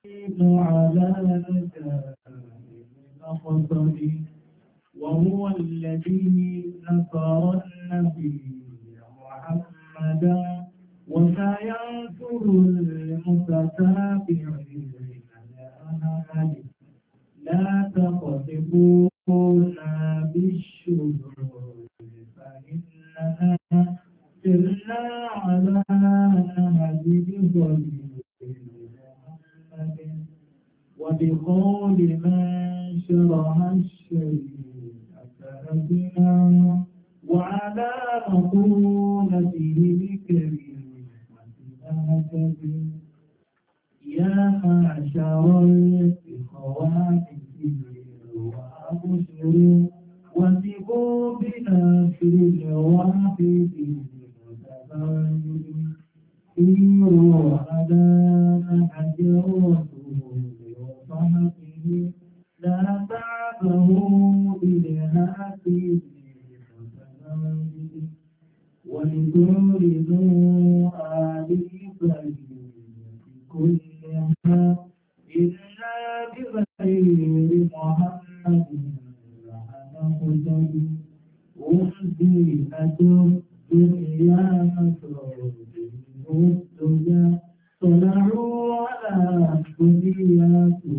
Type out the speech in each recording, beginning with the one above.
على مقصد وهو الذي نصر النبي محمدا وسينصر المتتابعين لأحد لا تقذفونا بالشذوذ فإننا سرنا على نهج محمد وبقول من شرح الشريعة بنا وعلى مقولته الكريمة يا معشر الإخوان وأبشروا وثقوا بنصر الواحد المتفرد سيروا على نهج الرسول وصحبه لا تعبهوا بالهاتف المتمرد ولتوردوا آل البرية كلها إلا بغير محمد لعنقتل أمزينة الدنيا مسعود الدجى طلعوا على الدنيا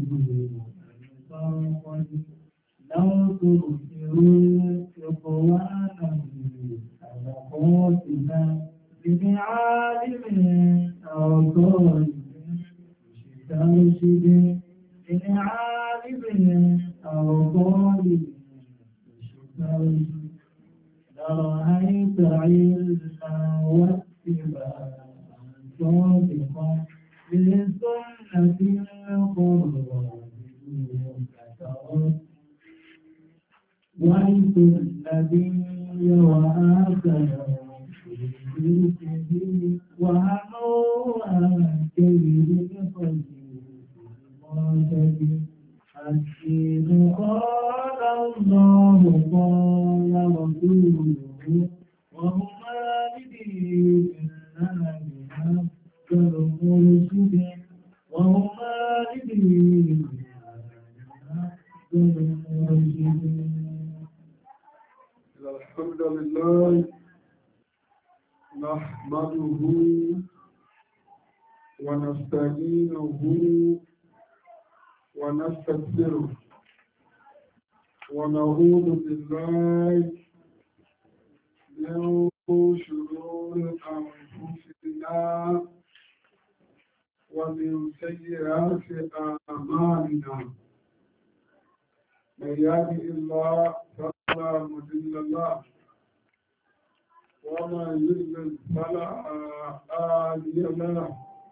سبوع لو تبصروا إخوانهم حلقاتنا من عالم أو طالب مسترشد من عالم أو طالب مسترشد لرأيت علما واتباعا صادقا للسنة القرآن وعيت النبي وآخره وهموا عن كيد الخير الدين قال الله قال رسوله وهما لدين الله أفضل مرشد وهما لدين أفضل مرشد. الحمد لله نحمده ونستعينه ونستغفره ونعوذ بالله من شرور أنفسنا ومن سيئات أعمالنا من يهده الله فلا مضل له ومن يضلل فلا هادي له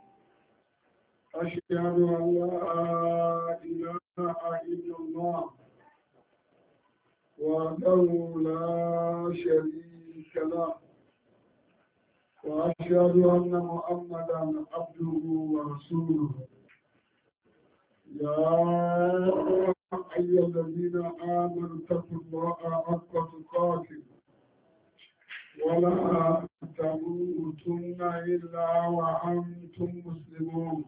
أشهد أن لا إله إلا الله وحده لا شريك له وأشهد أن محمدا عبده ورسوله يا أيها الذين آمنوا اتقوا الله حق تقاته ولا تموتن إلا وأنتم مسلمون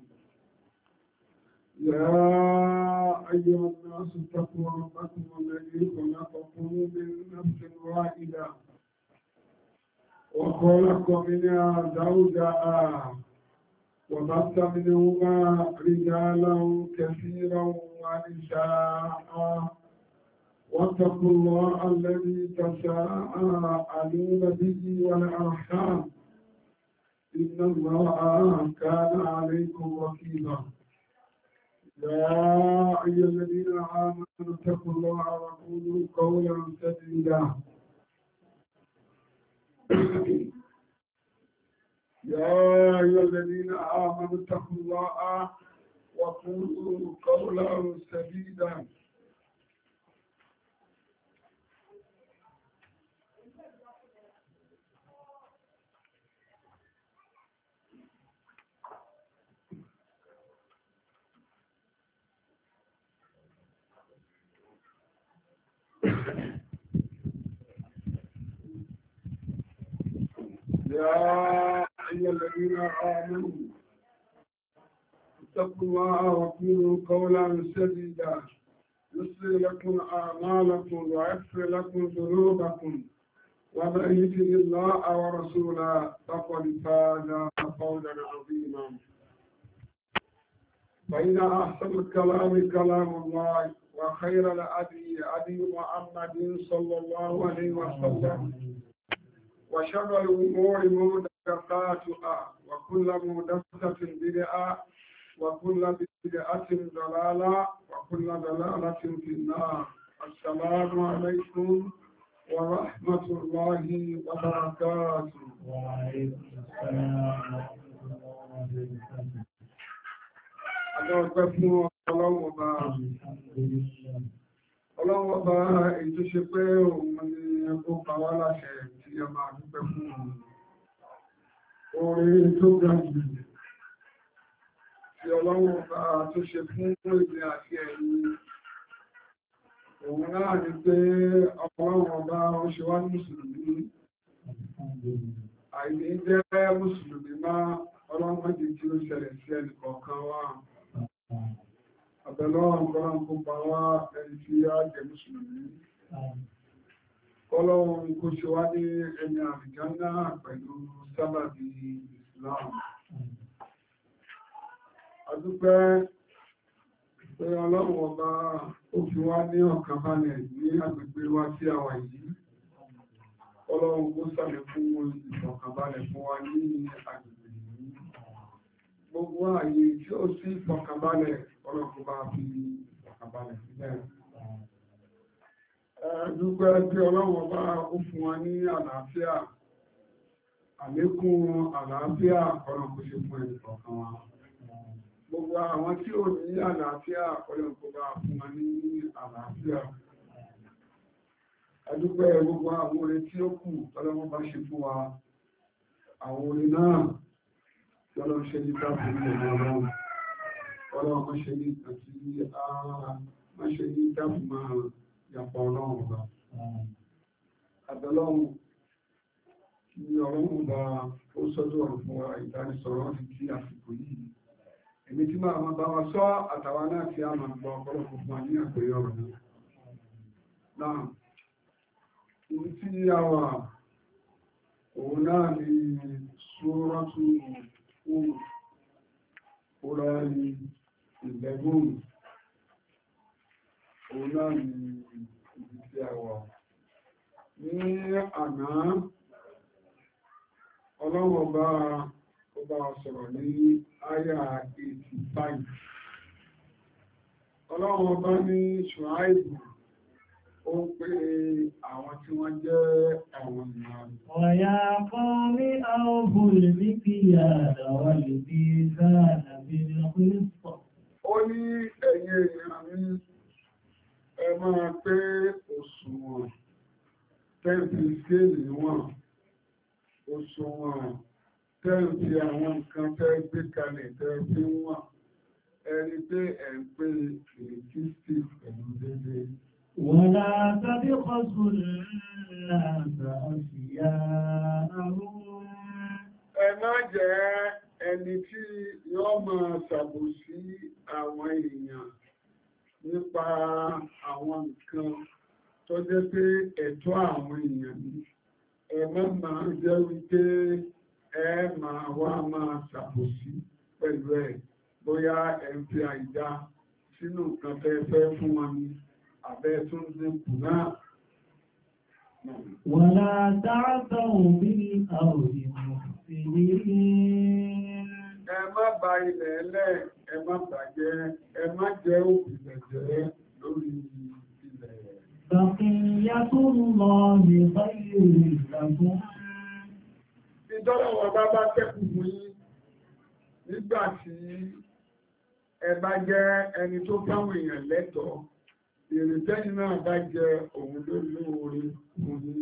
يا أيها الناس اتقوا ربكم الذي خلقكم من نفس واحدة وخلق منها زوجها وبث منهما رجالا كثيرا ونساء واتقوا الله الذي تساءلون به والأرحام إن الله كان عليكم رقيبا يا أيها الذين آمنوا اتقوا الله وقولوا قولا سديدا يا أيها الذين آمنوا اتقوا الله وقولوا قولا سديدا يا أيها الذين آمنوا اتقوا الله وقولوا قولا سديدا يصلح لكم أعمالكم ويغفر لكم ذنوبكم ومن يطع الله ورسوله فقد فاز فوزا عظيما فإن أحسن الكلام كلام الله وخير الهدي محمد صلى الله عليه وسلم وشر الأمور محدثاتها وكل محدثة بدعة وكل بدعة ضلالة وكل ضلالة في النار. السلام عليكم ورحمة الله وبركاته. وعليكم السلام ورحمة الله وبركاته. Adọ́pẹ́ fún Ọlọ́run Ọba. Ọlọ́run Ọba èyí tó ṣe pé òun ni ó pa wá láṣẹ tí a máa dúpẹ́ fún òun. Orin tó ga jù tí Ọlọ́run Ọba tó ṣe fún èdè àti ẹ̀yìn. Òun náà ni pé Ọlọ́run Ọba ó ṣe wá ní Mùsùlùmí. Àìní jẹ́ Mùsùlùmí máa Ọlọ́run méjì tí ó ṣẹlẹ̀ sí ẹnì kọ̀ọ̀kan wá. Àbẹ̀lọ́wọ̀n kọ́lọ́n kó pa wá ẹni tí á jẹ́ Mùsùlùmí. Kọ́lọ́wọ̀n kó ṣe wá ní ẹni àlùjánnà pẹ̀lú sábàbí Islam. Adúpẹ́ pé Ọlọ́run Ọba ó fi wá ní ọkàn balẹ̀ ní agbègbè wa tí a wà yìí. Ọlọ́run kó ṣàlẹ̀ fún ìfọ̀kànbalẹ̀ fún wa ní agbègbè yìí. Gbogbo ààyè tí ó sí ìfọ̀kànbalẹ̀ Ọlọ́run bá fi ìfọ̀kànbalẹ̀ sílẹ̀. Dúpẹ́ tí Ọlọ́run bá ó fún wa ní àlàáfíà, àlékún àlàáfíà Ọlọ́run kó ṣe fún ẹnì kọ̀ọ̀kan wa. Gbogbo àwọn tí ò ní àlàáfíà Ọlọ́run kó bá fún wa ní àlàáfíà. Dúpẹ́ gbogbo àwọn oore tí ó kù Ọlọ́run bá ṣe fún wa. Àwọn oore náà tí Ọlọ́run ṣe ní káàkiri ìlú Ọlọ́run. Ọlọ́run máa ṣe ní àti máa ṣe ní dáàbò máa yàpọ̀ Ọlọ́run Ọba. Àbẹ̀lọ́run ní Ọlọ́run Ọba ó sọ́dọ̀ ọ̀rọ̀ fún wa ìdánisọ̀rọ̀ ti kí àsìkò yìí. Èmi tí máa bá wa sọ àtàwa náà tí a máa gbọ́ ọ̀pọ̀lọpọ̀ fún wa ní àpẹẹrẹ ọ̀rọ̀ náà. Náà, ibi tí a wà òun náà ni Súrọ́tù Húd. Kùránì 11 òun náà ni ibi tí a wà. Ní àná Ọlọ́run Ọba sọ̀rọ̀ ní àyà 85. Ọlọ́run Ọba ní Ṣùáìbù ó pé àwọn tí wọ́n jẹ́ àwọn ìyàn. Ọ̀yà kan ní àwọn olùmíkìyàdà wà lè bí sáàdà bí lọ́pọ̀. Ó ní ẹ̀yin èèyàn mi ẹ máa pé òṣùwọ̀n tẹ́ẹ̀fì skéèlì wọn, òṣùwọ̀n tẹ́ẹ̀fì àwọn nǹkan tẹ́ẹ̀gbé kalẹ̀ tẹ́ẹ̀fì wọn, ẹni pé ẹ̀ ń pé kìrìkìsì pẹ̀lú déédéé. ولا تبخسوا الناس أشياءهم. Ẹ má jẹ́ ẹni tí yóò máa ṣàbòsí àwọn èèyàn nípa àwọn nǹkan tó jẹ́ pé ẹ̀tọ́ àwọn èèyàn ni. Ẹ má máa jẹ́ wípé ẹ máa wá máa ṣàbòsí pẹ̀lú ẹ̀ bóyá ẹ ń fi àìdá sínú nǹkan tẹ́ fẹ́ fún wọn ni. Àbẹ́ tún ní kù náà. Wàlá ta'thaw bil ardi mufsidin. Ẹ má bà ilẹ̀ ẹlẹ́, ẹ má bàjẹ́, ẹ má jẹ́ òbílẹ̀ jẹ́ lórí ilẹ̀. Baqiyatullahi khayrun lakum. Ìjọ́lọ́wọ́ bá kẹ́kù fún yín nígbà tí ẹ bá jẹ́ ẹni tó fáwọn èèyàn lẹ́tọ̀ọ́. Èrè tẹ́yìn náà bá jẹ òun ló lóore fún ní.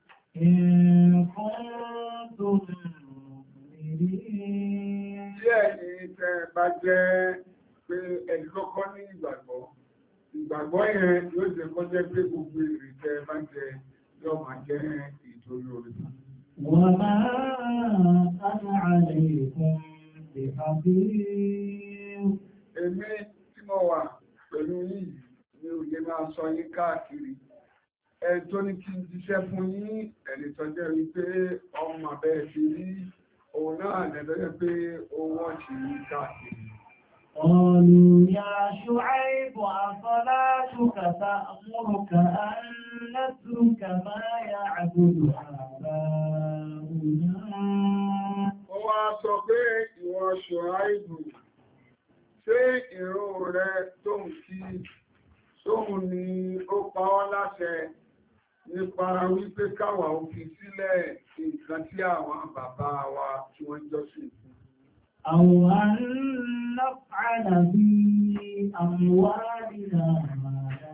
Tí ẹ̀yin tẹ́ bá jẹ́ pé ẹni kọ́kọ́ ní ìgbàgbọ́, ìgbàgbọ́ yẹn yóò jẹ́ kó jẹ́ pé gbogbo èrè tẹ́ bá jẹ yóò máa jẹ́ ìtòlóore. وما أنا عليكم بحفيظ èmi tí mo wà pẹ̀lú yìí ní òye máa sọ yín káàkiri tó ní kí n jíṣẹ́ fún yín ẹni tó jẹ́ wípé ọmọ bẹ́ẹ̀ ti rí òun náà lẹ́lọ́yẹ́ pé owó ṣì ń káàkiri. قالوا يا شعيب أصلاتك تأمرك أن نترك ما يعبد آباؤنا. Ó wá sọ pé ìwọ Ṣuaibu, ṣé ìrun rẹ tó ń kí sóhun ni ó pa ọ́ láṣẹ nípa wípé káwa ò fi sílẹ̀ nǹkan tí àwọn bàbá wa tí wọ́n jọ́sìn fún. أو أن نفعل في أموالنا ما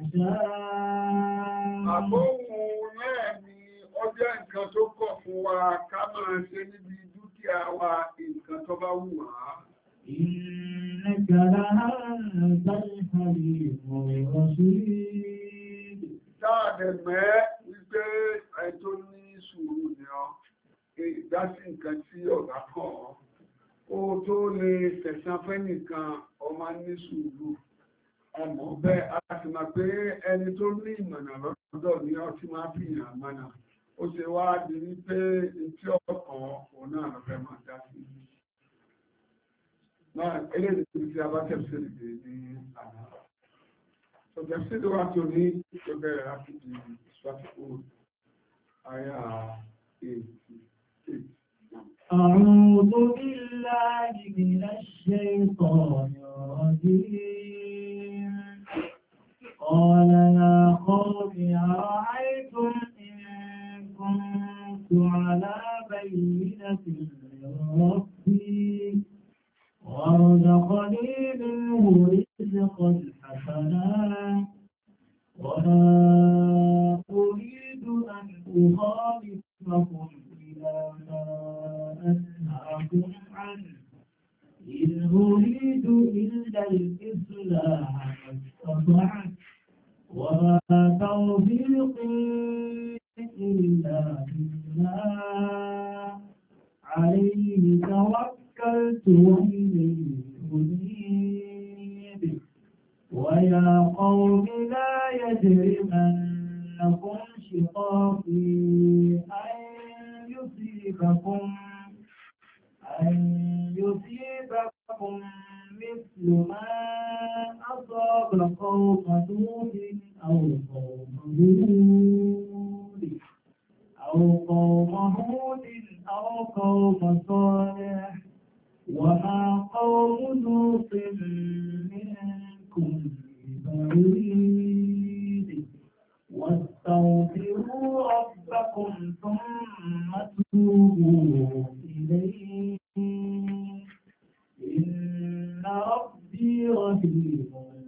نشاء. Àbóhùn náà ni ó jẹ́ nǹkan tó kọ̀ fún wa ká máa ṣe níbi dúkìá wa nǹkan tó bá wù wá. إنك لأنت الحليم الرشيد. Táàdẹ̀ mẹ́ wípé ẹjọ́ ní sùúrù ni ọ́, ìdásí nǹkan tí ọ̀gá kàn ọ́. Ó tó lè tẹ̀sán fẹ́ nìkan ọmọ ní sùúrù. Ọmọ bẹ́ẹ̀ a ti máa pé ẹni tó ní ìmọ̀nà lọ́dọ̀ ní ọtí máa fi hàn mọ́nà. Ó ṣe wá di wípé tí ọkàn òun náà lọ fẹ́ máa dá sí. Náà eléyìí tí a bá tẹ̀sí lè ní àná. Tẹ̀sí ló wá tó ní tó bẹ̀rẹ̀ láti di Swatiko àyà 88. أعوذ بالله من الشيطان الرجيم. قال يا قوم أرأيتم إن كنت على بينة من ربي ورزقني منه رزقا حسنا ولا أريد أن أخالفكم إلى ما أنهاكم عنه إن أريد إلا الإصلاح ما استطعت وما توفيقي إلا بالله عليه توكلت وإليه أنيب. ويا قوم لا يجرمنكم شقاقي أن يصيبكم مثل ما أصاب قوم نوح أو قوم هود أو قوم صالح وما قوم لوط منكم ببعيد. واستغفروا ربكم ثم توبوا إليه إن ربي رحيم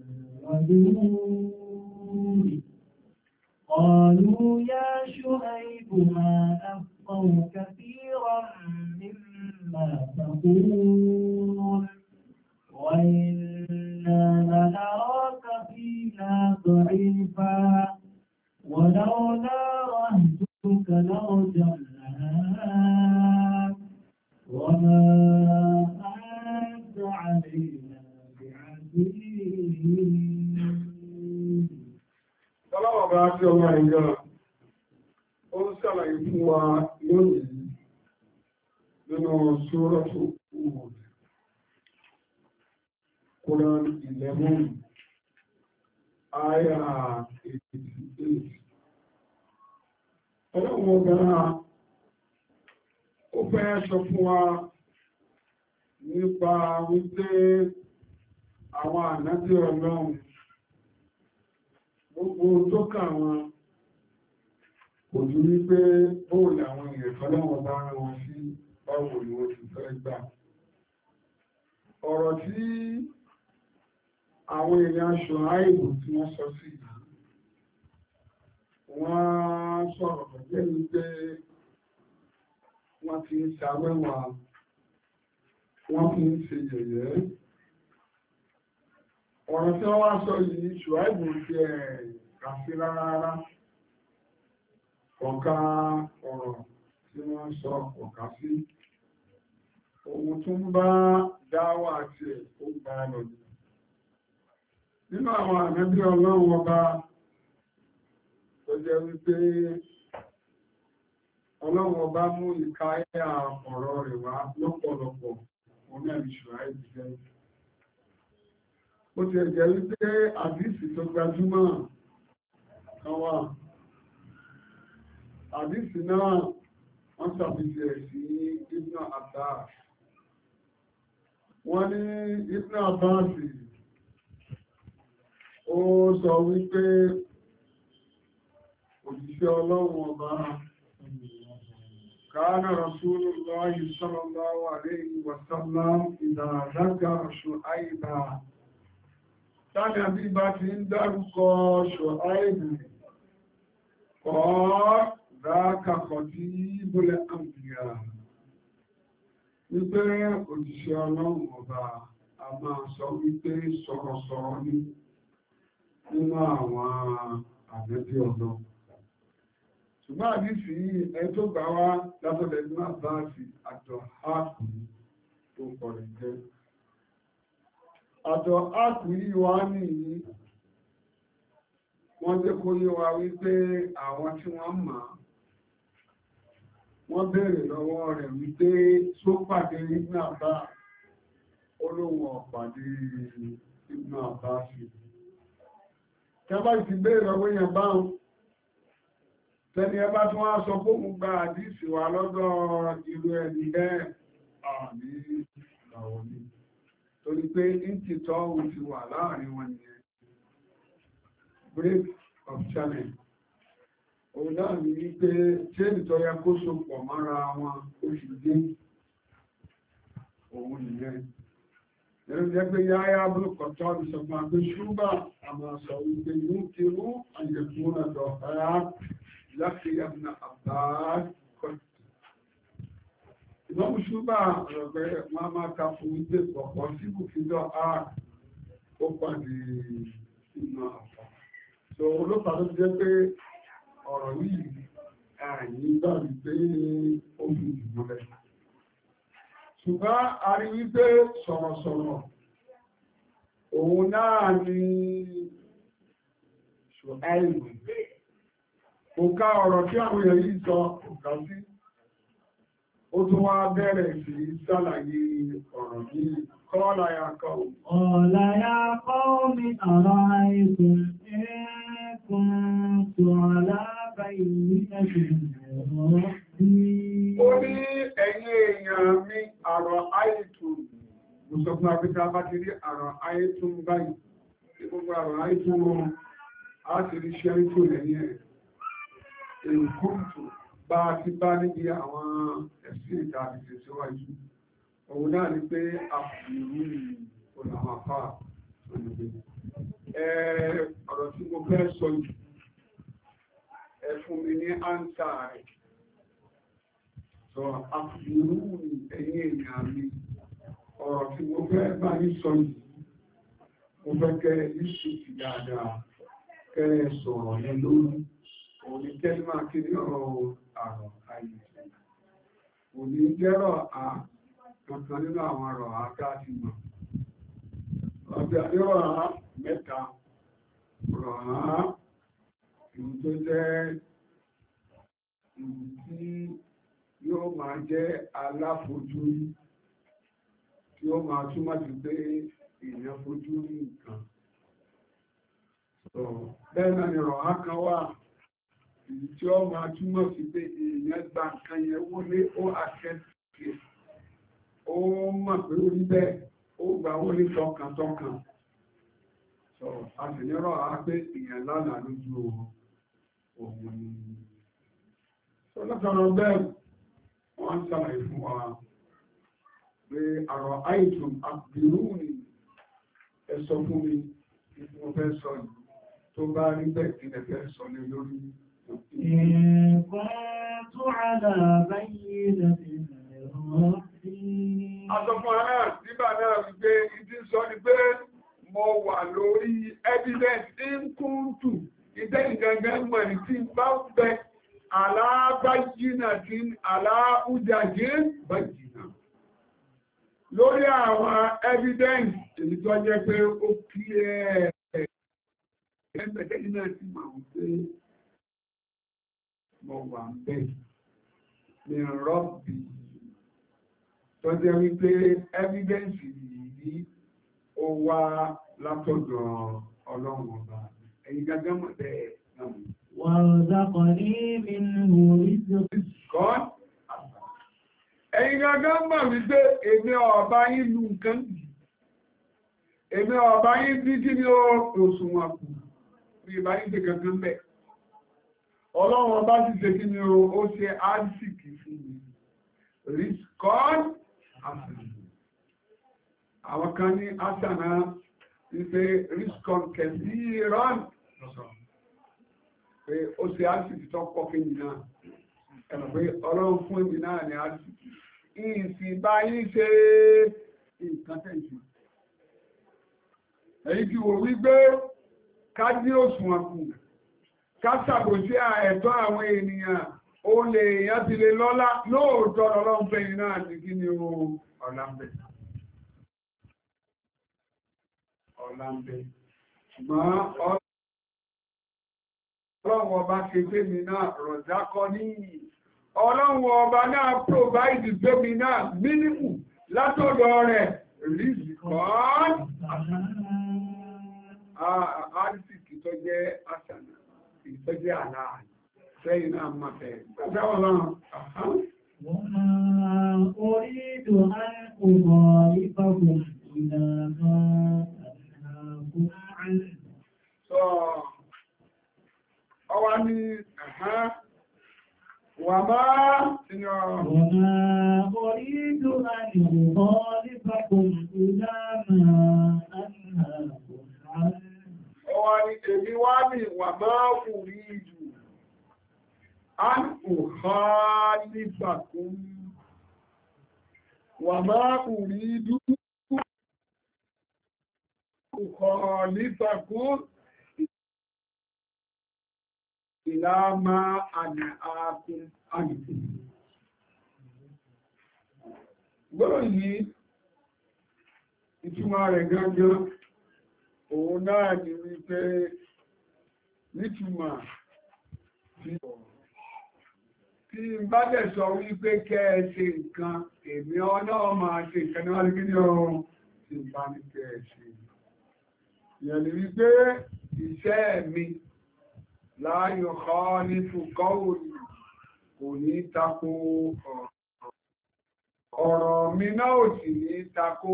ودود. قالوا يا شعيب ما نفقه كثيرا مما تقول وإنا لنراك فينا ضعيفا ولولا رهتك لرجعناك وما أنت علينا بعزيز. Ọlọ́wọ̀ bá tí ọmọ ìjọ, ó ń ṣàlàyé fún wa lónìí nínú Suratu Hud, Quran 11, Aya 88. Ọlọ́wọ̀ bá ó fẹ́ sọ fún wa nípa wípé àwọn ànábì Ọlọ́run gbogbo tó kà wọn kò jú wípé bóòlù àwọn èèyàn tọ́lọ́wọ́ bá rán wọn sí báwo ni wọ́n ti fẹ́ gbà. Ọ̀rọ̀ tí àwọn èèyàn Ṣuaibu tí wọ́n sọ sí wọ́n sọ̀rọ̀ pẹ̀lú wípé wọ́n ti ń ṣàwẹ́wà wọ́n fi ń ṣe yẹ̀yẹ́. Ọ̀rọ̀ tí wọ́n wá sọ yìí Ṣuaibu ti kàfí rárá. Ọ̀ká ọ̀rọ̀ tí wọ́n sọ ọ̀ká sí. Ohun tó ń bá dáwà àti ẹ̀kọ́ gbá lọ́dún. nínú àwọn ànábì ọlọ́run ọba tó jẹ́ wípé ọlọ́run ọba mú ìkáyà ọ̀rọ̀ rẹ̀ wá lọ́pọ̀lọpọ̀ oní àìṣùwà ìbìjẹ́. Ó ti ẹ̀jẹ̀ wípé àdísì tó gbajúmọ̀ kan wà. Àdísì náà wọ́n ṣàfihàn sí Ibn Abbas. Wọ́n ní Ibn Abbas ó sọ wípé òjíṣẹ́ ọlọ́run ọba كان رسول الله صلى الله عليه وسلم إذا ذكر شعيبا كان أبي بكر dárúkọ شعيب قال ذاك خطيب الأنبياء wípé òjíṣẹ́ ọlọ́run ọba a máa sọ wípé sọ̀rọ̀sọ̀rọ̀ ní nínú àwọn àgbẹ̀bí ọlọ́run. Ṣùgbọ́n àdísì ẹ tó gbà wá látọ̀lẹ̀ ní àbáàsì àtọ̀ áàkù tó kọ̀rẹ̀ jẹ́. Àtọ̀ áàkù yìí wá nìyí, wọ́n jẹ́ kó yé wa wípé àwọn tí wọ́n mọ̀ wọ́n béèrè lọ́wọ́ rẹ̀ wípé tó pàdé Ibn Abbas, olóhùn ọ̀pàdé Ibn Abbas. Tẹ́bá ti béèrè lọ́wọ́ yẹn báhùn, tẹ́ni ẹbá tí wọ́n á sọ pé òun gba àdísì wà lọ́dọ̀ ìlú ẹni bẹ́ẹ̀ àmì ìgbàwọ̀ ní. Torí pé ìtìtọ́ òun ti wà láàrin wọn nìyẹn. Break of channel. Òun náà ní wípé tí ìtọ́ ya kó so pọ̀ mọ́ra wọn oṣù dé òun nìyẹn. Ẹ̀rọ jẹ́ pé yáyá búrúkọ̀tọ́ ìsọ̀gbọ́n àgbé ṣúgbà àmà sọ wípé yóò kérú àyẹ̀kún ọ̀dọ̀ ọ̀fẹ́ láti ẹ̀mùnà àbáàd kọ́tù. Ìmọ̀mù ṣúgbà ọ̀rọ̀gbẹ́ wọn máa ta fún wípé pọ̀pọ̀ sí bùkídọ̀ áàd ó pàdé inú àpá. So olóòpàá ló jẹ́ pé ọ̀rọ̀ yìí àyí gbà wípé ó fi ìmọ̀lẹ̀. Ṣùgbọ́n a rí wípé sọ̀rọ̀sọ̀rọ̀ òun náà ni ṣùgbọ́n kò ká ọ̀rọ̀ tí àwọn èèyàn yìí sọ kò sí. Ó tún wá bẹ̀rẹ̀ sí ṣàlàyé ọ̀rọ̀ yìí. Qala ya qawm. Qala ya qawmi ara'aytum in kuntu ala bayyinatin min rabbi. Ó ní ẹ̀yin èèyàn mi àrọ̀ àìtù. Mo sọ fún Afrika bá ti rí àrọ̀ àìtù báyìí. Tí gbogbo àrọ̀ àìtù wọn, a ti rí ṣẹ́rìtù lẹ́yìn ẹ̀. Èkúntù bá ti bá níbi àwọn ẹ̀sìn ìta àti ìṣẹ́síwájú. Òun náà ni pé àfìrú olàmàfà olùgbé. Ọ̀rọ̀ tí mo fẹ́ sọ yìí, ẹ fún mi ní áńsà rẹ̀. Sọ àfìrú ẹ̀yìn èèyàn mi. Ọ̀rọ̀ tí mo fẹ́ bá ní sọ yìí, mo fẹ́ kẹ́ ìṣùtì dáadáa, kẹ́ sọ̀rọ̀ yẹn lórí. Òní kẹ́ máa kí ní ọ̀rọ̀ àrọ̀ ayé. Òní jẹ́rọ̀ kankan nínú àwọn ọ̀rọ̀ àkáàtì mọ̀. Ọ̀bí àríwọ̀ mẹ́ta, ọ̀rọ̀ ìlú tó jẹ́ ìlú tí yóò máa jẹ́ aláfojúrí, tí ó máa túmọ̀ sí pé èèyàn fojú rí nǹkan. Bẹ́ẹ̀ náà ni ọ̀rọ̀ kan wà, èyí tí ó máa túmọ̀ sí pé èèyàn gba nǹkan yẹn wọlé ó àkẹ́kẹ́. Ó mọ̀ pé ó rí bẹ́ẹ̀, ó gbà wọlé tọkàntọkàn. A sì ní ọ̀rọ̀ pé èèyàn lánàá lójú òun ni. Lọ́tọ̀ọ̀rọ̀ bẹ́ẹ̀ wọ́n ń ṣàlàyé fún wa pé àrọ̀ àìtùm àbìrú ni ẹ sọ fún mi ní mo fẹ́ sọ yìí tó bá rí bẹ́ẹ̀ kí lẹ fẹ́ sọ lé lórí. كنت على بينة من ربي. Àsọ̀fún ara nígbà náà wípé ìdí sọ ni pé mo wà lórí evidence nkúntù ìdẹ́ ìgangan mọ̀ ní tí bá bẹ alábájínà tí aláújàjé bájínà. Lórí àwọn evidence èyí tó jẹ́ pé ó clear náà ti mọ̀ wípé mo wà ń bẹ̀ ní rọ́bì tó jẹ́ wípé evidence yìí ó wá látọ̀dọ̀ ọlọ́run ọba ẹ̀yin gẹ́gẹ́ mọ̀ bẹ́ẹ̀ náà. وَرَزَقَنِي مِنْهُ رِزْقًا. Ẹ̀yin gẹ́gẹ́ mọ̀ wípé èmi ọba yín lu nǹkan yìí. Èmi ọba yín bí kí ni ó òṣùwọ̀n kù ní ìbá yín ṣe kankan bẹ̀. Ọlọ́run ọba sì ṣe kí ni ó ṣe áṣìkì fún mi. Rizqan àṣàna. Àwọn kan ní àṣàna wípé Rizqan kẹsíran pé ó ṣe áṣìkì tó pọ̀ fún mi náà. Ẹ̀nà pé Ọlọ́run fún èmi náà ní áṣìkì. Ìsìn bá yín ṣe nǹkan tẹ̀sí. Èyí tí wò wípé ká dí òṣùwọ̀n kù, ká ṣàbòsí ẹ̀tọ́ àwọn ènìyàn, ó lè èèyàn ti lè lọ́lá lóòótọ́ Ọlọ́run fẹ́ yín náà ní kí ni ọ̀làǹbẹ̀. Ọ̀làǹbẹ̀. Ṣùgbọ́n Ọlọ́run ọba ṣe pé mi náà rọ̀dákọ́ ní Ọlọ́run ọba náà provide pé mi náà mínimù látọ̀dọ̀ rẹ̀ rizqan àrísìkì tó jẹ́ àṣànà tó jẹ́ àlàáyé sẹ́yìn náà máa fẹ́ gbẹ́gbẹ́ Ọlọ́run. وما أريد أن أضايقكم إلى ما أنهاكم عنه. Ọwá ní وما أريد أن أضايقكم إلى ما أنهاكم عنه. Ọwá ní èmi wá ní وما أريد أن أخالفكم وما أريد أخالفكم ìlàmà àmì ààkùn àgbègbè. Gbọ́rọ̀ yìí, ìtumọ̀ rẹ̀ gangan, òun náà ni wípé nítumọ̀ tí n bá dẹ̀ sọ wípé kẹ́ ẹ ṣe nǹkan, èmi ọlọ́ọ̀ máa ṣe nǹkan ní wọ́n ní kí ní ọrùn tí n bá ní kẹ́ ẹ ṣe. Ìyẹn ni wípé iṣẹ́ mi láyọ̀ kọ́ ní fùkọ́wòrì kò ní tako ọ̀rọ̀ mi náà ò sì ní tako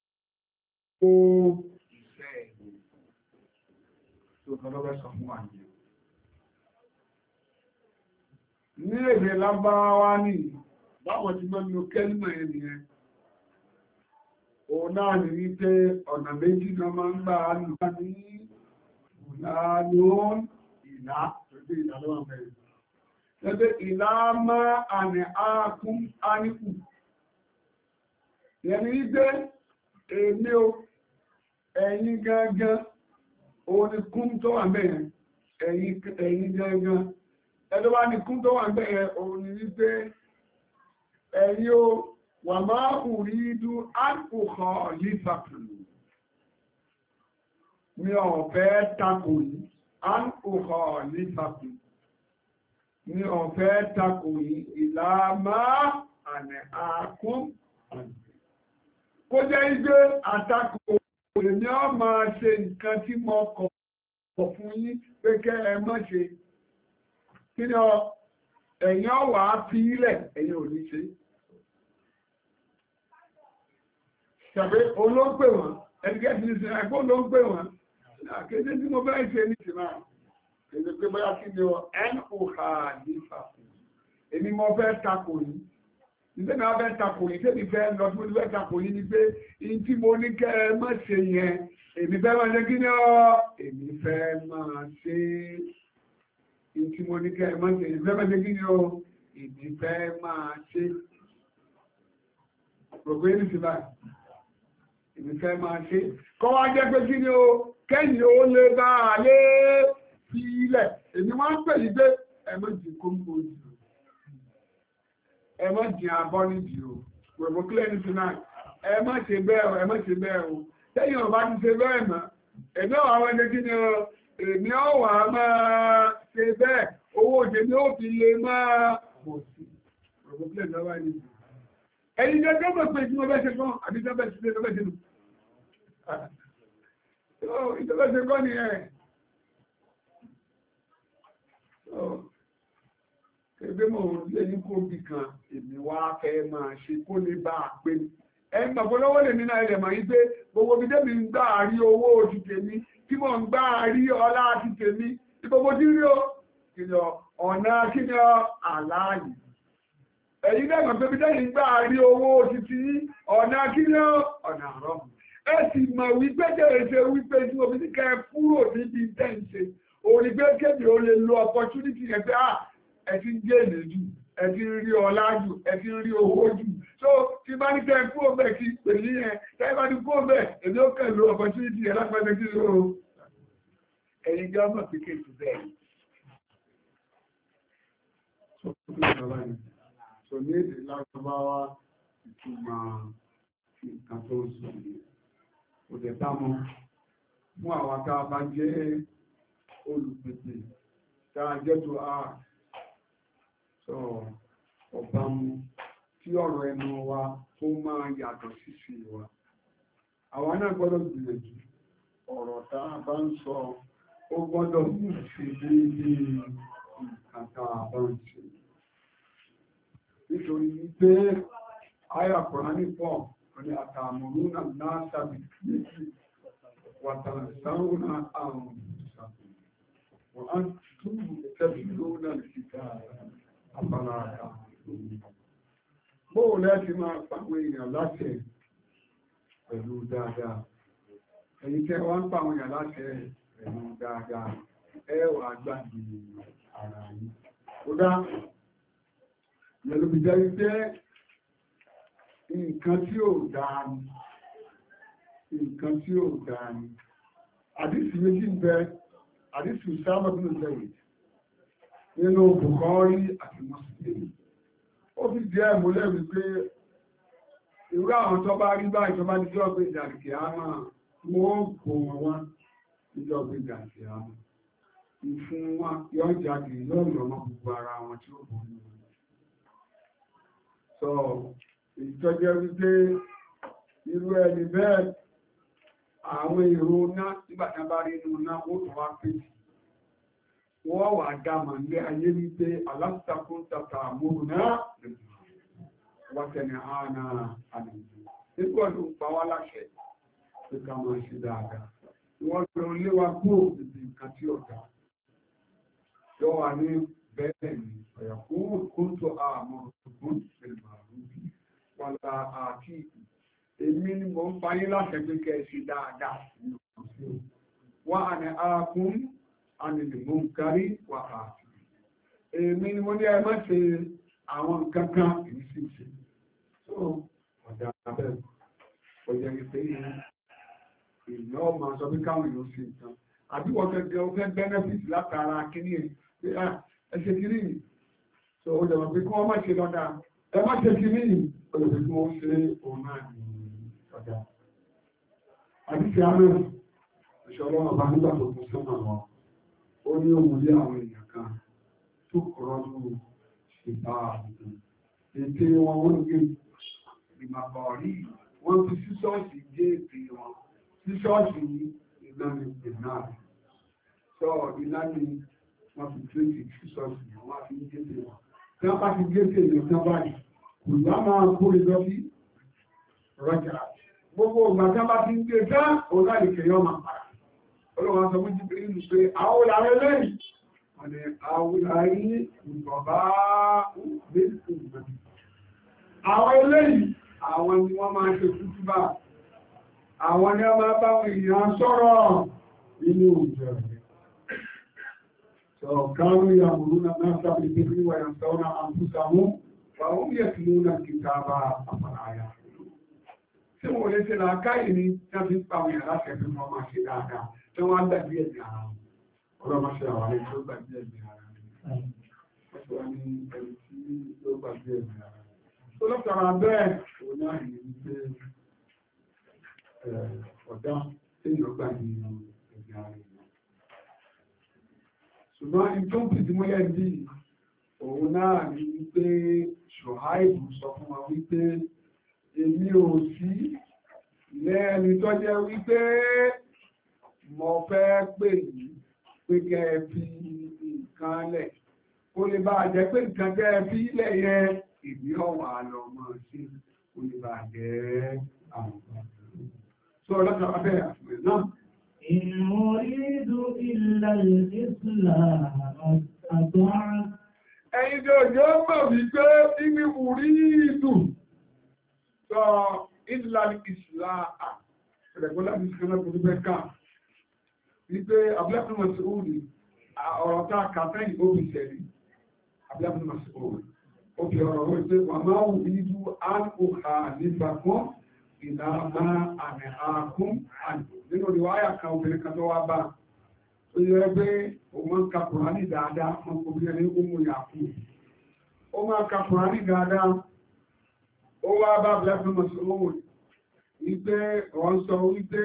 iṣẹ́ mi tó kọ́lọ́gbẹ́ sọ fún wa ní èdè lábáwá ní báwọn ti mọ́ nínú kẹ́lìmọ̀ ènìyàn òun náà ní wípé ọ̀nà méjì náà máa ń gbà á nù ní ìlànà ìlà ìlàlọ́wọ́ mẹ́rin. Ẹgbẹ́ ìlà máa àmì ààkún áníkù. Yẹni wípé èmi o, ẹ̀yin gangan, òun ni kún tó wà mẹ́rin, ẹ̀yin gangan. Ẹjọ́ bá ní kún tó wà mẹ́rin, òun ni wípé ẹ̀yin o, wà máa rí ìdú àkùkọ̀ lífàkùn. Mi ò fẹ́ takò yìí. An òkọ̀ nífàkùn ní ọ̀fẹ́ takò yìí ìlàmá àmì àkún kó jẹ́ igé àtakò èmi ọ máa ṣe nǹkan tí mo kọ̀ fún yín pé kẹ́ ẹ má ṣe kí ni ẹ̀yin ọ̀wà fi ilẹ̀ ẹ̀yin ò ní ṣe ṣàbí olóńgbè wọn ẹnikẹ́ni ní sinmi àìkú olóńgbè wọn àkéde tí mo bẹ́ẹ̀ ṣe ní ìsìnmá èdè pé bóyá kí ni ọ NOHA ní ìfàkùn èmi mo fẹ́ takò yìí ìdẹ́nà abẹ́ takò yìí tẹ́mi fẹ́ lọ tí mo fẹ́ takò yìí ni pé in tí mo ní kẹ́ ẹ má ṣe yẹn èmi fẹ́ máa ṣe kí ni ọ èmi fẹ́ máa ṣe in tí mo ní kẹ́ ẹ má ṣe èmi fẹ́ máa ṣe kí ni ọ èmi fẹ́ máa ṣe gbogbo ẹni ti báyìí èmi fẹ́ máa ṣe kọ́ wá jẹ́ pé kí ni o kẹ́yìn ó lè bá a lé fi ilẹ̀ èmi wọ́n ń pè yí pé ẹmọ́ jì kóńkó jù ẹmọ́ jì àbọ́ níbi o wẹ̀bọ̀ kílẹ̀ ní tonight ẹmọ́ ṣe bẹ́ẹ̀ o ẹmọ́ ṣe bẹ́ẹ̀ o tẹ́yìn ọba ti ṣe bẹ́ẹ̀ mọ́ ẹgbẹ́ àwọn ẹgbẹ́ kí ni o èmi ọ̀wà máa ṣe bẹ́ẹ̀ owó òjò ni ó fi lè máa pọ̀ sí ọ̀rọ̀gbọ́n lọ́wọ́ ní ẹni jẹ́ gọ́gbọ̀ pé tí mo bẹ́ ṣe kán àbí tó bẹ́ ṣe lọ́bẹ́ ṣe lù ìjọbẹ́ ṣe kán ni ẹ̀ ẹgbẹ́ mọ̀ lé ní kóbi kan èmi wá fẹ́ máa ṣe kó lè bá a pé ẹni pàpọ̀lọ́wọ́ lè nínú ẹ̀rẹ̀ mọ̀ yí pé gbogbo bí tẹ́mi ń gbà rí owó oṣù tèmi tí mo ń gbà rí ọlá àti tèmi tí gbogbo tí rí ó kìlọ̀ ọ̀nà kíni àláàyè ẹ̀yìn dẹ́gbọ̀n pé bí tẹ́mi ń gbà rí owó oṣù tí ọ̀nà kíni ọ̀nà àrọ̀ ẹ sì mọ̀ wípé jẹ́rẹ̀ ṣe wípé tí mo fi ní kẹ́ kúrò níbi tẹ́ǹṣe òní pé kébì ó lè lo opportunity yẹn pé ẹ ti ń jẹ́ èlé jù ẹ ti ń rí ọlá jù ẹ ti ń rí owó jù so tí bá ní kẹ́ kúrò bẹ́ẹ̀ kí pèlú yẹn tẹ́ bá ní kúrò bẹ́ẹ̀ èdè ó kẹ́ lo opportunity yẹn lápẹ́lẹ́ kí ló ẹ̀yin jẹ́ ọmọ pé kéèkì bẹ́ẹ̀ so ní èdè lágbàbáwá ìtumọ̀ nǹkan tó sọ kò dẹ̀ bá mọ́ fún àwọn tá a bá jẹ́ olùpèsè tá a jẹ́ tó a sọ ọ̀bá mu tí ọ̀rọ̀ ẹnu wa tó máa yàtọ̀ sísì wa àwọn náà gbọ́dọ̀ gbìyànjú ọ̀rọ̀ tá a bá ń sọ ó gbọ́dọ̀ mú sí déédéé nǹkan tá a bá ń ṣe nítorí wípé àyà Kùránì pọ̀ ní àtàmùrú náà sábì méjì wàtàlẹ̀sáwọ́nà àrùn ìsàkùn wọ́n á tún tẹ́bí lónà ìsìká àbára àkàrùn bóò lẹ́ti máa pàwọn èèyàn láṣẹ pẹ̀lú dáadáa ẹ̀yin tẹ́ wọ́n ń pàwọn èèyàn láṣẹ pẹ̀lú dáadáa ẹwà gbàgbé ara yìí ó dá lẹ́lùbí jẹ́ wípé nǹkan tí ó dáa ni àdísì méjì ń bẹ àdísì Usama bin Zayd nínú Bukhari àti Muslim ó fi jẹ́ múlẹ̀ wípé irú àwọn tó bá rí báyìí tó bá ní jọ́ pé ìdàkì àmà wọ́n kò wọ́n níjọ́ pé ìdàkì àmà ìfún wọn yọ́ jáde lọ́nà ọmọ gbogbo ara wọn tí ó bọ̀ ní wọn so ìtọ́jẹ́ wípé irú ẹni bẹ́ẹ̀ àwọn èrò náà nígbàtí bá rí inú náà ó tó wá pèsè wọ́n wà dámà ní ayé wípé aláṣàkún tàtà àmúrù náà wátẹ̀ni àánà àdìjú nígbà ló ń pa wá láṣẹ pé ká máa ṣe dáadáa wọ́n lọ léwa kúrò níbi nǹkan tí ọ̀dà yọ wà ní bẹ́ẹ̀ ni ọ̀yàkún kúntò àmúrù tó wàlá àti èmi ni mo ń fayé láṣẹ pé kẹ́ ṣe dáadáa wà ní ààkún ànìlèmọ́ kárí wà àti èmi ni mo ní ẹ má ṣe àwọn nǹkan kan èyí sì ṣe so ọ̀dà abẹ́ ọ̀yẹ̀ ìpé ìná ọmọ sọ pé káwọn èèyàn ṣe nǹkan àbí wọ́n gẹ́gẹ́ ó fẹ́ benefit látara kíní ẹ̀ pé ẹ ṣe kíní yìí so ó jẹ́ wọ́n pé kí wọ́n má ṣe lọ́dà ẹ má ṣe kíní yìí olùgbé tí wọ́n ṣe òun náà ní ọjà. Àdíṣẹ́ àárẹ̀ ìṣọ́lọ́ ọba nígbà tó kún sọ́nà wọn, ó ní òun lé àwọn èèyàn kan tó kọ̀rọ̀ ní ìbá àbùkù. Ètè wọn wọ́n gbé ìgbàgbọ́ rí, wọ́n fi sí ṣọ́ọ̀ṣì gé ètè wọn, sí ṣọ́ọ̀ṣì ní ìlànà ìpè náà. Sọ ìlànà wọn fi tréjì sí ṣọ́ọ̀ṣì wọn fi gé ètè wọn. Tí wọ́n bá ti gé ètè yẹn tán báyìí, ìgbà máa kó ìjọ sí rọ́jà. Gbogbo ìgbà tí wọ́n bá ti ń gbé dá òun láì kẹyọ́ máa pàdà. Olúwa sọ fún jíbìrì ìlú pé àwọn olàrẹ lẹ́yìn. Wọ́n ni àwọn olàrí ìgbọ̀bá méjì ìgbà. Àwọn eléyìí, àwọn ni wọ́n máa ń ṣe kútúbà. Àwọn ni wọ́n máa bá wọn èèyàn sọ̀rọ̀ nínú ìjọ rẹ̀. Kánú yàmùrúnà náà sábì bí wà yàmùsọ́nà àmúsàmú. Fàwọn yẹ̀tìlúnà kìtàbà àpàlàyà. Tí wọ́n lè ṣe làákàyè ní tí wọ́n fi ń pa àwọn èèyàn láti ẹ̀fẹ́ fún ọmọ ṣe dáadáa, tí wọ́n á gbàgbé ẹ̀mí ara wọn. Ọlọ́mọ ṣe àwọn ẹni tó gbàgbé ẹ̀mí ara wọn. Wọ́n ti wá ní ẹni tí ó gbàgbé ẹ̀mí ara wọn. Tó lọ́tara bẹ́ẹ̀, òun náà ní wípé ọ̀dá tí èèyàn gbàgbé ẹ̀mí ara wọn. ṣùgbọ́n in tó ń pìtì múlẹ̀ bí òun náà ní wípé Ṣùháìbù sọ fún wa wípé èmi ò sí lẹ́ni tó jẹ́ wípé mo fẹ́ pè yí pé kẹ́ ẹ fi nǹkan lẹ̀ kó lè bá jẹ́ pé nǹkan kẹ́ ẹ fi lẹ̀ yẹ ìbí ọ̀wà lọ mọ̀ sí kó lè bá jẹ́ àwọn sọ lọ́sọ̀ abẹ́ àfihàn náà. إن أريد إلا الإصلاح أطعت. Ẹ̀yin tí òjò mọ̀ wípé ibi wùrí ìdù sọ ìdílàlì ìsìláà ẹ̀rẹ̀gbọ́n láti ṣe náà kò tó bẹ́ ká wípé abúlẹ́fún Mas'ud ọ̀rọ̀ tá kàfẹ́yìn ó fi ṣẹ̀rí abúlẹ́fún Mas'ud ó fi ọ̀rọ̀ wípé wà máa wù ìdù àkókà nígbà kan ìlànà àmì àkún nínú ìwáyà kan obìnrin kan tó wá bá ó yẹ pé o máa ń ka Kùránì dáadáa wọn kò bí ẹni ó mú yàkú ó máa ka Kùránì dáadáa ó wá bá blẹ́fún Mas'ud wípé wọ́n sọ wípé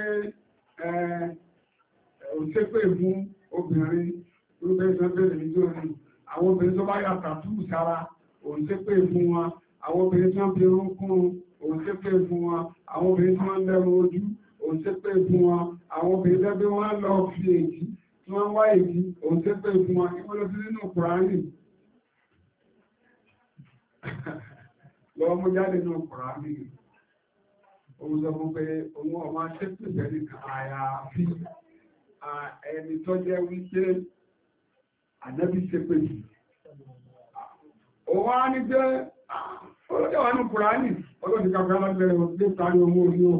òṣèpè fún obìnrin olùgbé ìsọ́bẹ̀rẹ̀ nítorí àwọn obìnrin tó bá yà tàtú sára òṣèpè fún wọn àwọn obìnrin tó ń fi orúnkún òṣèpè fún wọn àwọn obìnrin tó ń lẹ́rù ojú òṣèpè fún wọn àwọn obìnrin tẹ́gbẹ́ wọn lọ fi èjì tí wọ́n wá èjì òṣèpè fún wọn ìwọ́n lọ sí nínú Kùránì lọ́wọ́ mú jáde nínú Kùránì òun sọ fún pé òun ọmọ ṣépè bẹ́ẹ̀ nìkan àyàfi ẹni tó jẹ́ wípé ànábì ṣépè jù òun á ní pé olóòjọ́ wà ní Kùránì olóòjọ́ kàfẹ́ alágbẹ̀rẹ̀ òṣèlú parí owó orí o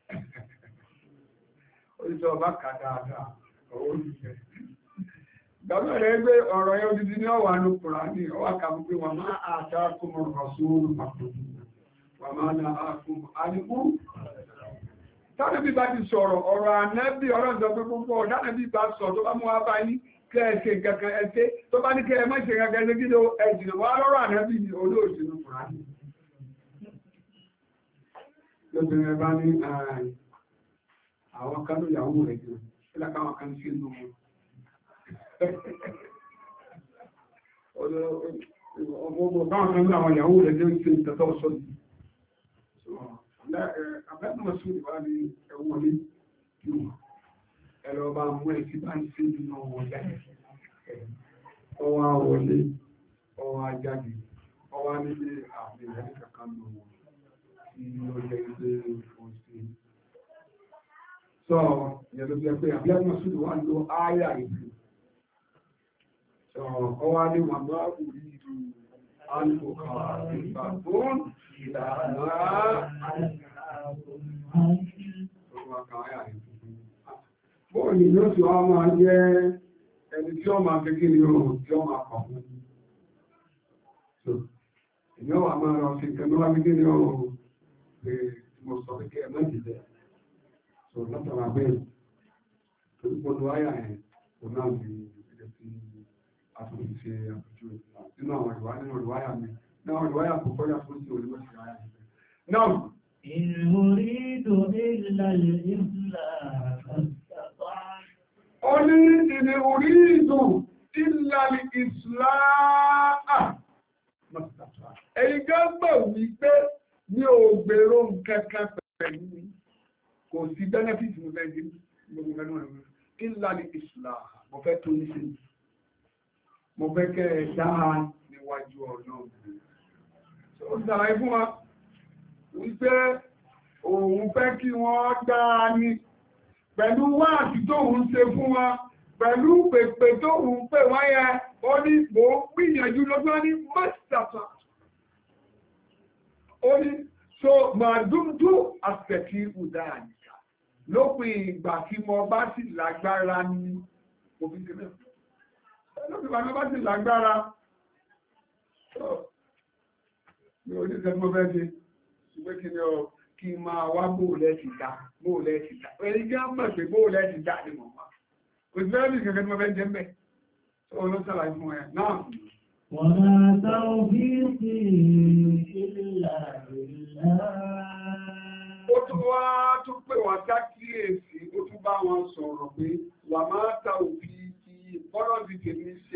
oríṣẹ́ ọba kà dáadáa owó oríṣẹ́ gbàgbọ́ rẹ̀ gbé ọ̀rọ̀ yẹn odidi ní ọwà ní Kùránì ọwà kàbí pé wà máa àtà kúmọ̀ rọ̀sùn pàtó wà máa na àkùn àdìkú tánàbí bá ti sọ̀rọ̀ ọ̀rọ̀ ànábì ọ̀rọ̀ ìjọ pé púpọ̀ tánàbí bá sọ tó bá mú wá bá yín kẹ́ ẹ ṣe kankan ẹ ṣe tó bá ní kẹ́ ẹ má ṣe kankan ẹ gídó ẹ̀jìnà wá lọ́rọ̀ ànábì ní olóòṣì ní Kùránì lóbìnrin bá ní àwọn kánú ìyàwó rẹ̀ jù sílá káwọn kan sí inú wọn báwọn kan ní àwọn ìyàwó rẹ̀ jẹ́ ṣe ìtẹ́tọ́ sọ́dún abẹ́nu Mas'ud wà ní ẹwọlé yóò ẹ̀rọ bá mú ẹ̀ tí bá ń sí nínú wọn jáde ọwọ́ àwọlé ọwọ́ ajáde ọwọ́ nílé àmì ìrẹ́lẹ̀ kankan lò wọ́n tí ó jẹ́ ilé òsì sọ ìyẹ̀lú jẹ́ pé abẹ́nu Mas'ud wà ní ááyà ìlú sọ ọwọ́ ní wà máa wù rí ìlú alùpùpù ìgbà tó ìlànà bóòlì ló tí wọ́n máa jẹ́ ẹni tí ó máa fi kí ní oòrùn tí ó máa pọ̀ fún ìyọ́ wà máa rọ sí ìkẹ́lú wá fi kí ní oòrùn pé mo sọ pé kí ẹ mọ́ ìjìdẹ̀ so látara bẹ́ẹ̀ tó gbọdọ̀ wáyà ẹ̀ kò náà bí ilẹ̀ tí a tún fi ṣe àpòjú nínú àwọn ìwáyà mi náà ìwáyà kò kọ́yà fún sí olùwọ́sí wáyà náà إن أريد إلا الإصلاح استطعت. Oni ìdí orí ìdù ìlàlì ìsìláà. Èyí gẹ́gbẹ̀ wípé ní ògbèrò kẹ́kẹ́ pẹ̀lú mi. Kò sí benefit mo fẹ́ jí gbogbo mẹ́nu ẹ̀rọ. Ìlàlì ìsìláà, mo fẹ́ tó ní sí. Mo fẹ́ kẹ́ ẹ dáa níwájú ọ̀nà. Ó sàlàyé fún wa wípé òun fẹ́ kí wọ́n dáa ní pẹ̀lú wáàtí tó ń ṣe fún wa pẹ̀lú pèpè tó ń pè wáyẹ ó ní mò ń gbìyànjú lọ́gbọ́n ní mọ́sítàtà ó ní so máa dúdú àfẹ̀kí ìdá àníkà lópin ìgbà tí mo bá sì lágbára ní òfin tẹ́lẹ̀ lópin ìgbà tí mo bá sì lágbára ní oníṣẹ́ tí mo fẹ́ ṣe ṣùgbọ́n kí ni ọ kí máa wá bóòlẹ́ ti dá ẹni jẹ́ mọ̀ pé bóòlẹ́ ti dá ní mọ̀ wá kò sí fẹ́rẹ́ bí kẹ́kẹ́ tí wọ́n fẹ́ jẹ́ mẹ́ tó ló sàlàyé fún ẹ náà wọ́n máa táwọn bí sí ìlà ìlà ó tún wá tún pè wá sákìyèsí ó tún bá wọn sọ̀rọ̀ pé wà máa ta òfin ti bọ́rọ̀ ti tèmi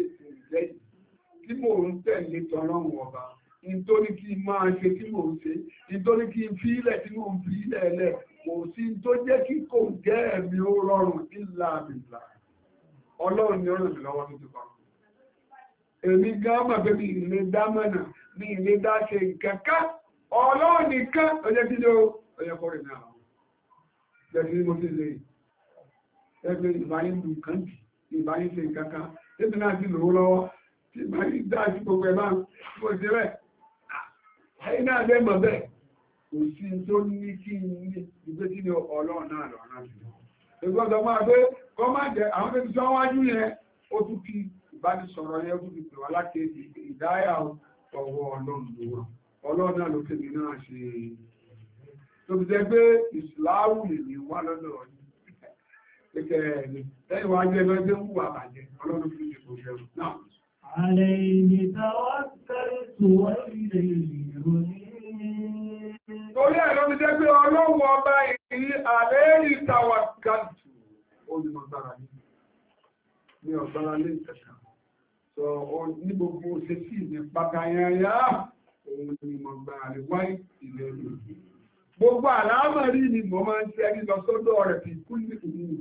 mò ń tẹ̀lé tọ́lọ́run ọba nítorí kí n máa ṣe tí mò ń ṣe nítorí kí n fi ilẹ̀ tí mò ń fi ilẹ̀ lẹ̀ kò sí tó jẹ́ kí kò jẹ́ ẹ̀mí ó rọrùn ìlà àbìlà ọlọ́run ni ó ràn mí lọ́wọ́ tó ti kọ́ èmi gan mọ̀ pé mi ìlé dá mọ̀nà mi ìlé dá ṣe nǹkan ká ọlọ́run nìkan ó jẹ́ kí ló ó yẹ kọ́ rẹ̀ náà jẹ́ kí mo fi lè ẹgbẹ́ ìbáyín lù kàn jì ìbáyín ṣe nǹkan kan tẹ́bí náà ti lòó lọ́wọ́ tí ìbáyín dá sí gbogbo ẹ̀ máa mo ṣe rẹ̀ ẹ̀yìn náà lè mọ̀ bẹ́ẹ̀ kò sí tó ní kí ní ìgbé tí ní ọlọ́run náà lọ náà jù ìgbọ́dọ̀ máa gbé kọ́ máa jẹ àwọn tó ti sọ wájú yẹn ó tún fi ìbánisọ̀rọ̀ yẹn ó tún fi pè wá láti ìdáyà ọwọ́ ọlọ́run ló wà ọlọ́run náà ló kéde náà ṣe tó fi jẹ́ pé ìsìláàwù lè ní wá lọ́dọ̀ ọdún lẹ́yìn wá jẹ́ lọ́jọ́ wù àbàjẹ́ ọlọ́run fi ṣe kò jẹun náà. عليه توكلت وإليه أنيب. Torí ẹ̀ ló fi jẹ́ pé ọlọ́run ọba ìrí عليه توكلت. Ó ní mo gbára ní ọ̀gbára lé ìtẹ̀ka. Sọ ní gbogbo ṣe sí ní pàtàyàyà òun ni mo gbára lé wáyé ilẹ̀ ìlú. Gbogbo àlámọ̀rí ni mo máa ń tẹ́rí lọ sọ́dọ̀ rẹ̀ fi kú ní ìlú.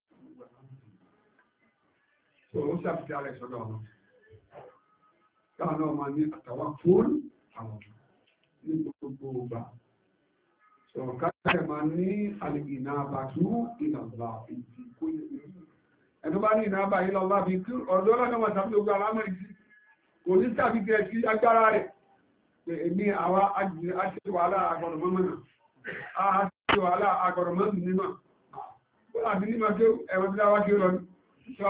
Sọ ó ṣàfihàn rẹ̀ sọ́dọ̀ ọ̀nà. Káwọn náà máa ní àtàwà fóònù àwọn ní gbogbo ọgbà. Sọ̀rọ̀ káàkiri máa ní àlèkìnà àbàtú ìlànà ìdíkó ìlú. Ẹnu bá ní ìnáàbà ìlànà bí kí ọ̀dọ́ lọ́nà wọn tàbí ogun alámọ̀rí sí. Kò ní tàbí kẹ́ sí agbára rẹ̀. Pé èmi àwa àti wàhálà àgbọ̀dọ̀ mọ́mọ́nà. Àti wàhálà àgbọ̀dọ̀ mọ́mọ́ nímọ̀. Ó láti nímọ̀ kí ẹ̀wọ̀n tí láwá kí ó lọ ní. Sọ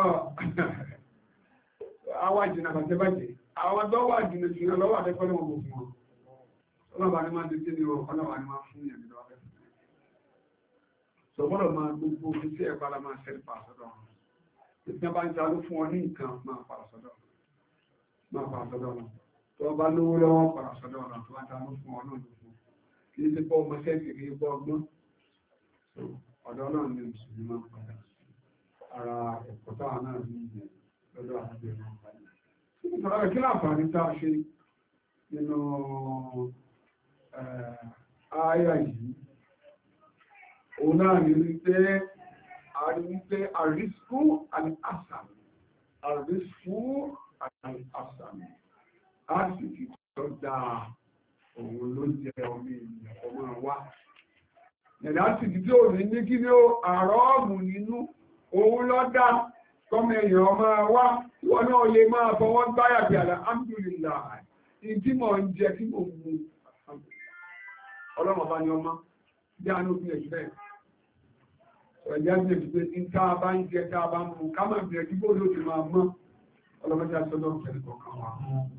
àwa ìjìnà bàjẹ́bàjẹ́. Àwọn tó wà jìnà jìnà lọ́wọ́ àdẹ́kọ́lọ́ wọn gbogbo wọn. Ọlọ́bàá ni máa ń tẹ́tẹ́ ní ọlọ́wà ni máa ń fún ìyẹn lọ́wọ́ fẹ́. Sọ̀gbọ́dọ̀ máa gbogbo iṣẹ́ ẹ̀kọ́ la máa ṣẹ́lẹ̀ pàṣọ́dọ̀ wọn. Ìpín bá ń ta ló fún ọ ní nǹkan máa pàṣọ́dọ̀ wọn. Tó bá lówó lọ́wọ́ pàṣọ́dọ̀ wọn tó bá ta ló fún ọ náà ló fún. Kì í ti pọ́ ọmọ sẹ́ẹ̀kì kì í pọ́ ọgbọ́n. Ọ̀dọ́ náà ni Mùsùlùmí máa ń padà. Ara ẹ̀kọ́ táwa náà ní ìyẹn lọ́dọ̀ àti ẹ̀rọ ìpàdé. Ìtọ́lá kí láǹfààní tá a ṣe nínú ààyà yìí, òun náà ní wípé àrísíkú àlìásàmì, àrísíkú tó dáa òun ló jẹ ọmọ ènìyàn ọmọ wa. Ẹ̀dá sì tí ó ní kí ní àrọ́ọ̀mù nínú òun ló dá kọ́mọ èèyàn ọmọ wa. Wọ́n náà lè máa fọwọ́ gbáyà bí alhamdulillah ìdí mọ̀ ń jẹ tí mo mú ọlọ́mọ bá ní ọmọ bí a ní òfin ẹ̀jú bẹ́ẹ̀. Ẹ̀jẹ́ bí ẹ̀jú pé ní tá a bá ń jẹ tá a bá ń mú ká máa bẹ̀rẹ̀ tí bóòlù ti máa mọ́ ọlọ́mọdé àṣọ́lọ́ ìfẹ́ kọ̀ọ̀kan wa.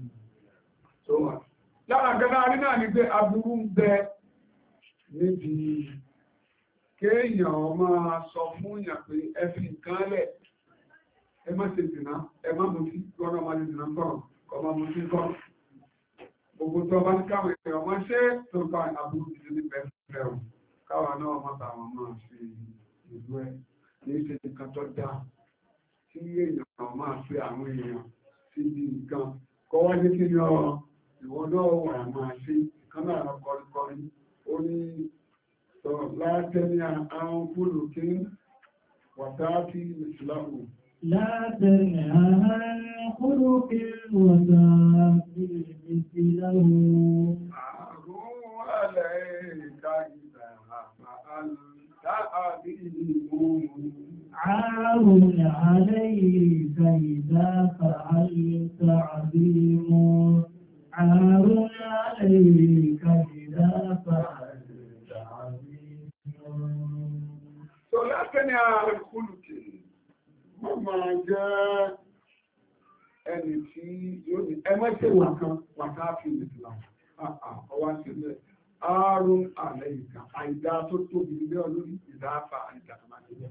Lára gẹ́gẹ́ arí náà ni pé aburú ń bẹ níbi kéèyàn máa sọ fún yàn pé ẹ fi nǹkan lẹ̀ ẹ má ṣe dìná ẹ má mú sí gbọ́nà máa lè dìná kọ̀rọ̀ kọ máa mú sí kọ̀rọ̀ gbogbo tó bá ní káwọn èèyàn máa ṣe tó bá àbúrú ti ní bẹ̀rẹ̀ o káwa náà má bàwọn máa ṣe ìlú ẹ ní ṣe nǹkan tó dá tí èèyàn máa fi àwọn èèyàn síbi nǹkan kọ́ wá ní kí ni ìwọ náà wà máa ṣe nǹkan náà kọrin ó ní sọ látẹ́ni àwọn kúrò kí wàtáàkì ìsìlámù. لا تنهى عن خلق وذاكر مثله عار عليك إذا فعلت عظيم عار عليك إذا فعلت عظيم عار عليك إذا فعلت عظيم. لا تنهى عن خلق wọ́n máa jẹ́ ẹni tí yóò ní ẹmọ́tẹ̀ wà kan wàtáàfì ìdìlà ọwá sílẹ̀ ààrùn àlẹ́ ìkà àìdá tó tóbi ilé olórí ìdáfà àìdá tó máa jẹ́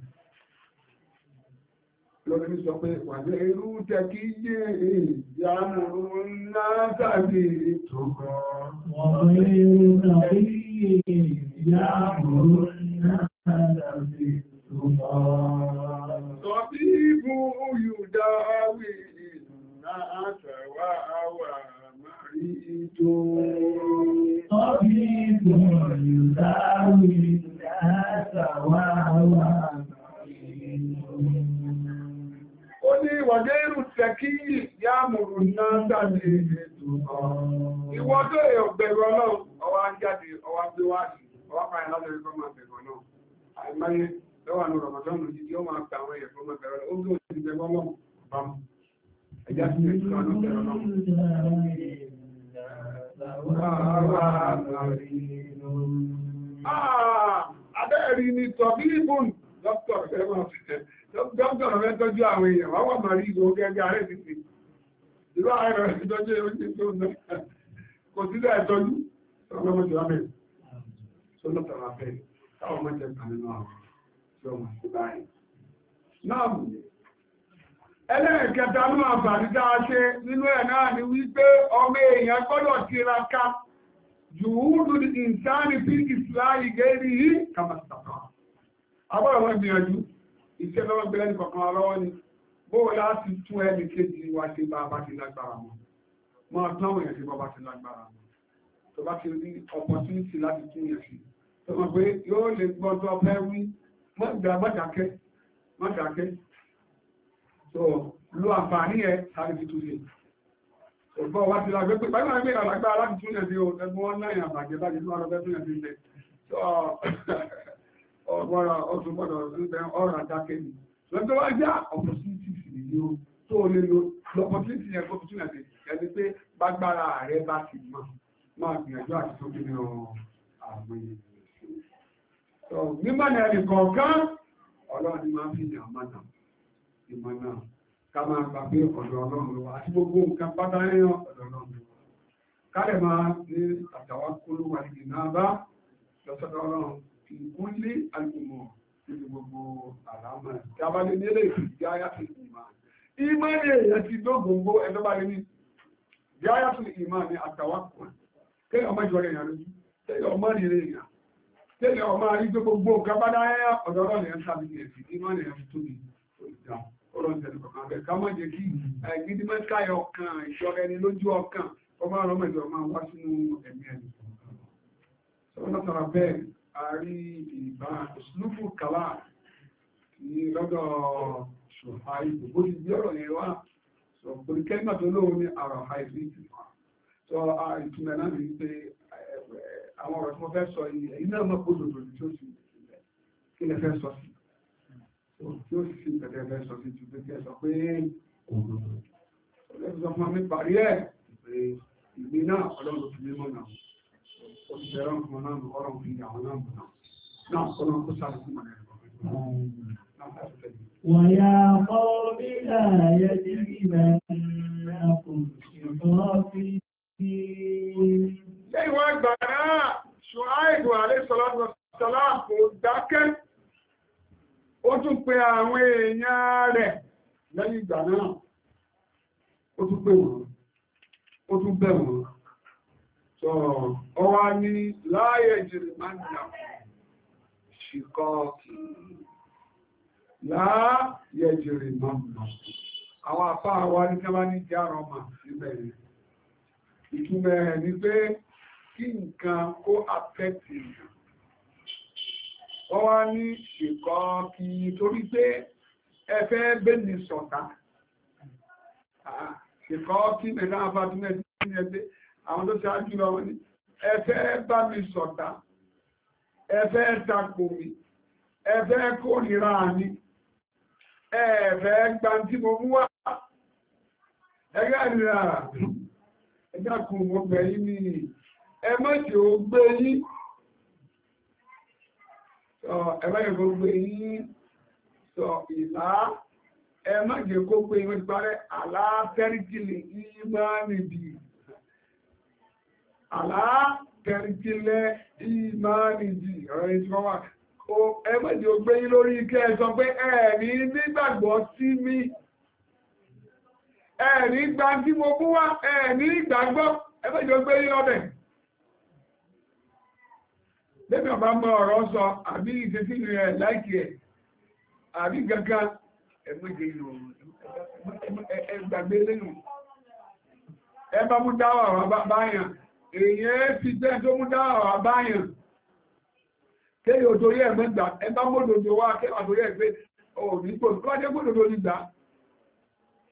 lórí sọ pé wà ní irú tẹ́kí yé ìyàmù náà tàbí ìtòkọ́ wọ́n irú tàbí ìyàmù náà tàbí Tọ́bíbù yùdáwì ìrìnà àtẹ̀wà àwọ̀ ìwọ̀dé irú tẹ̀kí yá mòrò náà jáde ètò ìwọ́dé ọ̀bẹ̀rù ọlọ́run ọwá jáde ọwá gbé wá sí ọwá pààyàn látọ̀rí kọ́ máa bẹ̀rù ọlọ́run àìmáyé lọ́wọ́ àwọn ọ̀rọ̀mọ̀tọ́nù jíjí ó máa gbà àwọn èèyàn kọ́ máa bẹ̀rù ọlọ́run ó gbé òsì bẹ̀rù ọlọ́run bámu ẹjá sí ètò ọ̀nà bẹ̀rù ọlọ́run Adẹ́rí ni tọ̀bí ìbùn dọ́kítọ̀ rẹ̀ tọ́jú àwọn èèyàn wọ́n wà máa rí ìgbò gẹ́gẹ́ ààrẹ títí. Ìlú ààrẹ rẹ̀ tọ́jú oúnjẹ tó ń kò sílẹ̀ ẹ̀tọ́jú ọlọ́mọdé wà mẹ́rin. Sọ́lọ́tàrà bẹ́ẹ̀ káwọn mọ́jẹ̀ kan nínú àwọn tí ó mọ̀ sí báyìí. Náà ẹlẹ́ẹ̀kẹta ní àbàrí dáa ṣe nínú ẹ̀ náà ni wípé ọmọ èèyàn gbọ́dọ̀ tiraka jùúdù ìsáni fi ìsìláì gẹ́rí yìí kàmàtàkà. Agbọ́dọ̀ wọ́n gbìyànjú, iṣẹ́ lọ́wọ́ gbẹ́lẹ́ ní kọ̀kan lọ́wọ́ ni, bóò láti tún ẹni kéjì wá sí bá bá ti lágbára mọ́. Máa tán àwọn èèyàn sí bá bá ti lágbára mọ́. Tó bá ti rí opportunity láti tún yẹn sí. Tó mọ̀ pé yóò lè gbọ́dọ̀ fẹ́ wí, mọ́dàkẹ́. So, lo àǹfààní ẹ̀ sáré fi túnṣe. Ọgbọ́n wá ti lágbé pé báyìí máa gbé àlágbára láti túnṣe sí ẹgbọ́n náà àbàjẹ́ bá jẹ́ tó wà lọ fẹ́ túnṣe sí ilẹ̀. So, ọgbọ́ra ọdún gbọ́dọ̀ ọ̀rọ̀ àdákẹ́ ni. Lọ́jọ́ wá já opportunities nìyí o tó lè lo opportunity yẹn kó túnṣe sí ẹni pé bágbára rẹ bá ti máa gbìyànjú àti tó gbìyànjú àwọn èèyàn. So, nígbà ní ẹnì kọ̀ọ̀kan Ọlọ́run ni máa ń fi ìyàn máa ìmọ̀ náà ká máa gbà pé ọ̀dọ̀ Ọlọ́run ló wà àti gbogbo nǹkan pátá ẹ̀yàn ọ̀dọ̀ Ọlọ́run ló wà kálẹ̀ máa ní àtàwà kóló wà ní náà bá lọ́sọ̀dọ̀ Ọlọ́run fi kún lé alùpùpù nínú gbogbo àlámà tí a bá lè nílé ìfìdí ayáfi ìmọ̀ ìmọ̀ ní èèyàn ti dó gbogbo ẹ̀dọ́ bá lè ní ìdí ayáfi ìmọ̀ ní àtàwà kún kéèyàn ọmọ ìjọ èèyàn lójú kéèyàn ọmọ ìrìn èèyàn kéèyàn ọmọ àrígbé gbogbo nǹkan bá dáyà ọ̀dọ̀ Ọlọ́run yẹn sábì ní ẹ̀sìn ìmọ̀ ní ẹ̀sìn tóbi Ọlọ́run tẹ̀lé kọ̀kan bẹ̀ ká má jẹ́ kí gidi mẹ́káyọ̀ ọkàn ìṣọ́ra ẹni lójú ọkàn ọmọ ọlọ́mọdé ọmọ wá sínú ẹ̀mí ẹni. Sọ́lọ́tara bẹ́ẹ̀ a rí ìbá ìṣlúfù kàlá ní lọ́dọ̀ ṣòfà ìbò bó ti bí ọ̀rọ̀ yẹn wá sọ pé kẹ́gbà tó lóhun ní àrọ̀ àìsí ìtìfà. Sọ ìtumẹ̀ náà ní pé àwọn ọ̀rọ̀ tí mo fẹ́ sọ yìí ẹ̀yin náà mọ̀ kó dòdò ní tí ó sì kí lẹ fẹ́ sọ sí. Tí ó sì fi pẹ̀lẹ̀ sọ sí ti pé sọ pé òòrùn. Ọlọ́run sọ fún mi parí ẹ̀ pé ìgbé náà Ọlọ́run fi mímọ̀ náà. Ó ti bẹ̀rẹ̀ ọkùnrin náà Ọlọ́run fi àwọn náà mọ̀ náà. Náà Ọlọ́run kó sáré fún mọ̀lẹ́ rẹ̀. وَيَا قَوْمِ لَا يَجْرِمَنَّكُمْ شِقَاقِي. Ṣé ìwọ̀n ìgbà náà Ṣuaibu alayhi salatu wa salam kò dákẹ́? Ó tún pe àwọn èèyàn rẹ̀ lẹ́yìn ìgbà náà. Ó tún pè wọ́n. Ó tún bẹ̀ wọ́n. Sọ ọwá ní láyé jìrì máa ń nà ṣìkọ́ọ̀kì. Láyé jìrì máa ń nà. Àwọn àpá àwa ní kí wọ́n ní jẹ́ àrọ̀mà síbẹ̀ yẹn. Ìtumọ̀ ẹ̀ ni pé kí nǹkan kó àfẹ́tì ìyàn. Wọ́n wá ní ṣìkọ́ kí torí pé ẹfẹ́ bẹ́ni sọ̀tá. Ṣìkọ́ kí mẹ́ta àfàtúnmẹ́ sí ẹgbẹ́ àwọn tó ṣáájú lọ wọ́n ní ẹfẹ́ bá mi sọ̀tá, ẹfẹ́ takò mi, ẹfẹ́ kórìíra mi, ẹfẹ́ gbà tí mo mú wá. Ẹgbẹ́ ìrìnà ẹgbẹ́ kùn mo bẹ̀yìn ní ẹ mọ́jì ó gbé yín. Ẹgbẹ́ kó gbé yín sọ ìlà ẹ mọ́jì kó gbé yín wọ́n parẹ́ àlàáfẹ́rìkìlì ìmánìdì. Àlàáfẹ́rìkìlẹ̀ ìmánìdì ọ̀rọ̀ ìṣọ́wà. Ẹ mọ́jì ó gbé yín lórí ike ẹ sọ pé ẹ̀rí nígbàgbọ́ sí mi. Ẹ̀rí gbà tí mo mú wá ẹ̀rí ìgbàgbọ́ ẹgbẹ́ ìjọ gbé yí lọ́bẹ̀. Lẹ́bí ọba mọ́ ọ̀rọ̀ sọ àbí ìṣẹ́sí rẹ̀ láìkì ẹ̀ àbí gangan ẹgbẹ́jẹ ìlú ẹgbàgbé lẹ́nu. Ẹ bá mú dáwà wà báyàn èèyàn fi jẹ́ tó mú dáwà wà báyàn kéyò torí ẹ̀mẹ́gbà ẹ bá mọ́dòdó wá kéwà torí ẹ̀ pé òní gbòdò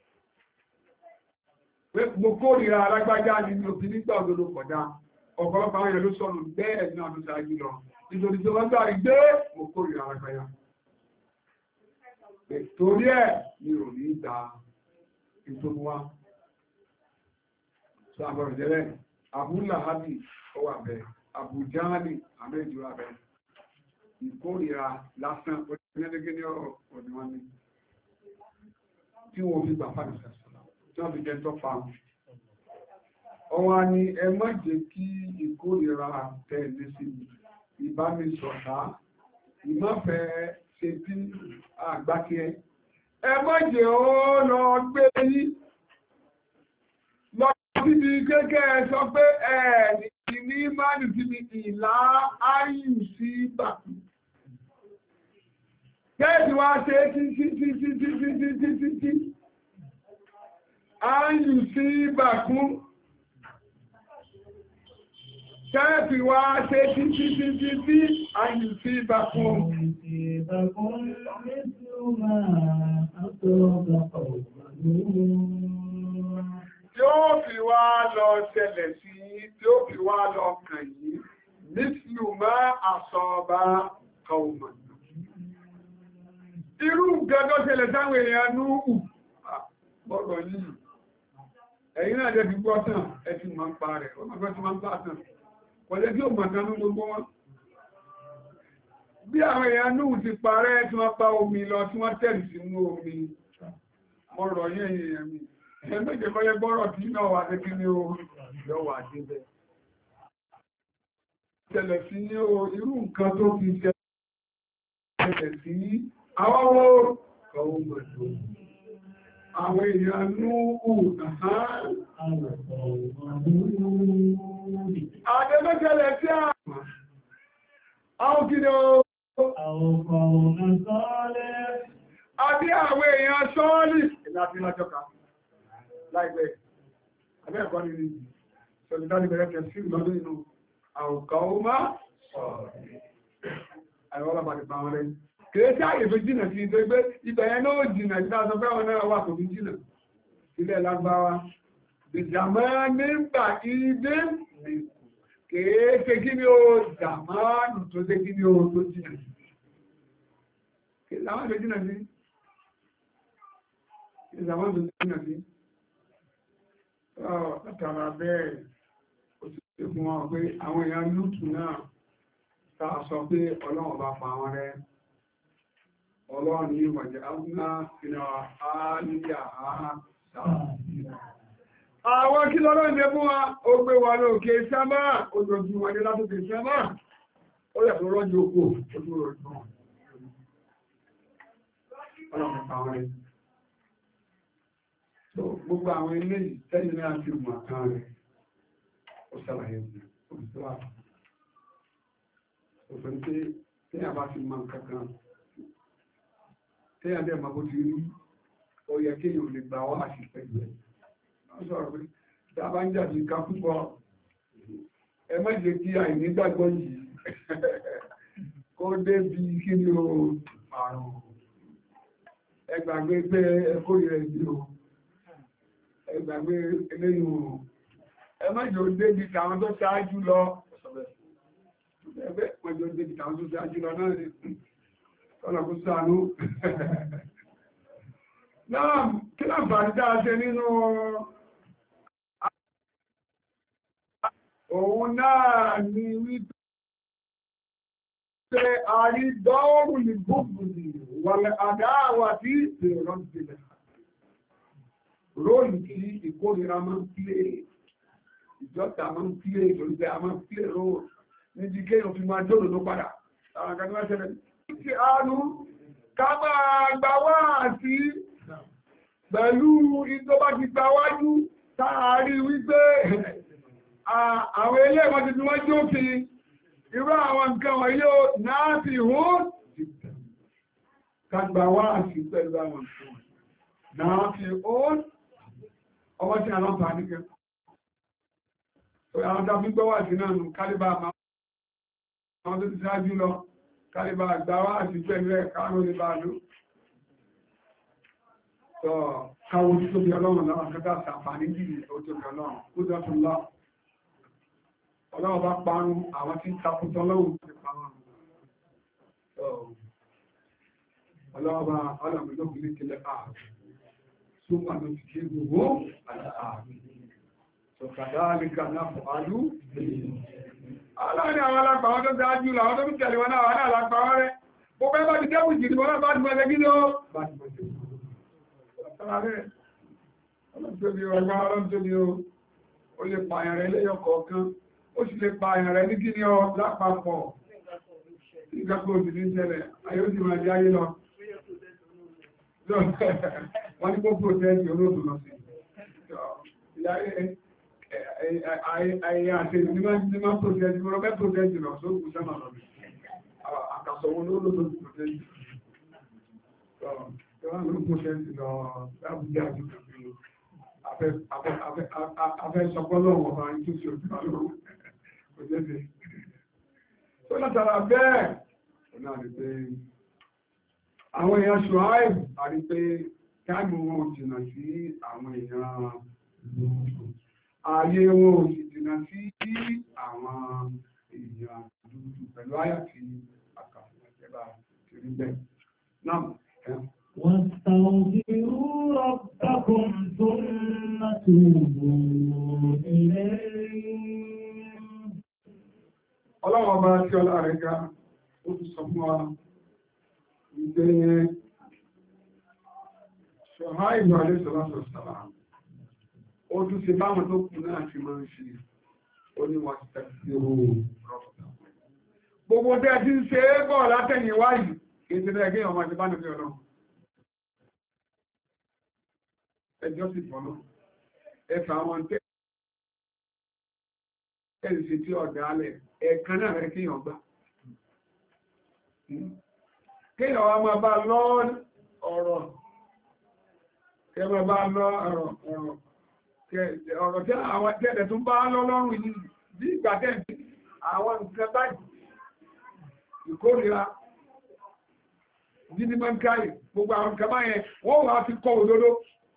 pé mo kórìíra alágbájá ní òfin nígbà òdodo kọ̀dá ọ̀pọ̀lọpọ̀ àwọn èèyàn ló sọnù bẹ́ẹ̀ ní ọdún ṣáájú lọ nítorí tí wọ́n gbà rí gbé mo kórìíra alágbájá torí ẹ̀ mi ò ní ìgbà ìtòmú wa sọ àbọ̀rọ̀ jẹ́rẹ́ àbúlà hábì ọwà bẹ́ẹ̀ àbújáàlì àmẹ́jù abẹ́ ìkórìíra lásán onílẹ́gẹ́ ní ọdún wọn ni tí wọ́n fi gbà fàdé sẹ́sọ̀lá tí wọ́n fi jẹ́ tọ́pa ọwọ́ ni ẹ má jẹ́ kí ìkórìíra tẹ̀lé sí ìbámisọ̀tá ìmọ̀fẹ́ ṣe tí àgbákẹ́ ẹ má jẹ́ ó lọ gbé yí lọ síbi kékeré sọ pé ẹ̀ẹ̀ni ní máàlù tí ni ìlà áyù sí bàkú. Kẹ́ẹ̀dì wá ṣe tí áyù sí bàkú. Kẹ́ẹ̀dì wá ṣe tí áyù sí bàkú. Tí ó fi wá lọ ṣẹlẹ̀ sí, tí ó fi wá lọ kàn yìí, nísìlú máa àsọ̀ọ̀bá kàùmà. Irú gẹ́gọ́ ṣẹlẹ̀ táwọn èèyàn núhù, bọ́rọ̀ yìí. Ẹ̀yin náà jẹ́ ti gbọ́ tàn, ẹ ti máa ń pa rẹ̀, ó máa ń pa tàn. Kọ̀lẹ́ tí ó mọ̀ tánú gbogbo wọn. Bí àwọn èèyàn núhù ti parẹ́ tí wọ́n pa omi lọ, tí wọ́n tẹ̀lì sínú omi, mọ̀rọ̀ yẹn èèyàn mi. Ẹgbẹ́jẹ̀ kọ́yẹ́ gbọ́rọ̀ tí náà wà ní kí ní o lọ́wà débẹ̀. Ṣẹlẹ̀ sí ní o irú nǹkan tó fi ṣẹlẹ̀ sí àwọn ọmọdé. Àwọn èèyàn núhù náà. Àdẹ́mẹ́jẹ̀lẹ̀ sí àwọn kí ni o. Àbí àwọn èèyàn sọ́ọ́lì. Ìlàfí lájọ́ka. Láìpẹ́, abẹ́ ẹ̀kọ́ ni sọ̀lẹ̀dáni bẹ̀rẹ̀ tẹ̀sí lọ́dún inú àwọ̀kọ́ ọmọ àìwọ́lá bàtì pa wọn rẹ̀. Kìí sí àyè tó jìnà sí tó gbé ibẹ̀yẹn náà jìnà sí àṣọ fẹ́ wọn náà wà kò ní jìnà sílẹ̀ lágbára. Ìjàmọ́ nígbà ìdé kìí ṣe kí ni ó jàmánù tó ṣe kí ni ó tó jìnà sí. Kìí láwọn tó jìnà sí. Kìí láwọn tó jìnà sí. Látara bẹ́ẹ̀ ó ti ṣe fún wọn pé àwọn èèyàn lútù náà táa sọ pé ọlọ́run bá pa wọn rẹ́ ọlọ́run ní ìwọ̀jẹ̀ áwúná ìrìnà àálíyà àwọn kí lọ́lọ́run jẹ fún wa ó gbé wa lókè sámà ojojú wọn ní látòkè sámà ó yẹ̀ tó rọ́jò okò ojú rọ̀jù ọlọ́run pa wọn rẹ́ so gbogbo àwọn ilé ìtẹ́yìn náà ti mọ̀ kan rẹ̀ ó ṣàlàyé òṣìṣẹ́wà òfin tí téèyàn bá ti mọ̀ kankan téèyàn dẹ̀ mọ̀ bó ti rí ó yẹ kéèyàn lè gbà wá àṣìṣẹ́ ìgbẹ́ wọ́n sọ̀rọ̀ pé tá a bá ń jà sí ká púpọ̀ ẹ má jẹ́ kí àìnígbàgbọ́ yìí kó débi kí ni o àrùn ẹ gbàgbé pé ẹ kórìíra ìdí o ẹgbàgbé eléyìn oòrùn ẹ mẹ́jọ débi tàwọn tó ṣáájú lọ ẹgbẹ́ mẹ́jọ débi tàwọn tó ṣáájú lọ náà ní ọ̀nà kó ṣàánú náà kí láǹfààní dáa ṣe nínú òun náà ni wípé àrídọ́rù ní gbogbo wàlẹ̀ àdáwà tí ìrọ̀lẹ́ róòlù tí ìkórìíra máa ń pílé ìjọta máa ń pílé ìtòlùfẹ́ a máa ń pílé róòlù ní jí kéèyàn fi máa jọ́lò ló padà àwọn akẹ́kọ̀ọ́ bá ṣẹlẹ̀ tí a nú ká máa gbà wá àti pẹ̀lú ìtọ́ bá ti gbà wájú táàrí wípé àwọn ilé wọn ti fi wọ́n jófin irú àwọn nǹkan wọ̀nyí ó náà fi hún ká gbà wá àti pẹ̀lú àwọn nǹkan náà fi hún ọwọ́ tí àwọn bá ní kẹ́. Àwọn tàbí gbọ́wà sí náà nù kálíbà máa àwọn tó ti sáájú lọ, kálíbà àgbáwà àti pẹ̀lú ẹ̀ káàrò lè bá ló. tó káwọn tí tóbi ọlọ́run náà kẹta sàǹfààní jìnnì ó tóbi ọlọ́run kó tó tún lọ ọlọ́run bá parun àwọn tí ń takùtọ̀ lọ́wọ́ ti parun ọlọ́run bá ọlọ́run ló fi ní kílẹ̀ ààrùn súnmọ́ ló ti ṣe gbogbo ààrùn sọ̀kàdáàlìkà náà fọ̀álú aláàrin àwọn alápàá tó dájú làwọn tó ń tẹ̀lé wọn náà wà náà lápàá rẹ̀ ó fẹ́ bá ti dẹ́kùn jìnnì wọn bá ti mọ̀ ẹgbẹ́ gídó bá ti mọ̀ ẹgbẹ́ ó lè pààyàn rẹ̀ lẹ́yọ kọ̀ọ̀kan ó sì lè pààyàn rẹ̀ ní kíní ọ lápapọ̀ ìgbàgbọ́ òsì ní ìṣẹ̀lẹ̀ ayé ó sì máa di ayé lọ wọ́n ní kó protest olóòtú lọ sí ayé àti ní máa protest mọ́rọ̀ bẹ́ protest lọ sókù sẹ́mà lọ àkàsọ̀wọ́ olóòtú protest wọ́n ló protest lọ lábújá àti afẹ́ sọpọ́lọ́wọ́ ọba tó ṣe òjò lọ́wọ́ kò jẹ́ tó látara bẹ́ẹ̀ náà ni pé àwọn èèyàn ṣùháìb àrí pé káàmù wọn ò jìnà sí àwọn èèyàn lóòrùn ààyè wọn ò sì jìnà sí àwọn èèyàn lóòrùn pẹ̀lú àyà tí àkàfún ẹ̀bá ti rí bẹ́ẹ̀ náà واستغفروا ربكم ثم توبوا إليه. Ọlọ́run ọba tí ọlá rẹ̀ ga, ó ti sọ fún wa ìgbé ṣọ̀há ìlú alẹ́sọ̀lọ́sọ̀ sára. Ó tún ṣe báwọn tó kù náà ti máa ń ṣe, ó ní wọ́n ti tẹ̀sí ooo rọ̀pùtà. Gbogbo tẹ́ ti ń ṣe é bọ̀ látẹ̀yìn wáyìí, kìí ṣe lẹ́gẹ́ ọmọ ti bá níbi ọlọ́run. Ẹjọ́ sì fọ́nà ẹfà àwọn tẹ́lì sí tí ọ̀dá alẹ̀ ẹ̀kan náà rẹ̀ kíyàn gbá kíyàn wá máa bá lọ ọ̀rọ̀ kẹ máa bá lọ ọ̀rọ̀ tí àwọn tẹ́lẹ̀ tó bá lọ lọ́rùn yìí bí ìgbà tẹ́lẹ̀ àwọn nǹkan báyìí ìkórìíra jíní máa ń káyì gbogbo àwọn nǹkan báyẹn wọ́n wá fi kọ́ òdodo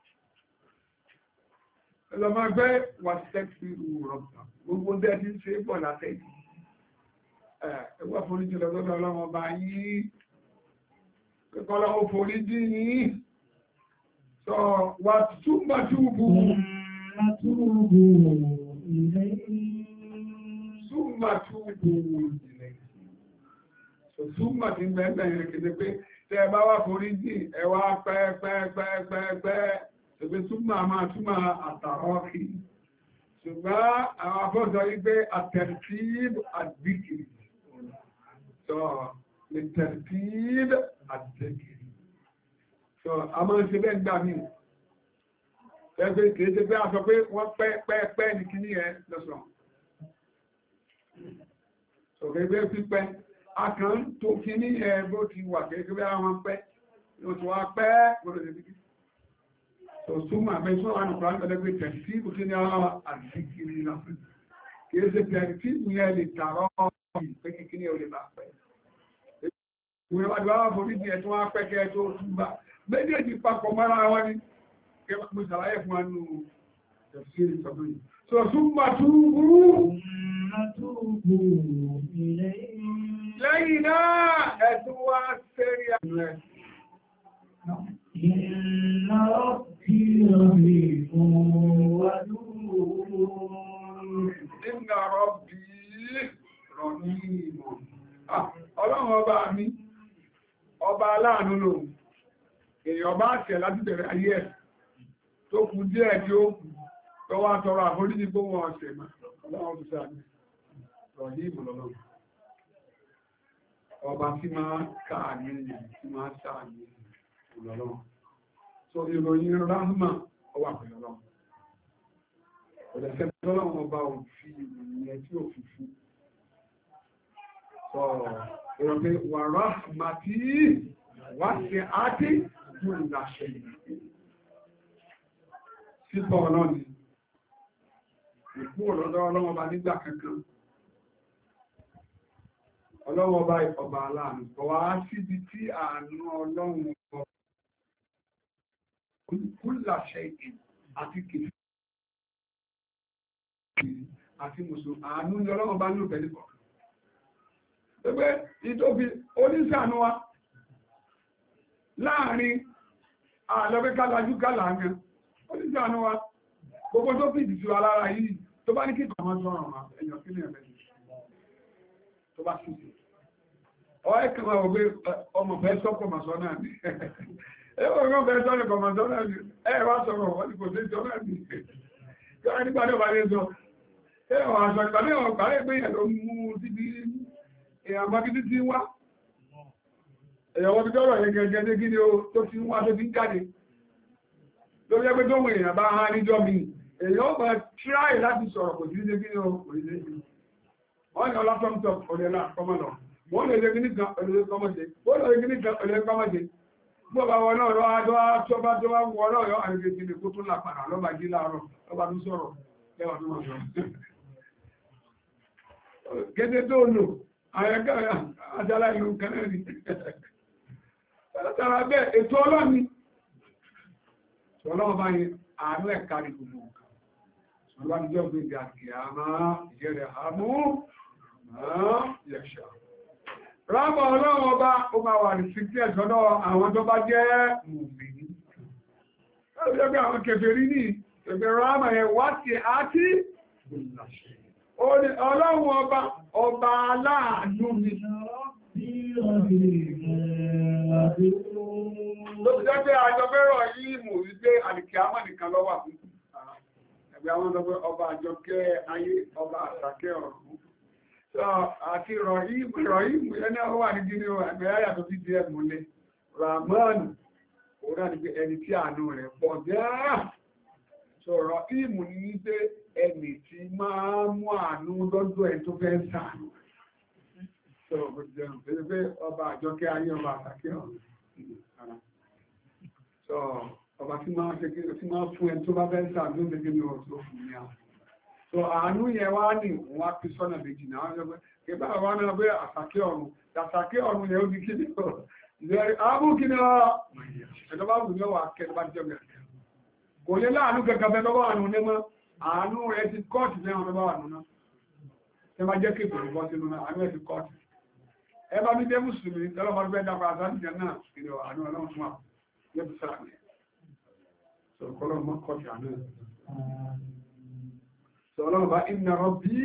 ẹlọ́mọ ẹgbẹ́ wà sẹ́kì rọ̀bà gbogbo bẹ́ẹ̀ tí ń ṣe pọ̀ látẹ̀yìn ẹgbẹ́ foríjì lọ́dọ́dọ́ ọlọ́wọ́ bá yìí pẹ́kọ́lọ́wọ́ foríjì yìí sọ wà túnbà túbù túnbà túbù ilẹ̀ túnbà tí bẹ́ẹ̀ yẹn kéde pé tẹ́ bá wà foríjì ẹwà pẹ́ẹ́pẹ́ẹ́pẹ́ẹ́pẹ́ ṣùgbọ́n túnmà máa túnmà àtàrọ́kì ṣùgbọ́n àwọn afọ́sọ wípé àtẹ̀rtíb àdìkìrì so lè tẹ̀rtíb àdìkìrì so a máa ń ṣe bẹ́ẹ̀ gbà mí ẹgbẹ́ kìí ṣe pé a sọ pé wọ́n pẹ́ ní kíní ẹ lọ́sàn so gẹ́gẹ́ pípẹ́ a kàn tó kíní ẹ bó ti wà gẹ́gẹ́ àwọn pẹ́ ló ti wá pẹ́ gbọ́dọ̀ lè bí so súnmọ́ àmẹ́sọ́ àwọn ọ̀pọ̀ àgbẹ̀lẹ́gbẹ̀ tẹ̀síbù tí ní àwọn àdìkiri lọ́pìn kìí ṣe tẹ̀síbù yẹn lè tààrọ pé kíkiri ò lè bá pẹ́ ìwé wájú wá forí ní ẹ̀tún wá pẹ́kẹ́ tó túnbà méjèèjì papọ̀ mọ́ra wọn ni kẹwàá mo ṣàlàyé fún wọn nù tẹ̀síbù sọ́dún yìí so súnmọ́ túbú lẹ́yìn náà ẹ̀tún wá sẹ́rí àmì إن ربي رحيم ودود إن ربي رحيم Ọlọ́run ọba mi, ọba aláàánú lò, èèyàn bá ṣẹ̀ láti bẹ̀rẹ̀ ayé ẹ̀ tó kù díẹ̀ tí ó kù tó wá tọrọ àforíjì gbóhùn ọ̀sẹ̀ mà, ọlọ́run tó sáà ní rọ̀hìmù lọ́lọ́run. Ọba tí máa káà ní ilẹ̀ tí máa sáà ní ìlọ́lọ́run. So ìròyìn ráhùmà ọwà pẹ̀lú ọlọ́run. Ọ̀dẹ̀fẹ́ lọ́lọ́run ọba ò fi ìròyìn ẹ tí ò fi fún. Sọ ìrọ̀pẹ́ wà ráhùmà tí wá sí àti fún ìlàṣẹ sípò ọlọ́ni. Ìkú ọ̀lọ́dọ́ ọlọ́run ọba nígbà kankan. Ọlọ́run ọba ọba aláàánú. Kọ̀ wá síbi tí àánú ọlọ́run kúlà ṣẹ́yìn àti kìí àti mùsùlùmí àánú ni ọlọ́run bá ní òbẹ̀lẹ̀ kọ̀ọ̀kan. Ẹgbẹ́ ìtòfi oníṣàánú wa láàrin àlọ́bẹ́ kálájú kálàáńgá oníṣàánú wa gbogbo tó fi ìdìtì wa lára yìí tó bá ní kíkọ̀ máa sọ̀rọ̀ ma èèyàn kí ní ẹ̀fẹ́ tó bá ṣùgbọ́n ọ ẹ̀kọ́ máa wọ́n pé ọmọ fẹ́ sọ́kọ̀ màá sọ náà ní ẹ̀wọ̀n ọmọ fẹ́ sọ́kọ̀ màá sọ náà ní ẹ̀ wá sọ̀rọ̀ wọ́n ti kò sí sọ náà ní kí wọ́n nígbà tó bá lè sọ ẹ̀wọ̀n àṣọ ìpàdé ọ̀rọ̀ pàdé pé ẹ̀ ló mú síbi èèyàn bá bíi ti wá èèyàn wọ́n ti dọ́rọ̀ yẹn gẹ́gẹ́ kí ni ó tó ti wá tó ti ń jáde lórí ẹgbẹ́ tó wọ èèyàn bá há níjọ́ mi èèyàn bá tíráì láti sọ̀rọ̀ kò sí ṣe kí ni ó kò sí ṣe wọ́n ní ọlọ́pọ̀mtọ̀ ọ̀dẹ̀lá kọmọ̀lọ̀ wọ́n lè ṣe kí ní kan ọ̀dẹ̀lẹ́ kọmọ̀ṣe wọ́n lè ṣe kí ní kan ọ̀dẹ̀lẹ́ kọmọ̀ṣe gbọ́bà wọn náà lọ́wọ́ tó bá wọ́n náà yọ àrẹ́gẹ́ sí ni kó tún lápàdà lọ́bà jí láàárọ̀ lọ́bà tún sọ̀rọ̀ lẹ́wà tó máa sọ gẹ́gẹ́ tó lò àyẹ́gẹ́ àjálá ìlú kanẹ́rì tàbí bẹ́ẹ̀ ètò ọlọ́ni ọlọ́wọ́ bá yẹn àánú ẹ̀ka ní gbogbo nǹkan ọlọ́ni jẹ́ ògbé ìgbà kìí àmá ìjẹ́rẹ̀ àmú yẹ̀ṣà rábọ̀ ọlọ́run ọba ó máa wà ní síkí ẹ̀sọ́dọ̀ àwọn tó bá jẹ́ mùmìnì ẹgbẹ́ àwọn kèfèrí ní ẹgbẹ́ rábọ̀ yẹn wá sí àti ọlọ́run ọba aláàánú mi ló ti jẹ́ pé àjọbẹ́rọ̀ yìí mú wípé àdìkì àmọ́ nìkan lọ́wọ́ ẹgbẹ́ àwọn ọba àjọkẹ́ ayé ọba àsàkẹ́ ọ̀run àti rọ̀yìmù ẹni ọwọ́ wà ní gíní ẹgbẹ́ ayà tó fi díẹ̀ múlẹ̀ ramanu òun náà ni pé ẹni tí àánú rẹ̀ pọ̀ gẹ́rà sọ̀rọ̀ ìmù ní wípé ẹni tí máa mú àánú lọ́dọ̀ ẹ̀ tó fẹ́ sàánú sọ̀rọ̀ bó ti jẹun pé ọba àjọkẹ́ ayé ọba àsàkẹ́ ọ̀run ọba tí máa fún ẹ tó bá fẹ́ sàánú ló gẹ́gẹ́ ní ọ̀tọ́ fún mi àwọn so àánú yẹn wá ní wọ́n á fi sọ́nà méjì náà wọ́n gbé kẹbà wà náà pé àsàkẹ́ ọ̀run yẹn ó di kíni ọ̀ ìrẹ́rí ààbò kíni ọ̀ ẹ̀dọ́ bá wù ní ọwà kẹ́lẹ́ bá jẹ́ mẹ́rin kò lè láàánú gẹ́gẹ́ bẹ́ lọ́wọ́ àánú ní mọ́ àánú rẹ̀ ti kọ́ọ̀tù lẹ́wọ̀n lọ́wọ́ àánú náà tẹ́ bá jẹ́ kéèkì bọ́ sínú náà àánú rẹ̀ ti kọ́ọ̀tù ẹ bá mi jẹ́ mùsùlùmí tọ́lọ́ bá fẹ́ dápa àtàlùjẹ náà kiri àánú ọlọ́run fún wa yẹ́ bí sára mi sọ kọ́lọ́ mọ́ kọ́ọ̀tù àánú Ọlọ́run bá inna rabbi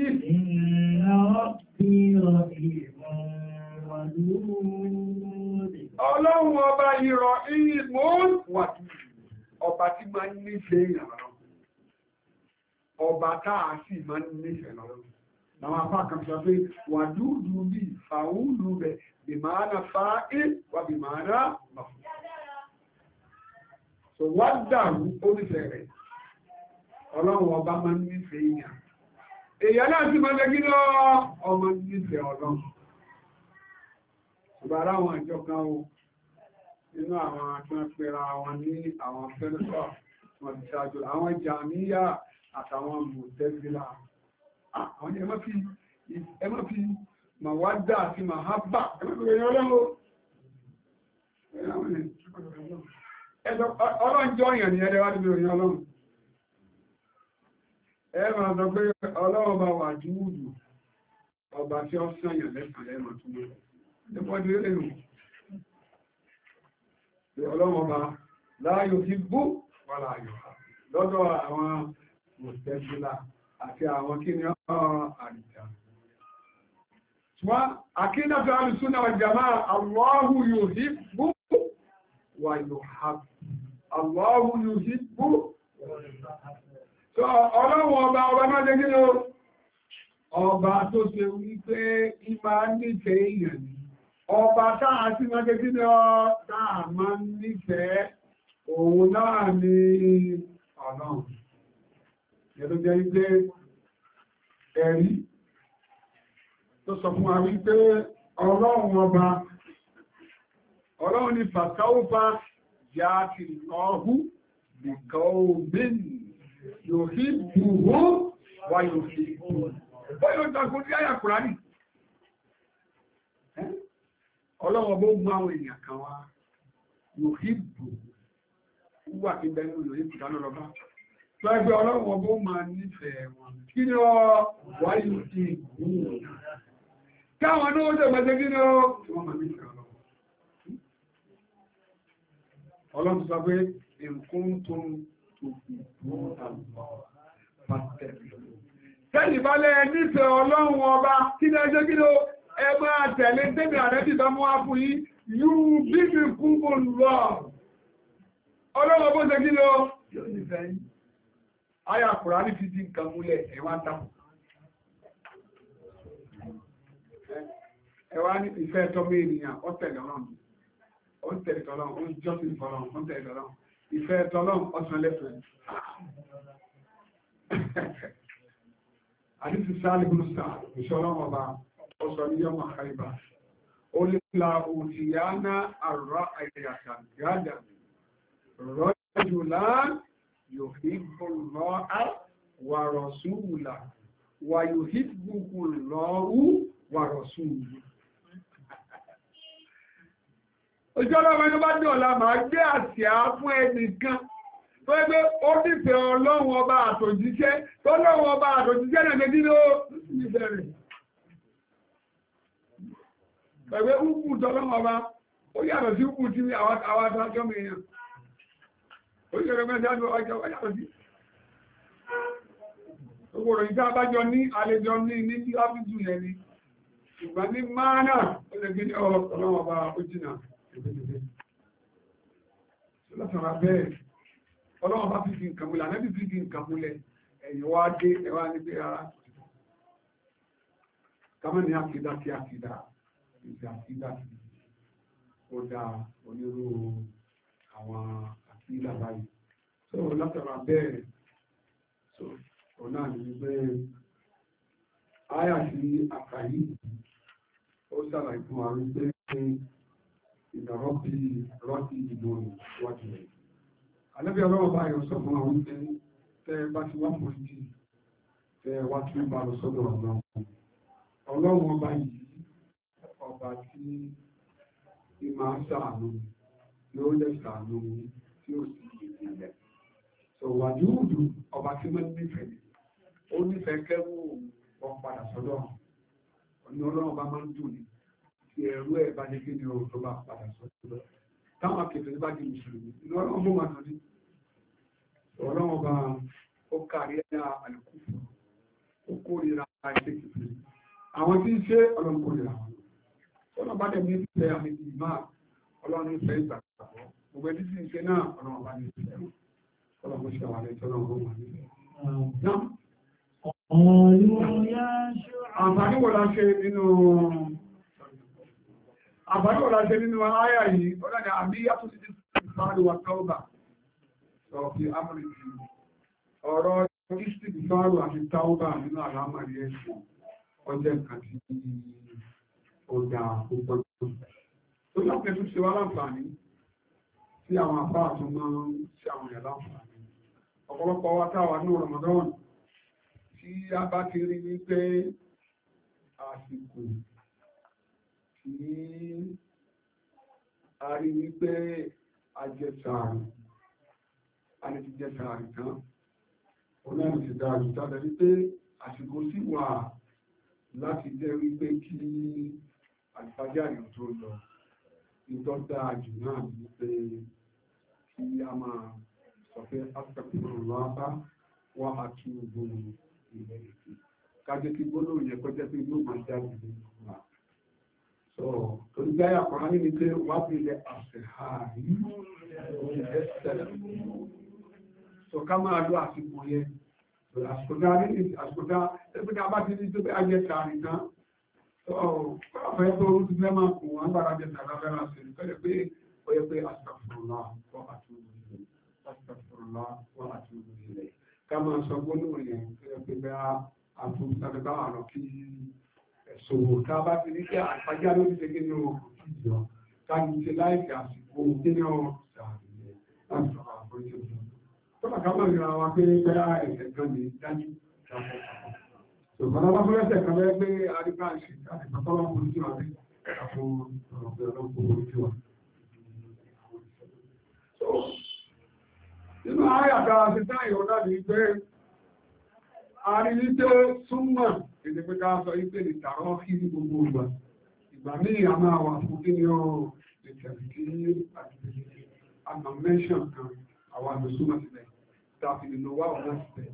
Ọlọ́run ọba ìrọ̀ ìmọ̀ wàdú ọba tí máa ń nífẹ̀ẹ́ ìrànlọ́. Ọba táà sì máa ń nífẹ̀ẹ́ lọ́rọ̀. Àwọn apá kan sọ pé wàdúùdù bí fàúlù rẹ̀ bí máa na fa'í wà bí máa na maf'ul. So wá dàrú ó nífẹ̀ẹ́ rẹ̀. Ọlọ́run ọba máa ń nífẹ̀ẹ́ èèyàn. Èèyàn náà sì máa ń lẹ́gbí lọ ọmọ nífẹ̀ẹ́ ọlọ́run. Ṣùgbọ́n àwọn ìjọ kan o, nínú àwọn tí wọ́n pera wọn ní àwọn fẹ́lẹ́sọ̀ wọn ti ṣáájú. Àwọn Jàmíyà àtàwọn Mùtẹ́sílà. Àwọn ẹ má fi màwádà àti màhábà, ẹ má fi rẹ̀ ọlọ́run. Ọlọ́run jọ ìyàn ni ẹ̀rẹ́ wá níbi òyìn ọlọ́run. Ẹ̀rọ sọ pé ọlọ́run bá wà júùdù ọba tí ó sànyàn lẹ́sàn lẹ́mọ̀ tún mọ́. Ẹgbọ́dé lẹ́nu. Ọlọ́run bá láàyò ti bú wà láàyò. Lọ́dọ̀ àwọn Mùtẹ́sílà àti àwọn kí ni àrìjà. Ṣùgbọ́n àkídàtọ̀ àrìsúnà wal jamaa Allahu yuhibbu wa yuhabbu. Allahu yuhibbu wa yuhabbu. Ọlọ́run ọba máa jẹ́ gínú ọba tó ṣe wípé ìmá nífẹ̀ẹ́ èèyàn ni ọba táà sí máa jẹ́ gínú táà máa nífẹ̀ẹ́ òun náà ni ọlọ́run ẹ̀lú jẹ́ wípé ẹ̀rí tó sọ fún wa wípé ọlọ́run ni fàtàwọ́fà yá ti ọ̀hú nìkan ògbéni yóò fi bùhú wà yóò fi bùhú. Bọ́yọ̀ ìtàkùn tí àyà Kùránì. Ọlọ́wọ́ bó mú àwọn èèyàn kan wá, yóò fi bùhú. wà kí bẹ́ẹ̀ ní òyìn ìpìdá lọ́lọ́bá lọ́gbẹ́ ọlọ́run ọbọ̀ máa nífẹ̀ẹ́ wọn kí ni ọ wáyé ti káwọn ní ó jẹ́ mẹ́jẹ́ kí ni ó tí wọ́n máa nífẹ̀ẹ́ ọlọ́run sọ pé nǹkan tó ń tẹ́lì bá lẹ́ nífẹ̀ẹ́ ọlọ́run ọba kí ní ẹjẹ́ kí ló ẹ máa tẹ̀lé tẹ́bì àrẹ́bì bá mú wá fún yí yóò bíbí kúmọ̀ lọ ọlọ́run ọbọ̀ ṣe kí ló yóò nífẹ̀ẹ́ yí ayà Kùránì fi di nǹkan múlẹ̀ ẹ̀wà tàbí ẹwà ní ìfẹ́ tọ́mọ ènìyàn ó tẹ̀lé ọlọ́run ó tẹ̀lé tọ́lọ́run ó jọ́sìn fọ́lọ́run ó tẹ̀lé tọ́lọ́run ìfẹ́ tọ́lọ́run ọ̀sán lẹ́fẹ̀ẹ́ àdísì sáàlì gúnúsà ìṣọ́lọ́wọ́ ọba ọ̀sọ̀ ní yọmọ àkáìbà ó lè la òtìyànà àrọ̀ àìyàkà gádà rọ́jùlá yòhìbùlọ́à wà rọ̀súùlà wà yòhìbùlọ́ù wà rọ̀súùlù ojú ọlọ́run ẹni bá ní ọ̀la máa gbé àsíá fún ẹnìkan tó ẹgbẹ́ ó nífẹ̀ẹ́ ọlọ́run ọba àtòjíṣẹ́ tó lọ́run ọba àtòjíṣẹ́ náà lẹ́bí ló nífẹ̀ẹ́ rẹ̀ pẹ̀lú ukú tọ́lọ́run ọba ó yàtọ̀ sí ukú tí àwọn àtàjọ́ mìíràn ó yẹ̀rọ mẹ́sàn-án ọjọ́ yàtọ̀ sí gbogbo rẹ̀ ìta abájọ ní àlejò ní bí áfíjù yẹn ni ìgbà ní máa náà ó lè gbé ní ọlọ́run ọba ó jìnà lọ́sọ̀rọ̀ bẹ́ẹ̀ ọlọ́run bá fi fi nǹkan múlẹ̀ ànẹ́bí fi nǹkan múlẹ̀ ẹ̀yìn wá dé ẹwà níbi ara kàmọ́ ní àkídá sí àkídá ìgbà àkídá sí ó dá onírú àwọn àkídá báyìí so lọ́sọ̀rọ̀ bẹ́ẹ̀ so ọ̀nà ní pé áyà sí àkàyí ó ṣàlàyé fún wa wípé ìdàrọ́bí rọ́tí ìbò wájú rẹ̀. Àlẹ́bí ọlọ́wọ́ bá yọ sọ fún àwọn ìpẹ́ tẹ́ bá ti wá pòlítì tẹ́ wá tí ó bá lọ sọ́dọ̀ ọlọ́run. Ọlọ́run ọba yìí ọba tí ìmá ṣàánú yóò lè ṣàánú tí ó sì ìpìlẹ̀. Sọ wájú òdù ọba tí wọ́n nífẹ̀ẹ́ ó nífẹ̀ẹ́ kẹ́wù wọn padà sọ́dọ̀ ọ̀nà ọlọ́run ọba máa ń dùn ní ẹ̀rú ẹ̀ bá jẹ́ kí ni ọ̀rọ̀ tó bá padà sọ́tọ̀ táwọn akẹ́kẹ̀ẹ́ bá di mùsùlùmí inú ọlọ́run bó máa tọ́jú ọlọ́run bá ó kárí ẹ̀yà àlùkùfù ó kórìíra ẹ̀ṣẹ̀ kìfì àwọn tí ń ṣe ọlọ́run kórìíra wọn ọlọ́run bá dẹ̀ ní ìfẹ́ àmì ìmá ọlọ́run ìfẹ́ ìgbàgbọ́ gbogbo ẹni tí ń ṣe náà ọlọ́run bá ní ìfẹ́ ọlọ́run kò ṣe àwọn ẹ̀ṣẹ̀ ọlọ́run bó máa nífẹ̀ẹ́ àǹfààní wo la ṣe nínú àbáyé ọ̀la jẹ́ nínú àyà yìí ọ̀dá àbí yàtọ̀ sí ìfààrí wa tọ́ọ̀bà ọ̀fí amúrìkì ọ̀rọ̀ ìsìnkú ìfààrí àti tọ́ọ̀bà nínú àlámàrí ẹ̀sùn ọjọ́ nǹkan tí ó dá púpọ̀ tó lápẹ́ tó ṣe wá láǹfààní tí àwọn àbá àtún máa ń ṣe àwọn èèyàn láǹfààní ọ̀pọ̀lọpọ̀ wa táwà ní Ramadan tí a bá ti rí wípé àsìkò tí a rí wípé ajẹ́sàárì a lè ti jẹ́sàárì tán onáà ti dáadù tàbí wípé àsìkò sí wà láti jẹ́ wípé kí àlùfájàrí tó lọ ìtọ́ dáadù náà wípé kí a máa sọ pé aspectable lọ́pá wọ́n á tún gbóhùn ilẹ̀ èdè kájẹ́ kí gbólóhùn yẹ kọjẹ́ pé yóò máa jáde nínú wa torí gáyà kan ní ní pé wà bílẹ̀ àṣẹ̀hàrí so ká máa lọ àsìkò yẹn àsìkòdá ẹgbẹ́ta bá ti ní tó bẹ́ ajẹ́ tààrí náà ọ̀fẹ́ tó rú ti fẹ́ máa kùn wọ́n gbára jẹ́ tààrí abẹ́rẹ́ àṣẹ ìfẹ́lẹ̀ pé ó yẹ pé astaghfirullah wọ́n àti ilẹ̀ ká máa sọ gbólóhùn yẹn tó yẹ pé bẹ́ àtúntàbẹ́bá àrọ̀ kí ṣòwò tá a bá ti ní kí àpájá ló ti ṣe kí ní ìjọ káàkiri ṣe láìsí àsìkò kí ní ọ̀rọ̀ ṣàríyẹ láti sọ̀rọ̀ àforíṣẹ́ òjò tó bàkà mọ̀ ìrìn àwọn pé bẹ́rẹ̀ ẹ̀sẹ̀ kan lè dájú ṣùgbọ́n bá fẹ́ ẹ̀sẹ̀ kan lẹ́ pé arígbà ṣe àti pàtàkì oríṣi wà ní àpò ọ̀rọ̀ Nínú àyàtà àti táyọ̀ láti pé a rí wípé súnmọ̀ èdè pé ká sọ wípé lè tààrọ́ kí ní gbogbo ìgbà. Ìgbà míì a máa wà fún kí ní ó lè tẹ̀lé kí àti àmà mẹ́ṣàn kan àwọn àmì súnmọ̀ sílẹ̀. Tàbí nínú wà ọ̀nà sílẹ̀.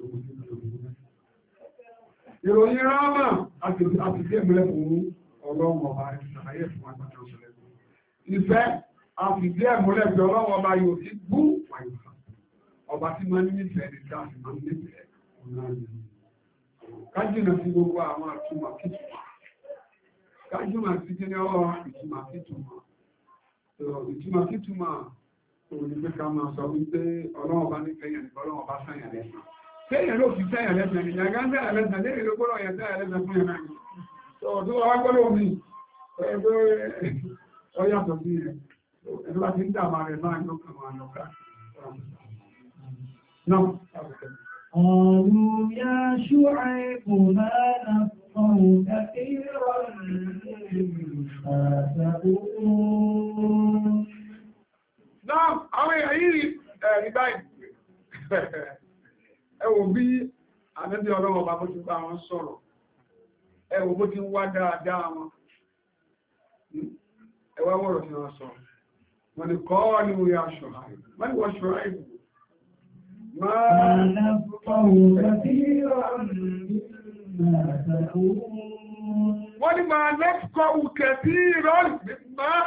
Ìròyìn rámà àti bí ẹ̀mẹ́lẹ̀ fún ọlọ́run ọba ìṣàlàyé fún àgbàjọ ìṣẹ̀lẹ̀. Ìfẹ́ àti bí ẹ̀mẹ́lẹ̀ fún ọlọ́run ọba yóò ti bú wàyíká. Ọba tí máa ń nífẹ̀ẹ́ ní káàkiri máa ń nífẹ̀ẹ́ ọ̀nà ìlú. Kájìnà sí gbogbo àwọn àtúmọ̀ kìtùmọ̀. Kájìnà sí kí ní ọwọ́ ìtumọ̀ kìtùmọ̀. Ìtumọ̀ kìtùmọ̀ òun ni pé ká máa sọ wípé ọlọ́run ọba nífẹ̀ẹ́ yẹn nípa ọlọ́run ọba sáyẹn lẹ́sìn. Sẹ́yìn ló fi sẹ́yìn lẹ́sìn ni, ìyàgá ń sẹ́yìn lẹ́sìn lẹ́yìn ló gbọ́dọ̀ yẹn sẹ́yìn lẹ́sìn fún yẹn náà. Tó wá gbọ́dọ̀ mi, ẹgbẹ́ ọyàtọ̀ sí ẹ̀. Ẹgbẹ́ bá ti ń dàmà rẹ̀ máa ń lọ́kàn máa lọ́kà. قالوا يا شعيب ما نفقه كثيرا مما تقول. Náà, àwọn èèyàn yìí ẹ̀rí báyìí. Ẹ wò bí ànábì ọlọ́wọ́ bá bó ti bá wọn sọ̀rọ̀. Ẹ wò bó ti ń wá dáadáa wọn. Ẹ wá wọ́rọ̀ tí wọ́n sọ. Wọ́n ni kọ́ ní orí aṣọ àìbù. Wọ́n ni wọ́n ṣọ àìbù. Máa wọ́n ni máa lẹ́kọ̀ọ́ kẹfí rọ́ọ̀lù máa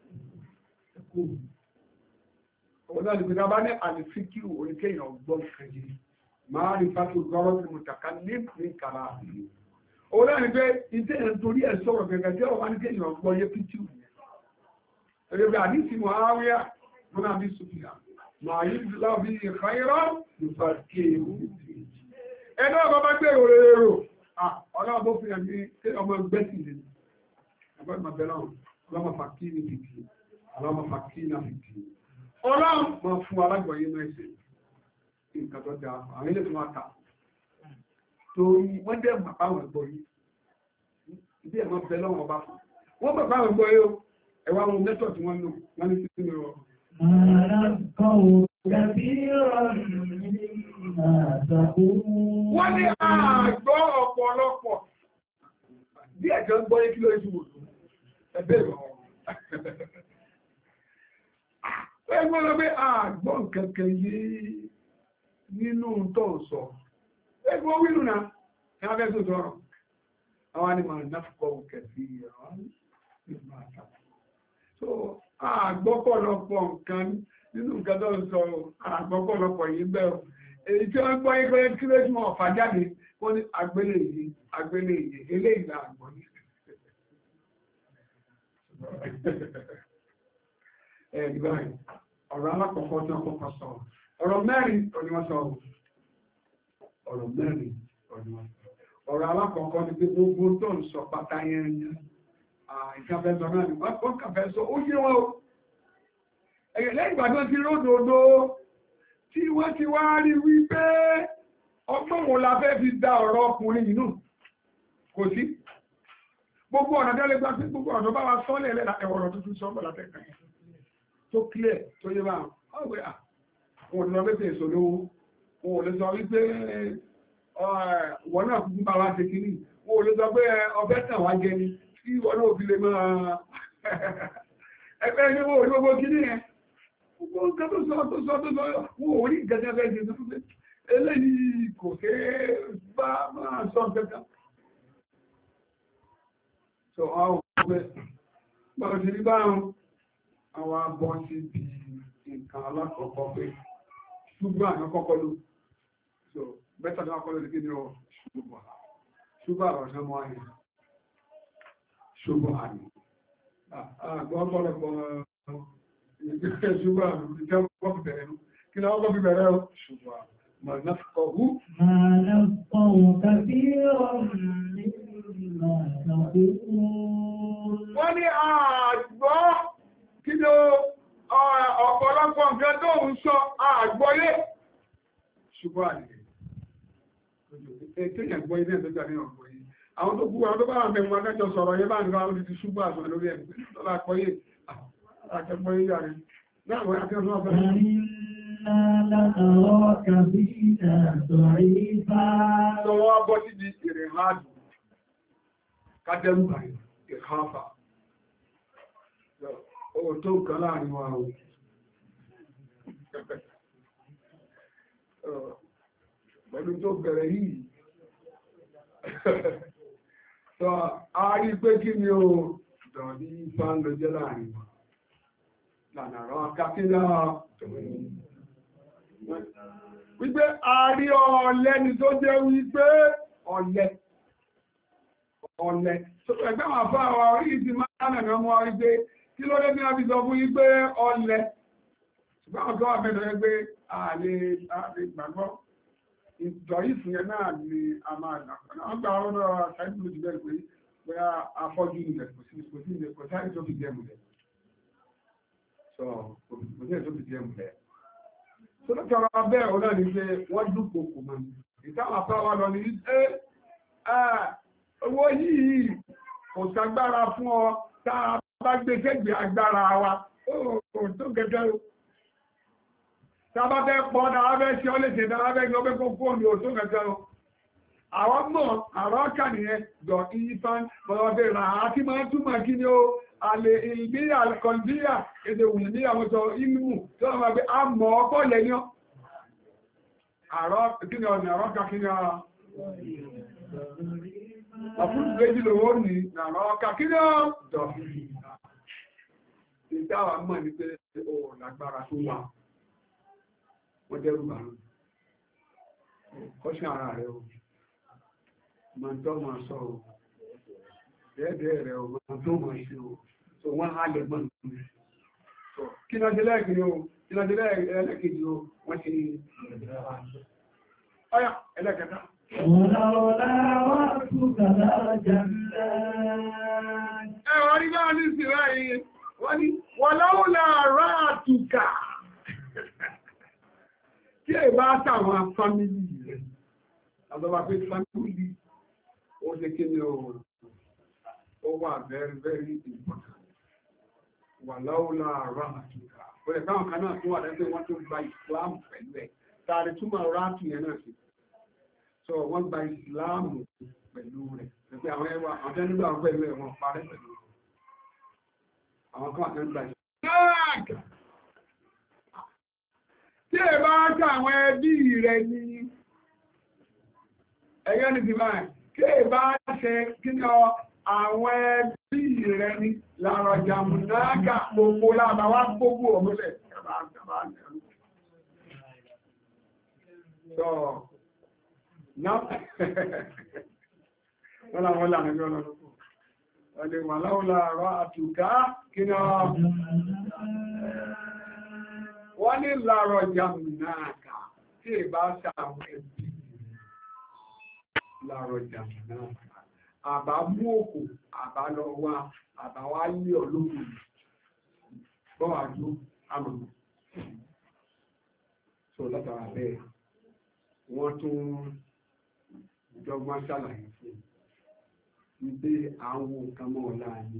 ọ̀dọ́ ìgbìdá bá ní àlìfíkìrù oríkèèyàn gbọ́n kẹjì máa rí fásitì gọ́rọ̀ tí mo tàkà ní kàrà àbí ọ̀dọ́ ìgbé ìdẹ́ ẹ̀ torí ẹ̀ sọ̀rọ̀ gẹ̀gẹ̀ tí ọ̀wá ní kéèyàn gbọ́ yé pítì ẹgbẹ́ àdísì mọ̀ àwíyá mọ́nà bí sùfìyà máa yí lábí ìfàírọ́ ìfàkèèrú ẹ̀dọ́ ọba bá gbé òrèrò ọlọ́ọ̀bọ̀ fi hàn ní ọmọ gbẹ́sì lè ẹgbẹ́ ìmọ̀bẹ̀lọ́ ọlọ́mọ fàkí ní fìtì ọlọ́mọ fàkí ní fìtì ọlọ́run máa fún alágbọ̀nyé náà ṣe nǹkan tó dáa àwọn ilé fún àtà torí wọ́n dẹ̀ mọ̀ báwọn ẹ̀gbọ́ yìí ìdí ẹ̀mọ́ bẹ lọ́wọ́ ọba fún wọ́n mọ̀ báwọn ẹ̀gbọ́ yìí ẹ̀wà àwọn mẹ́tọ̀ tí wọ́n lò wọ́n ní sí rọ. Wọ́n ní àgbọ́ ọ̀pọ̀lọpọ̀ bí ẹ̀jọ́ ń gbọ́ yé kí ló ìṣubú ẹ̀bẹ̀ rọ̀ ẹgbọ́n lọ pé àgbọ́n kẹ̀kẹ́ yìí nínú tó sọ ẹgbọ́n wínú náà ní abẹ́ tó sọ̀rọ̀ àwọn anìmọ̀ náfùkọ́ kẹfì so àgbọ́pọ̀lọpọ̀ nǹkan nínú nǹkan tó sọ àgbọ́pọ̀lọpọ̀ yìí bẹ́ẹ̀ èyí tí wọ́n gbọ́ yí pé kí ló túnmọ̀ ọ̀fà jáde wọ́n ní agbélé yìí eléyìí là àgbọ́n ní ẹ̀gbọ́n ọ̀rọ̀ alákọ̀ọ́kọ́ tí wọ́n kọ́kọ́ sọ ọ̀rọ̀ mẹ́rin ọ̀ni wọ́n sọ ọ̀rọ̀ mẹ́rin ọ̀ni wọ́n sọ ọ̀rọ̀ alákọ̀ọ́kọ́ ni pé gbogbo tó ń sọ pátá yẹn ìkàfẹ́sọ náà ni wọ́n kàfẹ́ sọ ó yé wọn o ẹ̀yẹ̀ lẹ́yìn ìgbà tó ti ródòdó tí wọ́n ti wá rí wípé ọgbọ́n wo la fẹ́ fi da ọ̀rọ̀ ọkùnrin yìí nù kò sí gbogbo ọ̀nà tẹ́lẹ̀ gbá sí gbogbo ọ̀nà bá wa sọ́lẹ̀ ẹ̀lẹ́la ẹ̀wọ̀rọ̀ tuntun sọ́gbọ̀ látẹ̀kàn tó clear tó yé bá ọgbẹ́ àwọn òdìlọ pẹ́pẹ́ èso lówó wọn ò lè sọ wípé wọ́n náà kúkú bá wá ṣe kìíní wọn ò lè sọ pé ọbẹ̀ tàn wá jẹ ni tí wọ́n náà fi lè máa ẹgbẹ́ ní wọ́n ò ní gbogbo kìíní yẹn gbogbo nǹkan tó sọ wọn ò rí gẹ́gẹ́ bẹ́ẹ̀ ṣe tó fẹ́ eléyìí kò ké bá máa sọ gẹ́gẹ́ so àwọn ọgbẹ́ bọ́ọ̀ sí ní báwọn àwọn abọ́ sí bí nǹkan alákọ̀ọ́kọ́ pé ṣùgbọ́n àwọn kọ́kọ́ ló so mẹ́ta ní akọ́lọ́ lè gíní ọ ṣùgbọ́n àwọn ọ̀sán mọ́ ayé ṣùgbọ́n àmì àgbọ́ ọ̀pọ̀lọpọ̀ ìgbẹ́ ṣùgbọ́n àmì ìjẹ́ ọkọ̀ fi bẹ̀rẹ̀ nú kí ni ọkọ̀ fi bẹ̀rẹ̀ ọ ṣùgbọ́n àmì nàfkọ̀hú wọ́n ní àgbọ́ kí ni ọ̀pọ̀lọpọ̀ nǹkan tó ń sọ àgbọ́yé ṣùgbọ́n àdìgẹ̀ ètèyàn gbọ́ ilé ẹ̀tọ́jà ní ọ̀gbọ̀ yìí àwọn tó kú àwọn tó bá wà mẹ́rin adájọ́ sọ̀rọ̀ yẹ bá ń gbá ti ṣùgbọ́n àṣọ lórí ẹ̀mí lọ́la àpọ́yé àkẹ́gbọ́yé yàrí náà wọ́n akẹ́kọ̀ọ́ ọ̀fẹ́ لنراك فينا ضعيفا. Lọ́wọ́ bọ́ sí di ìrìnàjò, kájẹ́rù báyìí, ìkáfà. Ó tó nǹkan láàrin wa o. Pẹ̀lú tó bẹ̀rẹ̀ yìí. Sọ, a rí pé kí ni o dọ̀dí ifá ń lọ jẹ́ láàrin wa. Lànàrọ̀ kákílá wípé a rí ọ̀lẹ́ni tó jẹ́ wípé ọ̀lẹ. Ẹgbẹ́ wọn fún àwọn orí ìdí máa nàná mọ́ wípé kí ló dé ní a fi sọ fún wípé ọ̀lẹ. Ṣùgbọ́n àwọn tó wà mẹ́lẹ̀ pé ààlè gbàgbọ́. Ìjọ̀rí fún yẹn náà ni a máa gbà. Wọ́n gbà ọ́nà ṣáìdúró ti bẹ́ẹ̀ pé bóyá afọ́jú ilẹ̀ kò sáré tó fi jẹ́ mulẹ̀. Sọ kò sí tó fi jẹ́ mulẹ̀. Tó ló tọrọ abẹ́ ọ̀nà ní pé wọ́n dúpọ̀ kò mọ̀. Ìtàwọn afẹ́ wa lọ ní owó yìí kò sagbára fún ọ tá a bá gbé kẹ́gbẹ́ agbára wa. Ó tó gẹ́gẹ́ o. Tàbá fẹ́ pọ̀ náà fẹ́ ṣe ọ́ lè ṣe náà fẹ́ gbọ́ pé kó fóònù ò tó gẹ́gẹ́ o. Àwọn mọ̀ àrọ́ kà nìyẹn dọ̀ ìfán bọ̀lọ́dẹ̀ rà á tí máa túmọ̀ kí ni ó àlè ìbí àkọ̀ndíyà èdè òun ní àwọn sọ inú tó wọ́n máa gbé a mọ̀ ọkọ̀ lẹ́yìn àrọ́ kí ni ọ̀nà àrọ́ kà kí ni ọ̀rọ̀ ọ̀fún méjì lówó ní àrọ́ kà kí ni ọ̀ dọ̀ ìdáwà mọ̀ ní pé ó lágbára tó wà wọ́n dẹ́rù bá lọ kọ́ṣẹ́ ara rẹ̀ o ma tó ma sọ o dẹ́ẹ̀dẹ́ rẹ̀ o ma tó ma ṣe o so wọ́n á lè mọ́ nínú kí náà jẹ́ lẹ́ẹ̀kiri o kí náà jẹ́ lẹ́ẹ̀kiri o wọ́n ti ọ̀yà ẹlẹ́kẹta ẹ̀wọ̀n rí bá ní sí ráyìí wọ́n ní wọ́n láwọ́lá ráàtùkà tí è bá tàwọn fámílì rẹ̀ àbọ̀bà pé fámílì ó ṣe kí ni ó wà very very important wà láwọ́lá ráàtùkà ó lè káwọn kan náà tó wà lẹ́gbẹ́ wọ́n tó gba Islam pẹ̀lú ẹ̀ tààrí túmọ̀ ráàtù yẹn náà sí so wọ́n gba Islam pẹ̀lú rẹ̀ pẹ̀lú àwọn ẹwà àwọn tẹ́ nígbà pẹ̀lú ẹ̀ wọ́n parẹ́ pẹ̀lú àwọn kan àtẹ́gbà Islam tí è bá ká àwọn ẹbí rẹ̀ ní ẹ̀yọ́ ní ti báyìí kí è bá ṣe kí ní àwọn ẹbí rẹ̀ ní láàrọ̀ jàmùnáàkà gbogbo lábàwá gbogbo ọmọlẹ̀ wọ́n láwọn ẹgbẹ́ ọlọ́pọ̀ ọdẹ wà láwọ́lá àrọ́ àtùká kí ní wọ́n ní láàrọ̀ jàmùnáàkà tí è bá ṣàwọn ẹbí láàrọ̀ jàmùnáàkà àbá mú òkú àbá lọ wá àbá wá lé ọlọ́run bọ́wàjú àmàmù so látara bẹ́ẹ̀ wọ́n tún jọgbọ́n ṣàlàyé fún wípé àwọn nǹkan mọ́ ọ̀la ní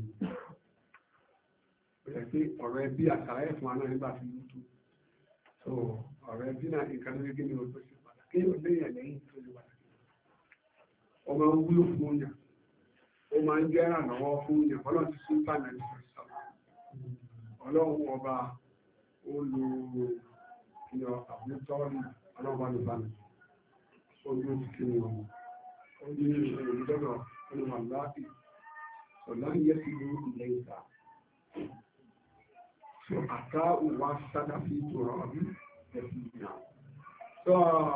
rẹ̀ pé ọ̀rọ̀ ẹbí àtàrà fún aná nígbà tí ó tó so ọ̀rọ̀ ẹbí náà nǹkan tó gẹ́gẹ́ ní ọjọ́ sí pàtàkì ó léyàn lẹ́yìn tó lè pàtàkì ọmọ ń wúlò fún òyàn ó máa ń jẹ́ ìrànlọ́wọ́ fún òyàn ọlọ́run ti sún pàdé ní sọ̀rọ̀ ọlọ́run ọba ó lo ìyọ àbútọ́ọ̀lì ọlọ́run bá lè bá mi ó ní oṣù kí ni ọmọ ó ní ìrìnlọ́dọ̀ olùwà láti ọ̀lá ń yẹ́ sí ilẹ̀ ìta so àká òwà sádà fi tòrọ ọdún ẹ̀fì ìyà so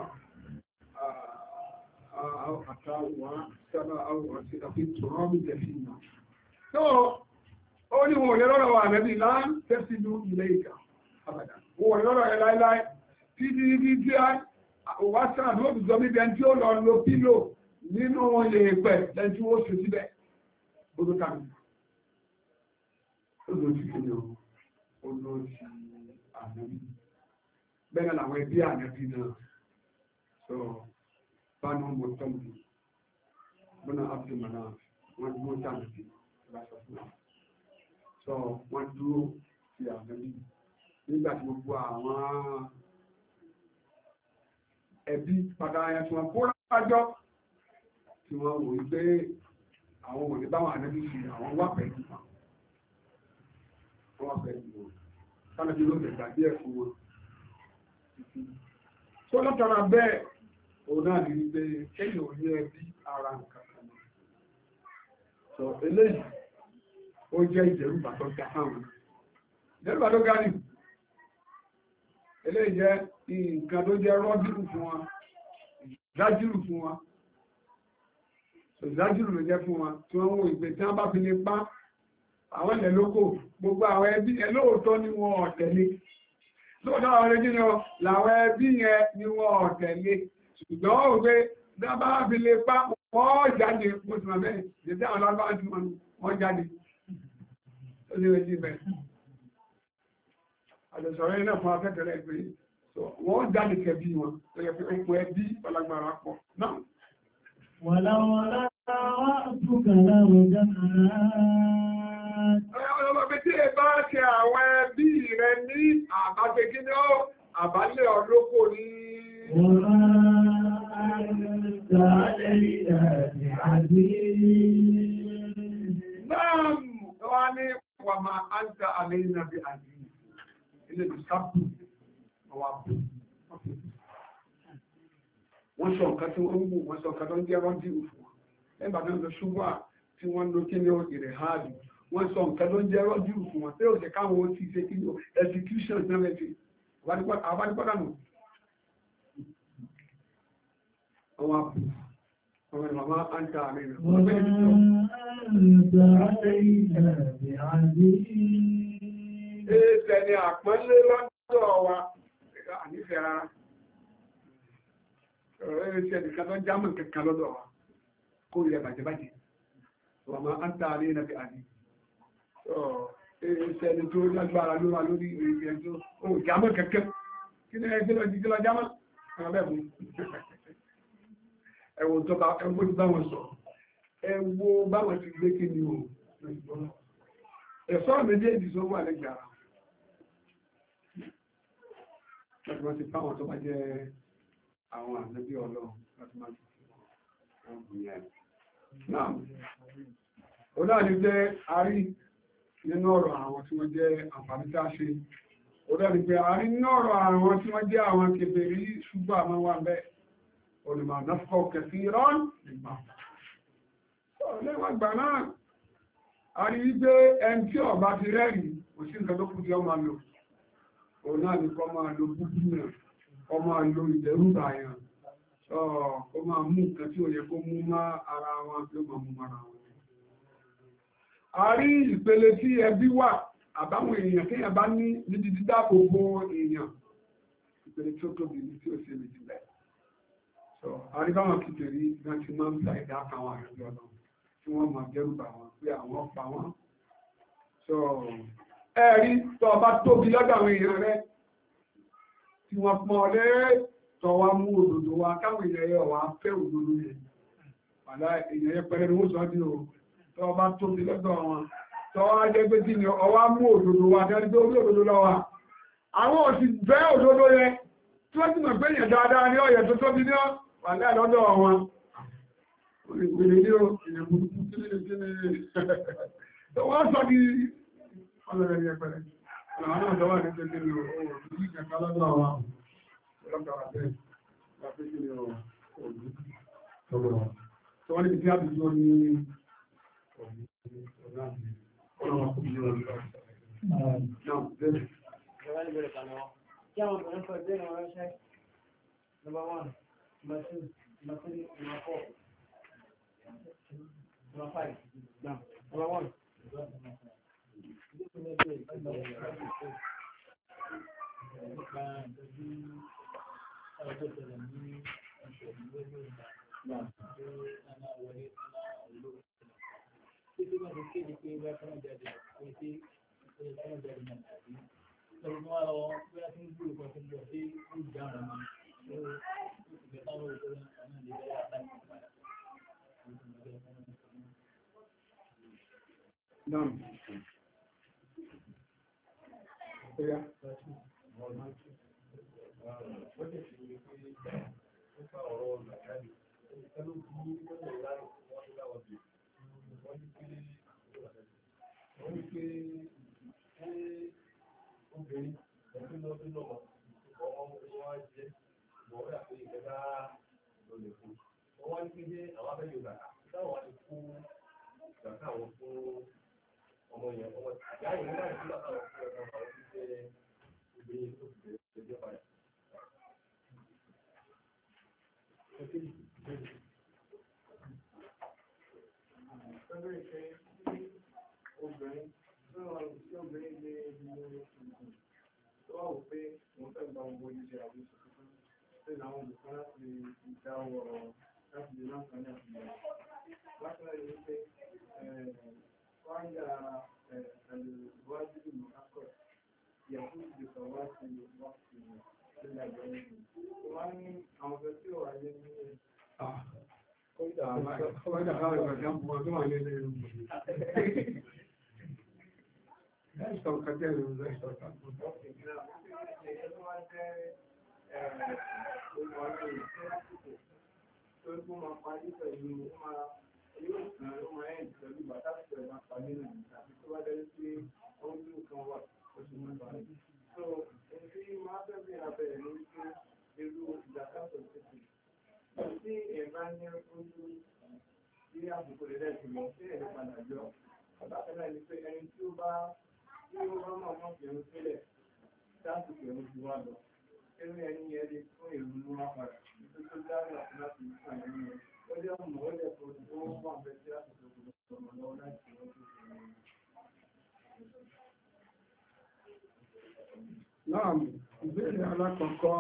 àká òwà sádà fi tòrọ ọdún ẹ̀fì ìyà so ó ní wọn ò lè lọ́rọ̀ wà nẹ́bí láń tẹ́sí ilẹ̀ ìta àbàdà wọn ò lè lọ́rọ̀ ẹ̀ láíláí títí tí òwà sádà ló bùzọ́ bí bẹ́ẹ̀ tí ó lọ lo pílò nínú èèpẹ̀ lẹ́yìn tí ó ṣe síbẹ̀ odó tàbí olóòtú kìíní olóòtú ànábì bẹ́ẹ̀ làwọn ẹbí ànábì náà sọ bánú mọ́tọ́mù bọ́nà abdulmana wọ́n dúró tàbí lásọ fún wa sọ wọ́n dúró sí ànábì nígbà tí gbogbo àwọn ẹbí padà ayẹ tí wọ́n kó rájọ́ tí wọ́n wò ó pé àwọn òní báwọn ànábì sí àwọn wà pẹ̀lú wọn sánàbí ló lè gbàgbé ẹ̀ fún wọn. tó látara bẹ́ẹ̀ òun náà ní pé kéèyàn ò ní ẹbí ara nǹkan kan náà. sọ eléyìí ó jẹ́ ìdẹ̀rùbà tó ga fáwọn ìdẹ̀rùbà tó ga ní eléyìí jẹ́ nǹkan tó jẹ́ rọ́dìrù fún wọn ìdájìrù fún wọn ìdájìrù ló jẹ́ fún wọn tí wọ́n wò ìpè tí wọ́n bá fi lè pa àwọn ilẹ̀ lóko gbogbo àwọn ẹbí ẹ lóòótọ́ ni wọ́n ọ̀tẹ̀lé lóòótọ́ àwọn ẹbí ni làwọn ẹbí yẹn ni wọ́n ọ̀tẹ̀lé ṣùgbọ́n ó pé dábàá fi lè pa wọ́n jáde mo sì máa bẹ́ẹ̀ jẹ́jẹ́ àwọn lágbára tí wọ́n jáde ó lè rẹ̀ jí bẹ́ẹ̀ àjọsọ̀rọ̀ yẹn náà fún akẹ́kẹ̀ẹ́ pé wọ́n jáde kẹbí wọn tó yẹ pé ó pọ̀ ẹbí ọlágbára pọ̀ náà. wàláwọ́lá wà túnkà láwọn jẹ́màrá ọlọ́pẹ́ tí ẹ bá ṣe àwọn ẹbí rẹ ní àbájẹ́gí ní ó àbálẹ̀ ọlọ́pọ̀ ní wọ́n sọ nǹkan tí wọ́n ń wù wọ́n sọ nǹkan tó ń jẹ́ rọ́dí òfò ẹgbà tó ń lọ ṣúgbà tí wọ́n ń lo kí ní ìrẹ̀ háàdì wọ́n sọ nǹkan tó ń jẹ́ rọ́dí òfò wọn tí ó jẹ́ káwọn ó ti ṣe kí ní execution náà lẹ́sí àbádìpọ́dà nù àwọn àpò ọmọ ìmọ̀má àǹtà àmì rẹ̀ wọ́n bẹ́ẹ̀ ní ẹ̀ẹ́sẹ̀ ni àpọ́nlé lọ́dọ̀ wa ànífẹ́ rárá ẹ̀ẹ́sẹ̀ nìkan tó jámọ̀ kẹkàn lọ́dọ̀ wa kó ilẹ̀ bàjẹ́bàjẹ́ wọ́n máa ń tààrí ẹ̀nàbí àní ẹ̀ẹ́sẹ̀ ni tó lágbára lóra lórí ìrìn ẹjọ́ ó jámọ̀ kẹkẹ́ kí ni ẹgbẹ́ lọ jíjẹ́ lọ jámọ̀ ẹ̀wọ̀n tó bá wọn sọ ẹwọ́ báwọn ti gbé kí ni o ẹ̀sọ́ méjèèjì tó wà lẹ́gbàá láti wọ́n ti fáwọn tó bá jẹ́ àwọn ànábì ọlọ́run láti máa ti fún yẹn. Náà, ó náà ní jẹ́ àárí nínú ọ̀rọ̀ àwọn tí wọ́n jẹ́ àǹfààní tá a ṣe. Ó náà ní pé àárí nínú ọ̀rọ̀ àwọn tí wọ́n jẹ́ àwọn kèfèrí ṣùgbọ́n àmọ́ wà bẹ́ẹ̀. Olùmọ̀ náfọ́ kẹfì rán nígbà. Lẹ́wọ̀n gbà náà, a rí wípé ẹni tí ọba ti rẹ́rìí, kò sí nǹkan tó kù tí ó máa lò. Òun náà ní kọ́ máa lo búburú náà, kọ́ máa lo ìdẹ́rùbà yẹn, kọ́ máa mú nǹkan tí ó yẹ kó mú má ara wọn tí ó máa mú ara wọn. A rí ìpele tí ẹbí wà, àbáwọn èèyàn kéèyàn bá ní níbi dídáàbò bo èèyàn, ìpele tí ó tóbi ní tí ó ṣe lè jù bẹ́ẹ̀. Àríbáwọn kìtèrí náà ti máa ń ta ìdá àwọn àrẹ́bí ọlọ́run tí wọ́n máa dẹ́rùbà wọn pé àwọn pa wọ́n. Ẹ̀rí tó bá tóbi lọ́dọ̀ àwọn èèyàn rẹ̀ tí wọ́n pọ̀ lé tọ́ wá mú òdòdó wa káwọn èèyàn yẹ wà fẹ́ òdòdó yẹn. Àlá èèyàn yẹ pẹ̀lẹ́ ni wọ́n sọ ní o tó bá tóbi lọ́dọ̀ wọn tó wá jẹ́ pé kí ni ọwá mú òdòdó wa tẹ́lẹ̀ tó rí òdòdó lọ wa. Àwọn òsì bẹ́ òdòdó yẹn tí wọ́n ti mọ̀ pé èèyàn dáadáa ní ọ̀yẹ̀ tó tóbi ní wàlẹ́ lọ́dọ̀ wọn. Ìgbèrè ní o, ìyẹn burúkú kí ní wọ́n sọ ní ọlọ́rẹ̀ yẹpẹrẹ. Àwọn náà dọ́wà ní pé kí ni o, ní kẹta lọ́dọ̀ wọn. Lọ́dọ̀ bẹ́ẹ̀, láti kí ni o, lọ́dọ̀ wọn. Tí wọ́n ní kí á bí tó ní ọ̀nà ọ̀nà kò bí wọn lọ. Náà, bẹ́ẹ̀. Kí àwọn ọ̀pọ̀lọpọ̀ fẹ́ bẹ́ẹ̀ wọn ránṣẹ́? Number 1, number 2, number 3, number 4, number 5. Now, number 1. Done. Yeah. nípa ọ̀rọ̀ nàìjíríà ẹlú bí wọ́n lè láì wọ́n ní láwọn bèèrè wọ́n ní pé obìnrin ẹ̀sìn lọ́dún náà ọmọ wọn jẹ́ wọ́n rà pé ìgbẹ́ta lọ́lẹ̀ fún wọ́n wá ní pé jẹ́ àwọn abẹ́yẹ òdàkà táwọn wá ti kó ìgbàkà àwọn fún ọmọ yẹn ọmọ ìyá ìwé náà nígbà táwọn fún ọmọ àwọn tí jẹ́ obìnrin tó fi bẹ̀rẹ̀ jẹ́ padà. Obìnrin tí obìnrin lè lo ìgbìmọ̀ tó wà wò pé wọ́n fẹ́ gba owó ìṣe àwọn ìṣòro tó láwọn olùkọ́ láti ìdá ọ̀rọ̀ láti lè láǹfààní àti ìlú. Lákàrà yìí pé wáyà ìwádìí ìlú akọ̀ ìyàtọ̀ ìdìbò wá sí wá sí ilé ẹgbẹ́ nínú. Wọ́n ní àwọn ọ̀fẹ́ tí ó wà ní ilé. Kọ́ńtà káwọn ìgbàjá ń bọ̀ tó wà nílé ìlú. Lẹ́ṣọ̀ kẹtẹ́ ìlú lẹ́ṣọ̀ kẹtẹ́. Tó kó máa parí pẹ̀lú yóò sàn ó máa ẹ̀ pẹ̀lú bàtà pẹ̀lú máa parí náà àti tó wá dẹ́rẹ́ pé ó ń dúró kan wà ó sì máa parí. So, èyí máa fẹ́ bí abẹ́rẹ́ ní wípé irú ìdàkàtọ̀ títì. Tí ẹ̀bá ní ojú ní àbùkù rẹ̀ lẹ́sì lọ sí ẹ̀rẹ́ padà jọ, ọ̀dàkẹ́lá ni pé ẹni tí ó bá máa mọ́ fẹ̀rún sílẹ̀ láti fẹ̀rún ju wá lọ. Ẹnu ẹni yẹn lè fún ìlú ní wá padà, nítorí tó dárí àti láti fún ẹni yẹn. Ó jẹ́ ọmọ ó jẹ́ tó ti wọ́n wà bẹ́ẹ̀ sí láti tó kò lọ́wọ́ lọ́wọ́ láti wọ́n tó fi ẹni. Náà, ìbéèrè alákọ̀ọ́kọ́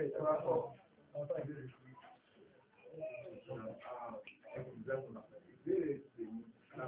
ìbéèrè tèmi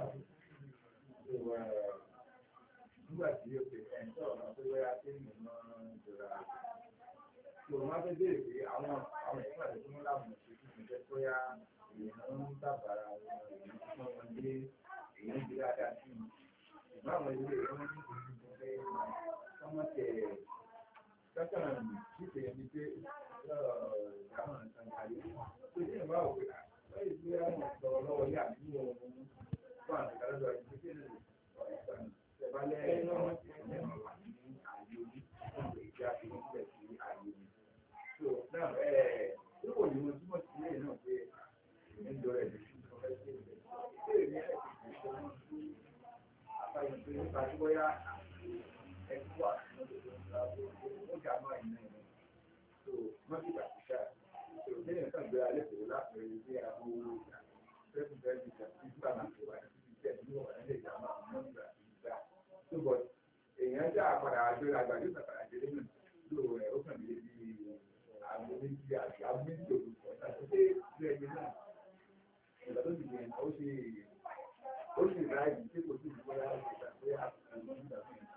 nígbà tí ó pè ẹ̀ ń sọ̀rọ̀ pé wẹ́rẹ́ akéwì máa ń jọra tí o máa fẹ́ béèrè pé àwọn ìfúnra tó ń láwọn ṣe fún ìjẹ́ bóyá èèyàn ń bàbàrà àwọn èèyàn tí wọ́n lé èèyàn gbé dáadáa sí i ìgbà àwọn ilé wọn ní ìdíjú pé wọ́n tẹ̀ sẹ́kọ̀nà nípe ẹni pé ìdáhùn nǹkan ayé tó ní ìwà òwe lẹ́yìn tí wọ́n sọ̀rọ̀ lọ́wọ́ yà nínú ohun fún àtìkálọ́dọ̀ ẹni pé kí ni ìjọba lẹ́yìn náà ẹ̀mọ̀ wà ní ààyè orí fún ìgbé àti ìgbẹ́ sí ààyè orí. So náà nípò ní mo túmọ̀ sí ilé náà pé èmi ń jọ ẹ̀ lóṣù tó fẹ́ sí ìgbẹ́. Ìbéèrè ní ẹ̀sìn ìṣẹ́ wọn sí àfàyàn pé nípa tí wọ́n yá ẹ̀kú àti ó jà máa ń náà ní. So wọ́n ti gbà sí ṣáà. So lẹ́yìn kan gbé alẹ́ kò láti rí bí àwọn owó ìjà fẹ́ẹ́ fẹ́ bí ìjà tí nígbà máa ń ṣe wà ní ìjẹ́ ìlú ọ̀rẹ́ lè jà máa ń mọ́ nígbà ìgbà. So but èèyàn já àpàdà àjọyọ̀ àgbàdo ìpàdà àjẹlé náà lò rẹ̀ ó kàn lé bí àgbo méjì àti àgbo méjì olùkọ́ àti pé ilé ẹgbẹ́ náà ìgbà tó ti gbé ó sì ráàyè tí kò sí ìgbóyà ìgbà pé àkókò ìgbà tó ń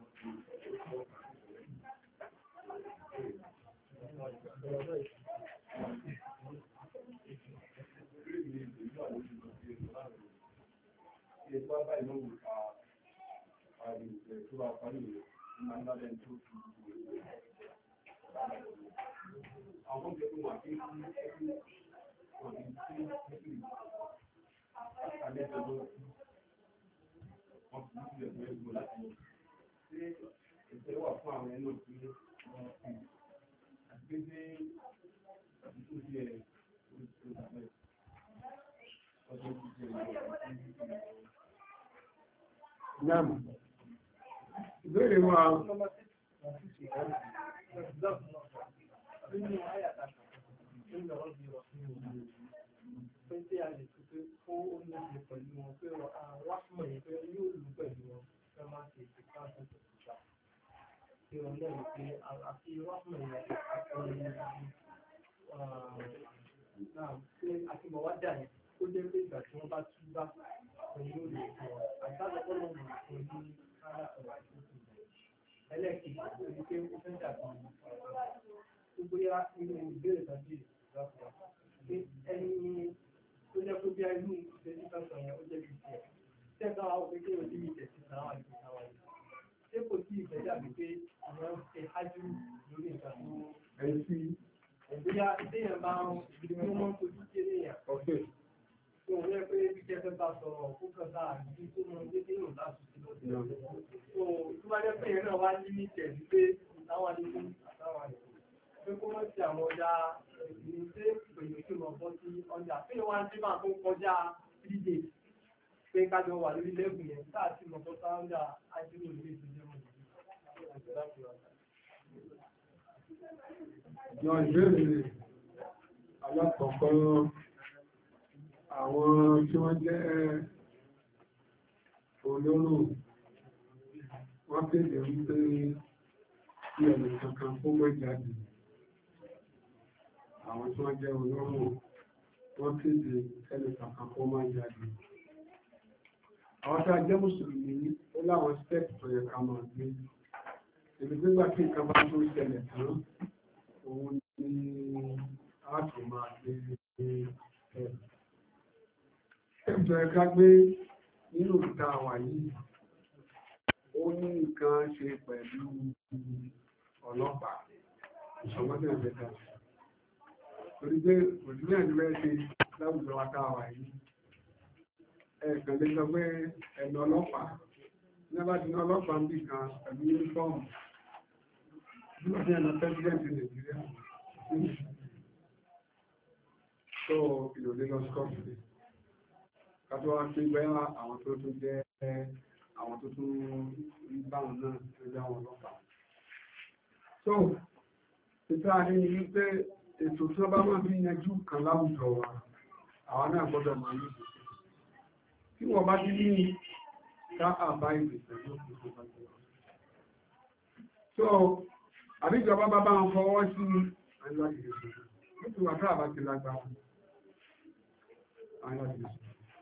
Ètò àbá ìlú ààrẹ tó bá parí rẹ̀ máa ń lábẹ́ tó fi àwọn oúnjẹ tó wà kí ní ẹgbẹ́ ọ̀dí tí ẹgbẹ́ àlejò lọ wọ́n fi sílẹ̀ fún ẹgbẹ́ láti ṣe ìṣẹ́ wà fún àwọn ẹlò tí wọ́n fi àti pé ṣe àti tó jẹ́ oríṣiríṣi ọjọ́ tó jẹ́ Naam. Ìbéèrè wa. Nínú àyàtà nínú ọ̀rọ̀ pé tí a lè fi pé ó ní ṣe pẹ̀lú wọn pé wá fún ẹ̀yìn pé yóò lù pẹ̀lú wọn fẹ́ máa ṣe ìpínlẹ̀ àti ìpínlẹ̀. Ṣé wọn lẹ́yìn pé àti wá fún ẹ̀yìn àti náà pé àti mọ̀ wá dà yẹn ó jẹ́ pé ìgbà tí wọ́n bá tú bá òun yóò lè fún ọ. Àtàlọ́pọ̀ lọ́wọ́ fún ní alákọ̀ọ́ àti ìpínlẹ̀. Ẹlẹ́ẹ̀kejì ó ní pé ó fẹ́ dàbí bóyá inú ìbéèrè tàbí ìgbàgbọ́ pé ẹni tó jẹ́ pé bí inú ìgbésí kankan yẹn ó jẹ́ bí tiẹ̀ tẹ́ka wa pé kí o ní ìtẹ̀sí sáwà ní sáwà yìí ṣé kò sí ìfẹ́ dàbí pé àwọn ṣe hájú lórí nǹkan tó ẹni tí bóyá téèyàn bá ń ibi tí wọ́n mọ́ fojú kéré yàn. Tó ń rẹ́ pé bí kẹ́kẹ́ bá sọ̀rọ̀ kó kàn sáà ní tó mọ gbé kéèyàn láti sí lọ́sẹ̀. Tó tó bá jẹ́ pé yẹn náà wá ní ní tẹ̀lé pé táwọn àdéhùn àtàwọn àdéhùn. Pé kó wọ́n ti àwọn ọjà ìlú tí pèlú kí wọ́n bọ́ sí ọjà. Pé wọ́n á ti máa tó kọjá 3 days. Pé kájọ wà lórí lẹ́gùn yẹn táà tí mo bọ́ sáà ọjà àìsíwò ìlú ìṣẹ́jẹ́ mọ̀. Yọ ìbéèrè alákọ̀ọ́kọ́ àwọn tí wọ́n jẹ́ olóró wọ́n kéde wípé kí ẹ̀lẹ̀ kankan kó mọ́ jáde. Àwọn tí wọ́n jẹ́ olóró wọ́n kéde ẹ̀lẹ̀ kankan kó mọ́ jáde. Àwọn tí a jẹ́ mùsùlùmí ó láwọn step tó yẹ ká máa gbé. Èmi gbígbà tí nǹkan bá tó ṣẹlẹ̀ tán òun ni a tó máa gbé ẹ̀. Ẹ̀bùn ẹ̀ká gbé nínú ìta àwà yìí, ó ní nǹkan ṣe pẹ̀lú ọlọ́pàá, ìṣọ̀gbọ́n ẹ̀bẹ̀ta. Torí pé òjúlẹ̀ ìrẹ́ ṣe láwùjọ wa táwà yìí. Ẹ̀kàn lè sọ pé ẹ̀nà ọlọ́pàá, ní bá ti ní ọlọ́pàá ń bì kan pẹ̀lú yúnífọ́ọ̀mù. Bí wọ́n ti ẹ̀nà pẹ́sidẹ̀ntì Nàìjíríà. So, ìròlé lọ Scotland. Kátó wá pé bẹ́ẹ̀ àwọn tó tún jẹ́ àwọn tó tún rí báwọn náà tó jẹ́ àwọn ọlọ́pàá. So, ìta ní wípé ètò tí wọ́n bá máa fi yanjú kan láwùjọ wa, àwọn náà gbọ́dọ̀ máa ní ìgbésẹ̀. Tí wọ́n bá ti ní ká àbá ìgbésẹ̀ yóò fi fún ọjọ́. So, àbíjọba bá bá wọn fọwọ́ sí àìláṣìíṣẹ́. Ó ti wà káàbá ti lágbára. Àìláṣìíṣẹ́.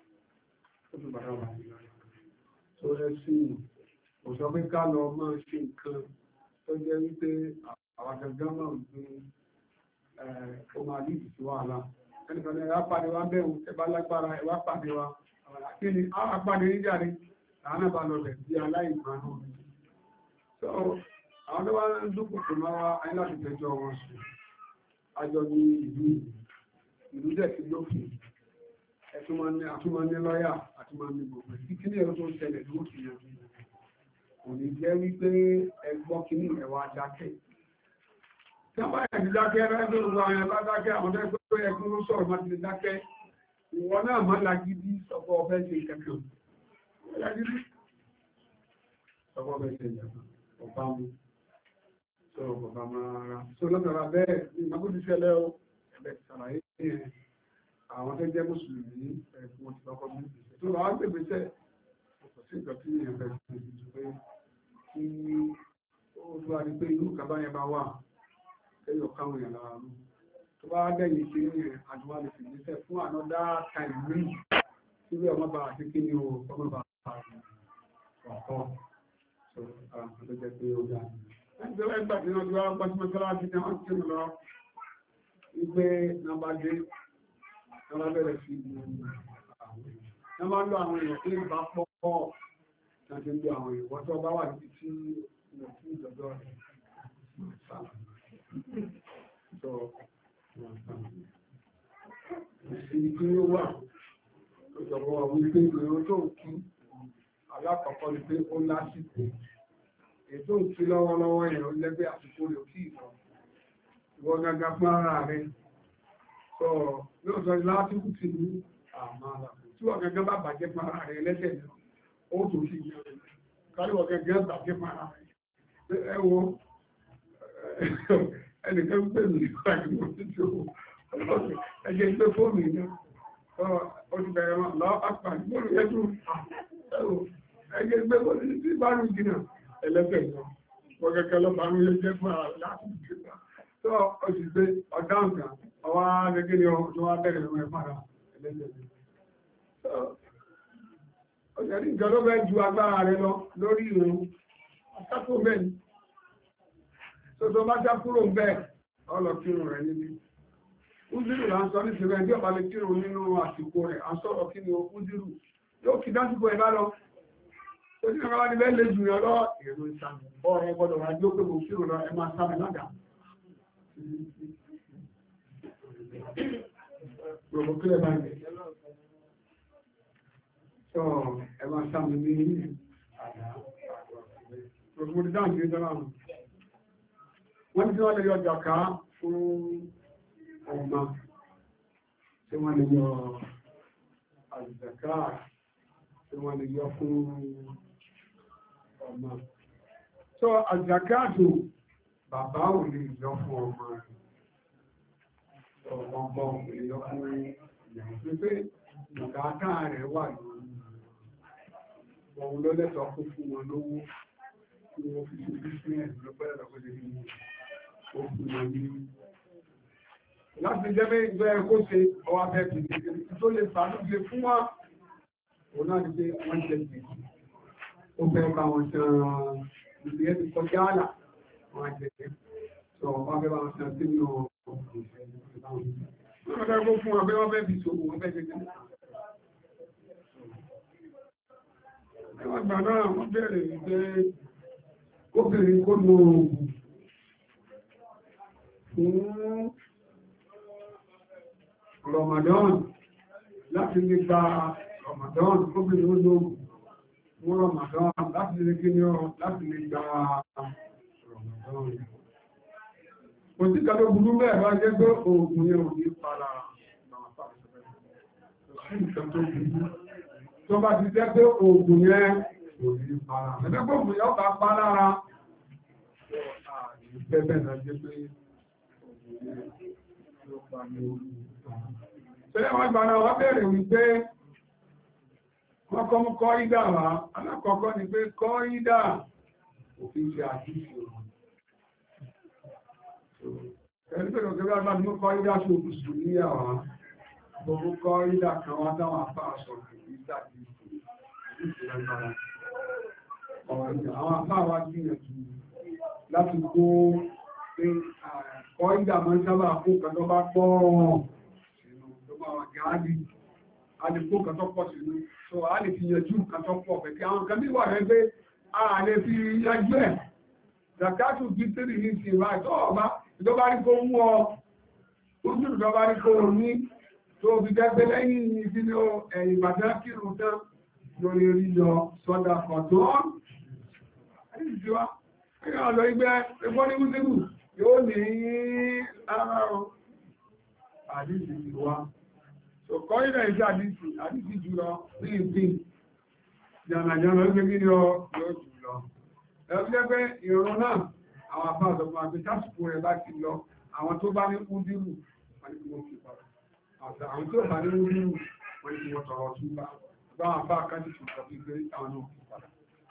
So ẹ̀sìn òṣọ́ pé ká lọ máa ṣe nǹkan tó jẹ́ wípé àwọn gangan máa ń gbé ó máa ní ìsìn wàhálà ẹnìkan ní ẹwà pàdé wa bẹ̀rù ẹbá lágbára ẹwà pàdé wa kíni àwọn apàdé níjàre àwọn náà bá lọ bẹ̀ bí aláìmọ̀ náà. So àwọn tó wá ń dúkùkù máa wá ayé láti tẹjọ́ wọn sùn àjọ ní ìlú dẹ̀ ti lókè àtúmọ̀ ní lọ́yà àtúmọ̀ ní gbogbo kí ní ẹ̀rọ tó ń ṣẹlẹ̀ ló fi hàn kò ní jẹ́ wípé ẹgbọ́n kí ní ẹ̀wà dákẹ́. Tí wọ́n bá yẹ̀ ní dákẹ́ rẹ̀ tó ń wá ẹ̀ bá dákẹ́ àwọn ẹgbẹ́ ẹgbẹ́ ló sọ̀rọ̀ máa ti dákẹ́ ìwọ náà má lágídí sọ́kọ́ ọbẹ̀ ṣe ìkẹ́kọ̀ọ́. Lágídí sọ́kọ́ ọbẹ̀ ṣe ìjọba ọba mu sọ̀rọ̀ ọba máa ra. So lọ́sọ̀rọ̀ bẹ́ẹ̀ ni màá kó ti ṣẹlẹ̀ ó ẹ̀bẹ̀ ṣàlàyé àwọn tó jẹ́ mùsùlùmí ẹ̀kùn wọn ti lọ́kọ́ mú ìgbésẹ̀ tó bá wá gbègbèsẹ̀ ọ̀pọ̀ sí ìgbà tí èèyàn fẹ́ sí ìjú pé kí ó tó wá ní pé inú kàbá yẹn bá wà kẹ́yọ̀ káwọn èèyàn lára rú tó bá wá dẹ̀yìn sí ní àdúrà lè fi ìgbésẹ̀ fún ànọ́dá time rí tí wí ọmọ bá àti kí ni ọmọ bá ọ̀kọ́ so ara nǹkan tó jẹ́ pé ó dá ẹgbẹ́ ẹgbà tí wọ́n ti wá gbọ́ sí mọ́sálásí ni wọ́n ti lọ ìgbé nàbàdé wọ́n bẹ̀rẹ̀ sí wọ́n máa ń lo àwọn èèyàn tí bá pọ̀ láti lo àwọn èèyàn wọ́n tó bá wà níbi tí wọ́n fún ìjọdọ́ rẹ̀ ìsinmi tí ó wà ìjọba wípé ìrìn tó ń kí alákọ̀ọ́kọ́ ni pé ó lásìkò ètò ń kí lọ́wọ́lọ́wọ́ èèyàn lẹ́gbẹ́ àsìkò rẹ̀ kí ìwọ̀n gágá fún ara rẹ̀ yóò sọ láti kú sí ní àmàlà tí wọ́n gẹ́gẹ́ bá bàjẹ́ fún ara rẹ̀ lẹ́sẹ̀ náà ó tó sí káríwọ̀ gẹ́gẹ́ bàjẹ́ fún ara rẹ̀ ẹwọ ẹnìkan ń pè mí nípa ìgbìmọ̀ títí ó ẹgbẹ́ gbé fóònù iná ó ti bẹ̀rẹ̀ wọn lọ àpàdé fóònù ẹjú ẹgbẹ́ gbé fóònù títí bá rú jìnà ẹlẹ́sẹ̀ náà wọ́n gẹ́gẹ́ lọ bá rú ẹjẹ́ fún ara láti jìnà tó ó sì gbé ọ̀dá nǹkan ọwá gẹ́gẹ́ ni ọjọ́ wá bẹ̀rẹ̀ lọ́wọ́ ẹ̀fàrà ẹlẹ́gbẹ̀ẹ́. Ọjọ́ ní ìjọ ló bẹ́ ju agbára rẹ lọ lórí ìrún, ọ̀sákò mẹ́rin. Tó bá já kúrò bẹ́ẹ̀, ọlọ kírun rẹ̀ níbi. Údírù là ń sọ ní ìṣẹ̀lẹ̀ ẹjọ́ bá lè kírun nínú àsìkò rẹ̀, à ń sọ̀rọ̀ kí ni Údírù. Yóò kí dásìkò ẹ̀ bá lọ. Ó sì náà wá ní bẹ́ẹ̀ lè jù yàn lọ, èrò ìsàmì. Ọ̀rẹ́ gbọ́dọ̀ wá jó pé mo kírun lọ, ẹ máa sámi ládàá. Gbogbo kílẹ̀ báyìí. Sọ ẹwà sáàmì ní àdá. Gbogbo ti dáhùn sí ìjọba wọn. Wọ́n tí wọ́n lè yọ jàká fún ọmọ tí wọ́n lè yọ àjàká tí wọ́n lè yọ fún ọmọ. So àjàkáàtò bàbá ò lè yọ fún ọmọ rẹ̀. Ọmọ ò lè yọ fún ìyàwó pé bùkátà rẹ̀ wà lórí òun ló lẹ́tọ̀ọ́ kó fún wọn lówó tí wọ́n fi ṣe business ló pẹ́lẹ̀ lọ́pẹ́lẹ̀ ní ó fún wọn ní. Láti jẹ́ pé ìgbẹ́ ẹ̀kọ́ ṣe ọwá bẹ́ẹ̀ bí tó lè fàánú lè fún wọn. Òun náà ni pé wọ́n jẹ́ ìgbẹ́. Ó fẹ́ bá wọn ṣan ìgbẹ́ ti kọjá àlà wọ́n jẹ́ ìgbẹ́. Sọ wọ́n fẹ́ bá wọn ṣan sínú ọ̀pọ̀ fún ọgbẹ́ wọ́n fẹ́ bí ṣòwò wọ́n fẹ́ jẹ́ ẹwọ́n gbà náà wọ́n bẹ̀rẹ̀ ìgbẹ́ kóbìnrin kó lo oògùn fún Ramadan láti lè gba Ramadan kóbìnrin ó lo oògùn fún Ramadan láti lè kí ní ọ láti lè gba Ramadan. Kò sí kàtó burú mẹ́ẹ̀ bá jẹ́ pé oògùn yẹn ò ní para tó bá ti jẹ́ pé oògùn yẹn ò ní para. Ẹgbẹ́ pé oògùn yẹn bá pa lára ìfẹ́fẹ́ náà jẹ́ pé oògùn yẹn ló pa ní orí. Ṣẹlẹ̀ wọ́n gbà náà wọ́n bẹ̀rẹ̀ wípé wọ́n kọ́ mú kọ́ ìdá wá. Alákọ̀ọ́kọ́ ni pé kọ́ ìdá òfin ṣe àtúnṣe òun. Ẹni pé òkèrè bá mú kọ́ ìdá ṣe òkùsù ní àwá, gbogbo kọ́ ìdá kan wá dáwọn àpá àṣọ̀kì ìdá ìṣẹ̀lẹ̀. Àwọn àpá wá gbìyànjú láti kó pé kọ́ ìdá mọ́ sábà fún kan tó bá pọ̀ sínú tó bá wà gáàdì, a lè kó kan tó pọ̀ sínú, so a lè fi yanjú kan tó pọ̀ pẹ̀kẹ́ àwọn kan bí wà rẹ̀ pé a lè fi yanjú ẹ̀. Zakatu gítírì ní ti ìwà ìtọ́ ọba ìjọba rí kó mú ọ, ojú ìjọba rí kó ní tó fi gẹ́gẹ́ lẹ́yìn ìdílé ẹ̀yìn ìbàdá kírun tán lórí rí lọ sọ́dá kọ̀tọ́. Ìjọba, ẹgbẹ́ ọ̀lọ́ ìgbẹ́ ẹgbọ́n ní Mùsùlùmí yóò ní ara àdíjì ti wá. So kọ́ ilẹ̀ ìjọ àdíjì jùlọ ní ìpín. Jànàjànà ó gbé kí ni ọ yóò jùlọ. Ẹgbẹ́ pé ìrún náà, àwọn àbá àzọ̀gbọ́n àgbẹ̀ tásìkò rẹ̀ bá ti lọ, àwọn tó bá ní kúndírù, wọ́n ní kí wọ́n fi padà. Àwọn tó bá ní kúndírù, wọ́n ní kí wọ́n tọrọ tún bá. Báwọn àbá àkájì tó sọ pé àwọn náà fi padà.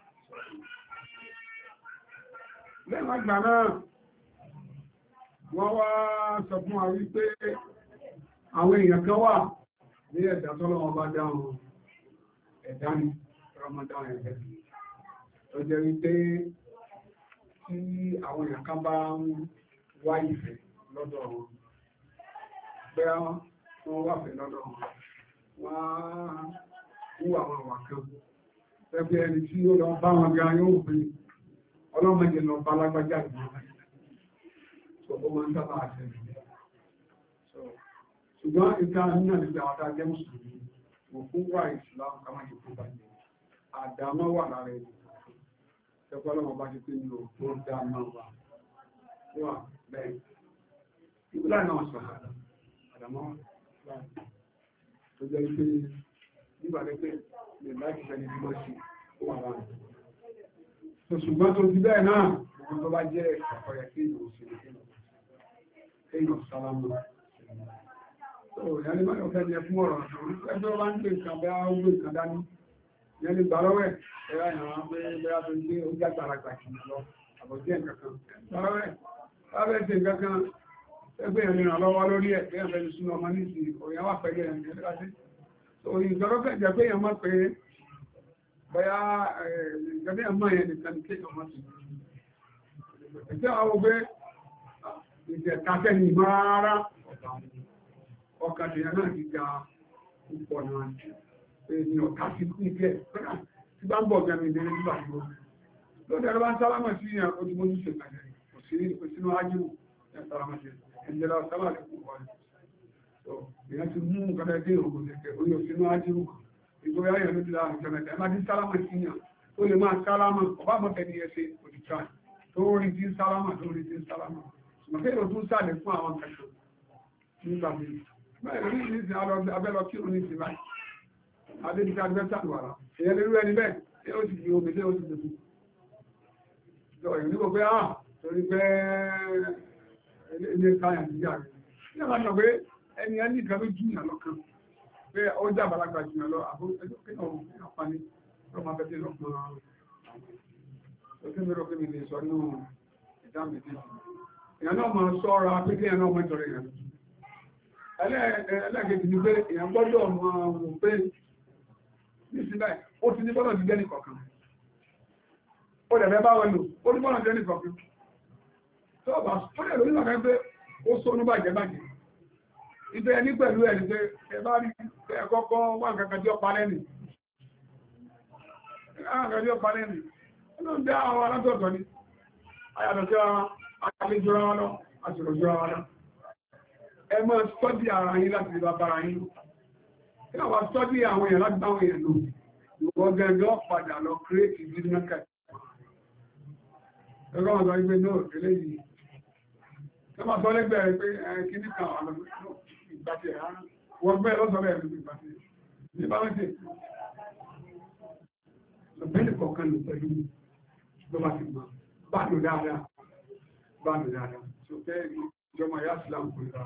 Lẹ́nu àgbà náà, wọ́n wá sọ fún wa wípé àwọn èèyàn kan wà ní ẹ̀dá tọ́lọ́wọ́n bá dáhùn ẹ̀dá ní Ramadan ẹ̀dá. Tó jẹ́ wípé tí àwọn èèyàn kan bá ń wá ìfẹ́ lọ́dọ̀ wọn, bẹ́ẹ̀ wọ́n wà fẹ́ lọ́dọ̀ wọn, wọ́n á wú àwọn àwà kan. Pẹ́pẹ́ ẹni tí ó lọ bá wọn bí ayé òfin, ọlọ́mọdé lọ bá lágbájá ìgbìmọ̀. So ó máa ń sábà àṣẹ́lẹ̀. Ṣùgbọ́n ìta nínú àdíjà àwọn tàjẹ́ Mùsùlùmí, òfin wà ìsìlámù kàmáyé fún bàjẹ́. Àdámọ́ wà lára ẹni. Ẹgbọ́lọ́wọ́ bá ti pé ní òkú dá náà wà bẹ́ẹ̀. Ìgbìlá náà sọ̀rọ̀ àdàmọ́ tó jẹ́ pé nígbàdé pé lè láti fẹ́ ní bí wọ́n ṣe ó wà láàrín. Ṣùgbọ́n tó ti bẹ́ẹ̀ náà, gbogbo tó bá jẹ́ ọ̀yẹ̀ kí ìlú òṣèlú kéèyàn sálámù. Ìyá ní máa yọ fẹ́ ní ẹkún ọ̀rọ̀ ẹgbẹ́ wá ń gbé nǹkan bẹ́ á gbé nǹkan dání. Ìyẹn lè gbà lọ́wọ́ ẹ̀ ẹ̀rọ ìyàwó pé bẹ́ẹ̀ tó ń gbé ó jágbára gbà kì í lọ àbọ̀jẹ́ nǹkan kan. Lọ́wọ́ ẹ̀ lábẹ́ ṣe nǹkan kan ẹgbẹ́ ìrìn ìrànlọ́wọ́ lórí ẹ̀ bẹ́ẹ̀ fẹ́ sún ọmọ ní ìsìn òyìn wà pẹ̀lú ẹ̀ ìjọba fẹ́ jẹ́ pé èèyàn mọ̀ pé bóyá ìjọba ẹ̀ mọ̀ yẹn nìkan ní kéèyàn mọ̀ sí. Ìjọba àwọn ògbé ìjẹ̀kafẹ́ ní ìmọ̀ rárá ọkàtẹ̀yà náà ti ga púpọ̀ náà ní ọ̀ká sí kú ìfẹ́ tí bá ń bọ̀ gẹ́mì ìdẹ́rẹ́ nígbà tó lóòdì ẹ̀rọ bá ń sálámà sí ìyàn ojúmójú ṣe pàdé kò sínú ájú ẹ̀ sálámà ṣe ẹ̀jẹ̀lá sálámà lè kú wọlé èèyàn ti mú nǹkan ẹgbẹ́ ògùn lẹ́kẹ̀ẹ́ orí òsínú ájírù ìgbóyà èèyàn ló ti láàrín ìjọmẹ́ta ẹ̀má tí sálámà sí yàn ó lè máa sálámà ọba mọ́tẹ́ ní ẹsẹ̀ òdìtà tó rí tí sálámà tó rí tí sálámà ṣùgbọ́n kí ló tún sàlẹ̀ fún àwọn kẹsàn nígbà mi bẹ́ẹ̀ rí ní ti abẹ́lọ kí òun ní ti báyìí adébíkà gbẹ́sà lùwàrà èèyàn lè rú ẹni bẹ́ẹ̀ ó sì fi omi lé ó sì dẹ̀kú ìjọ ìrìn nígbò pé torí pé ilé káyà ní yàrá ní àwọn àjọ pé ẹni ẹni ìgbà ló jìyàn lọ́kàn pé ó jà bàlágbà jìyàn lọ àbó ẹjọ́ pé náà ní àpáni lọ́ máa fẹ́ lọ́pọ̀ ọdún mẹ́rọ pé mi lè sọ ní ìdámẹ́dé èèyàn náà máa sọ́ra pé kí èèyàn náà mọ́ ìtọrẹ èèyàn ẹlẹ́gẹ̀ẹ́jì ni pé èèyàn gbọ́dọ̀ máa wò pé ní sílẹ̀ ó ti ní bọ́dọ̀ ti jẹ́ nìkọ̀ọ̀kan ó dẹ̀ bẹ́ bá wọn lò ó ní bọ́dọ̀ jẹ́ nìkọ̀ọ̀kan tó ọba ó dẹ̀ lórí ìlànà pé ó sọ ní bàjẹ́ bàjẹ́ ìgbé ẹni pẹ̀lú ẹni pé ẹ bá rí ẹ̀kọ́kọ́ wà kankan tí ó parẹ́ nì ó ń dá àwọn alátọ̀tọ̀ ni ayàtọ̀ sí àlejò ara wọn lọ àṣìròjò ara wọn lọ ẹ máa sọ́dí ara yín láti lè bá bára yín kí náà wá sọ́dí àwọn èèyàn láti báwọn èèyàn lò ìwọ̀n gẹ̀ẹ́gẹ́ padà lọ kírètì gídínákà ẹgbẹ́ wọn sọ wípé náà tẹ́lẹ̀ yìí tó máa sọ lẹ́gbẹ̀ẹ́ pé kí ní kan àwọn ìgbàtí ẹ̀ wọ́n gbẹ́ lọ́sọ̀rọ̀ ẹ̀rù ìgbàtí ní bá wọ́n tẹ́ lọ́bẹ̀lẹ̀ kọ̀ọ̀kan lò pẹ̀lú ló bá ti mọ̀ bá lò dáadáa so fẹ́ ìjọmọ ìyá islam kò lè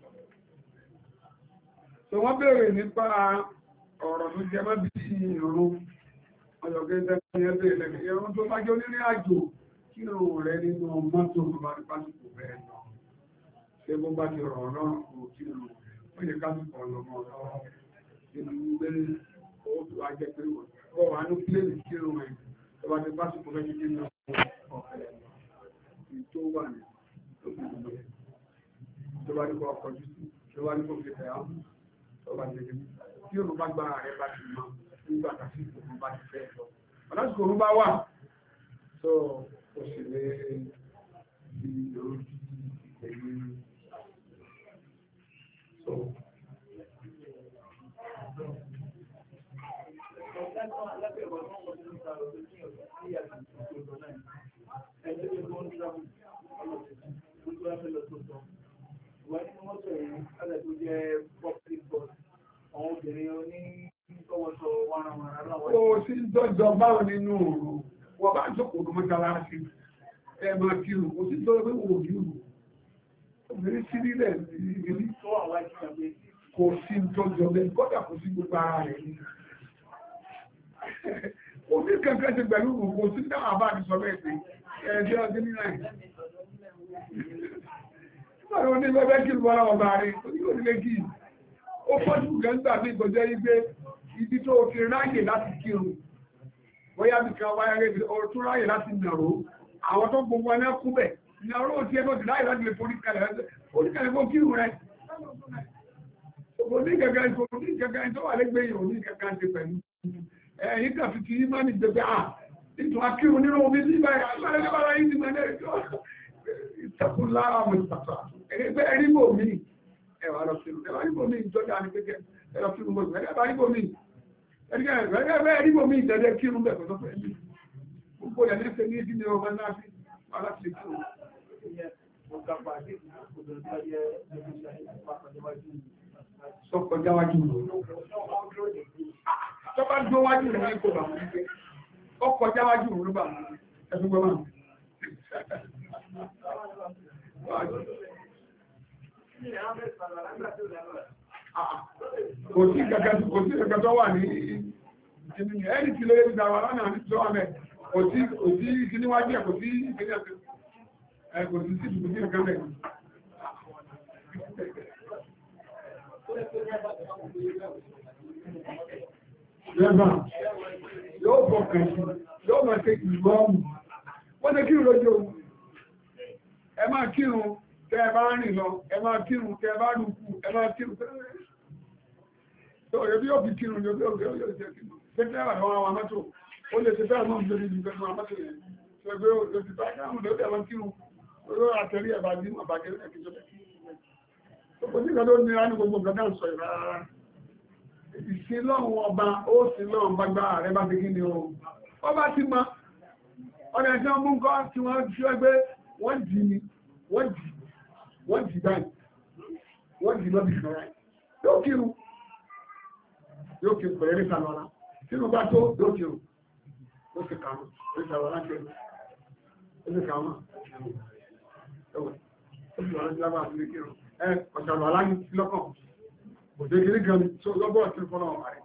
so wọ́n bèèrè nípa ọ̀rọ̀ tó jẹ mọ́ bí i ìrún ọjọ́gẹ́ ìrún tó bá jẹ́ onírìn àjò kí ìrún rẹ̀ nínú mọ́tò tó bá ní pásítọ̀ bẹ́ẹ̀ lọ ṣe bó bá ti rọ̀ náà kò kí ìrún ó yẹ pásítọ̀ ọlọ́mọ ọlọ́wọ́ nínú gbé ó tó wá jẹ́ pé wọ́n wà ní pílẹ̀nì kí ìrún rẹ̀ tó bá ti pásítọ̀ bẹ́ẹ̀ kí ìrún tó wà ní tó bá ní kọ́ ọkọ̀ jù tó bá ní kọ́ fi tẹ̀ áhùn tó bá jẹ́ tí òun bá gbára rẹ̀ bá ti mọ́ nígbà tàbí òun bá ti fẹ́ lọ ọ̀lásìkò òun bá wà tó ó sì lè di orí ẹ̀yìn so wọ́n ní mọ́tò yìí kálẹ̀ tó jẹ́ public bus àwọn obìnrin oní tọwọ́sọ wàràwàrà láwọn. ó sì ń dọ́jọ́ báwo nínú òòrùn wọ́n bá jókòó tó mọ́ta lára sí ẹ máa kí o kò sí tọ́jọ́ pé wò ní òòrùn obìnrin sí nílẹ̀ ìrírí tó àwọn àjíjàgbé kò sí tọ́jọ́ bẹ́ẹ̀ kọ́dà kò sí gbogbo ara rẹ̀ ní òní kankan ti pẹ̀lú kò sí náà àbá àti sọ bẹ́ẹ̀ pé ẹ̀ẹ́dẹ́ ọdún nílẹ̀ Àwọn onígbẹ́gbẹ́ kí lùwọ́n láwọn bá rí, onígbẹ́ kí ó fọ́jú gẹ́gbà ní ìgbòjẹ́ wípé ibi tó ti ráyè láti kírun, bóyá bí kan wáyé rẹ̀ ó tún ráyè láti nàró, àwọn tó gbogbo ẹ̀nà kúbẹ̀, nàró tí ẹgbẹ́ ti ráyè láti lè foríkalẹ̀ fún kírun rẹ̀. Onígẹ́gẹ́ tó wà lẹ́gbẹ̀ẹ́ onígẹ́gẹ́ ti pẹ̀lú. Ẹ̀yìn kan fi ti yí máa ní gbẹ̀gbẹ̀ ìtùwà kírun nínú omi sí ìtàkùn lára mọ̀ ìpàtà ẹgbẹ́ ẹrígbò mi ẹwà lọ sí ẹwà ẹrígbò mi ìjọba ní pẹ́kẹ́ ẹwà fí gbogbo ẹgbẹ́ ẹrígbò mi ẹrígbò mi ìjọdẹ́ kí rún bẹ̀kọ́ tó fẹ́ yìí gbogbo ẹ̀ lẹ́sẹ̀ ní ìdí ni ọmọ náà fi aláti kí rún sọkọjáwájú tọ́bá dówájú rẹ̀ ní kò bà mú ní ọkọjáwájú rẹ̀ ló bà mú ẹgbẹ́gbẹ́ Kò sí kankan tó wà ní ẹni tí lórí ìdáwà lánàá ní tó wà mẹ́, kò sí ìkíníwájú ẹ̀, kò sí ìkíníwájú ẹ̀, kò sí ìkíníwájú ẹ̀ kankan mẹ́. Lẹ́gbà yóò bọ̀ kẹ̀sì, yóò máa ṣe ìgbọ́ọ̀mù, wọ́n tẹ́ kí lójú ẹ máa kírun tẹ́ ẹ bá rìn lọ ẹ máa kírun tẹ́ ẹ bá rúkú ẹ máa kírun tẹ́ ẹ bí yóò fi kírun yóò bí yóò jẹ́ kírun tẹ́ tẹ́ wà lọ́wọ́ àwọn mọ́tò ó lè ṣe bẹ́ẹ̀ náà lórí ìlú pẹ̀lú àwọn mọ́tò yẹn tó ẹgbẹ́ ó ti bá káàmù lórí àwọn kírun lórí àtẹ̀rí ẹ̀bà ní àbàjẹ́ ẹ̀kíjọ́ Kò sí ìgbà tó nira ní gbogbo nǹkan náà sọ ìrárá. Ìsìn lọ́run ọba, ó sì lọ́run bá gbá rẹ̀ bá fi kí ni o. Ọba ti mọ, ọ̀nà tí wọ́n mú nǹkan tí wọ́n fi ẹgbẹ́ wọ́n dì ní, wọ́n dì báyìí, wọ́n dì lọ́bì kan ráì. Yóò kírun pẹ̀lẹ́ ní sàlọ́lá. Sínú bá tó yóò kírun, ó sì kàwọn, ó sì sàlọ́lá kẹrù, ó sì kàwọn. Ó sì wọ́n lábà sí kírun. Ọ̀sàlọ́ aláyé lọ́kàn. Òdé kìrí gan ni tó lọ́bọ̀ tí fọ́nà ọmọ rẹ̀.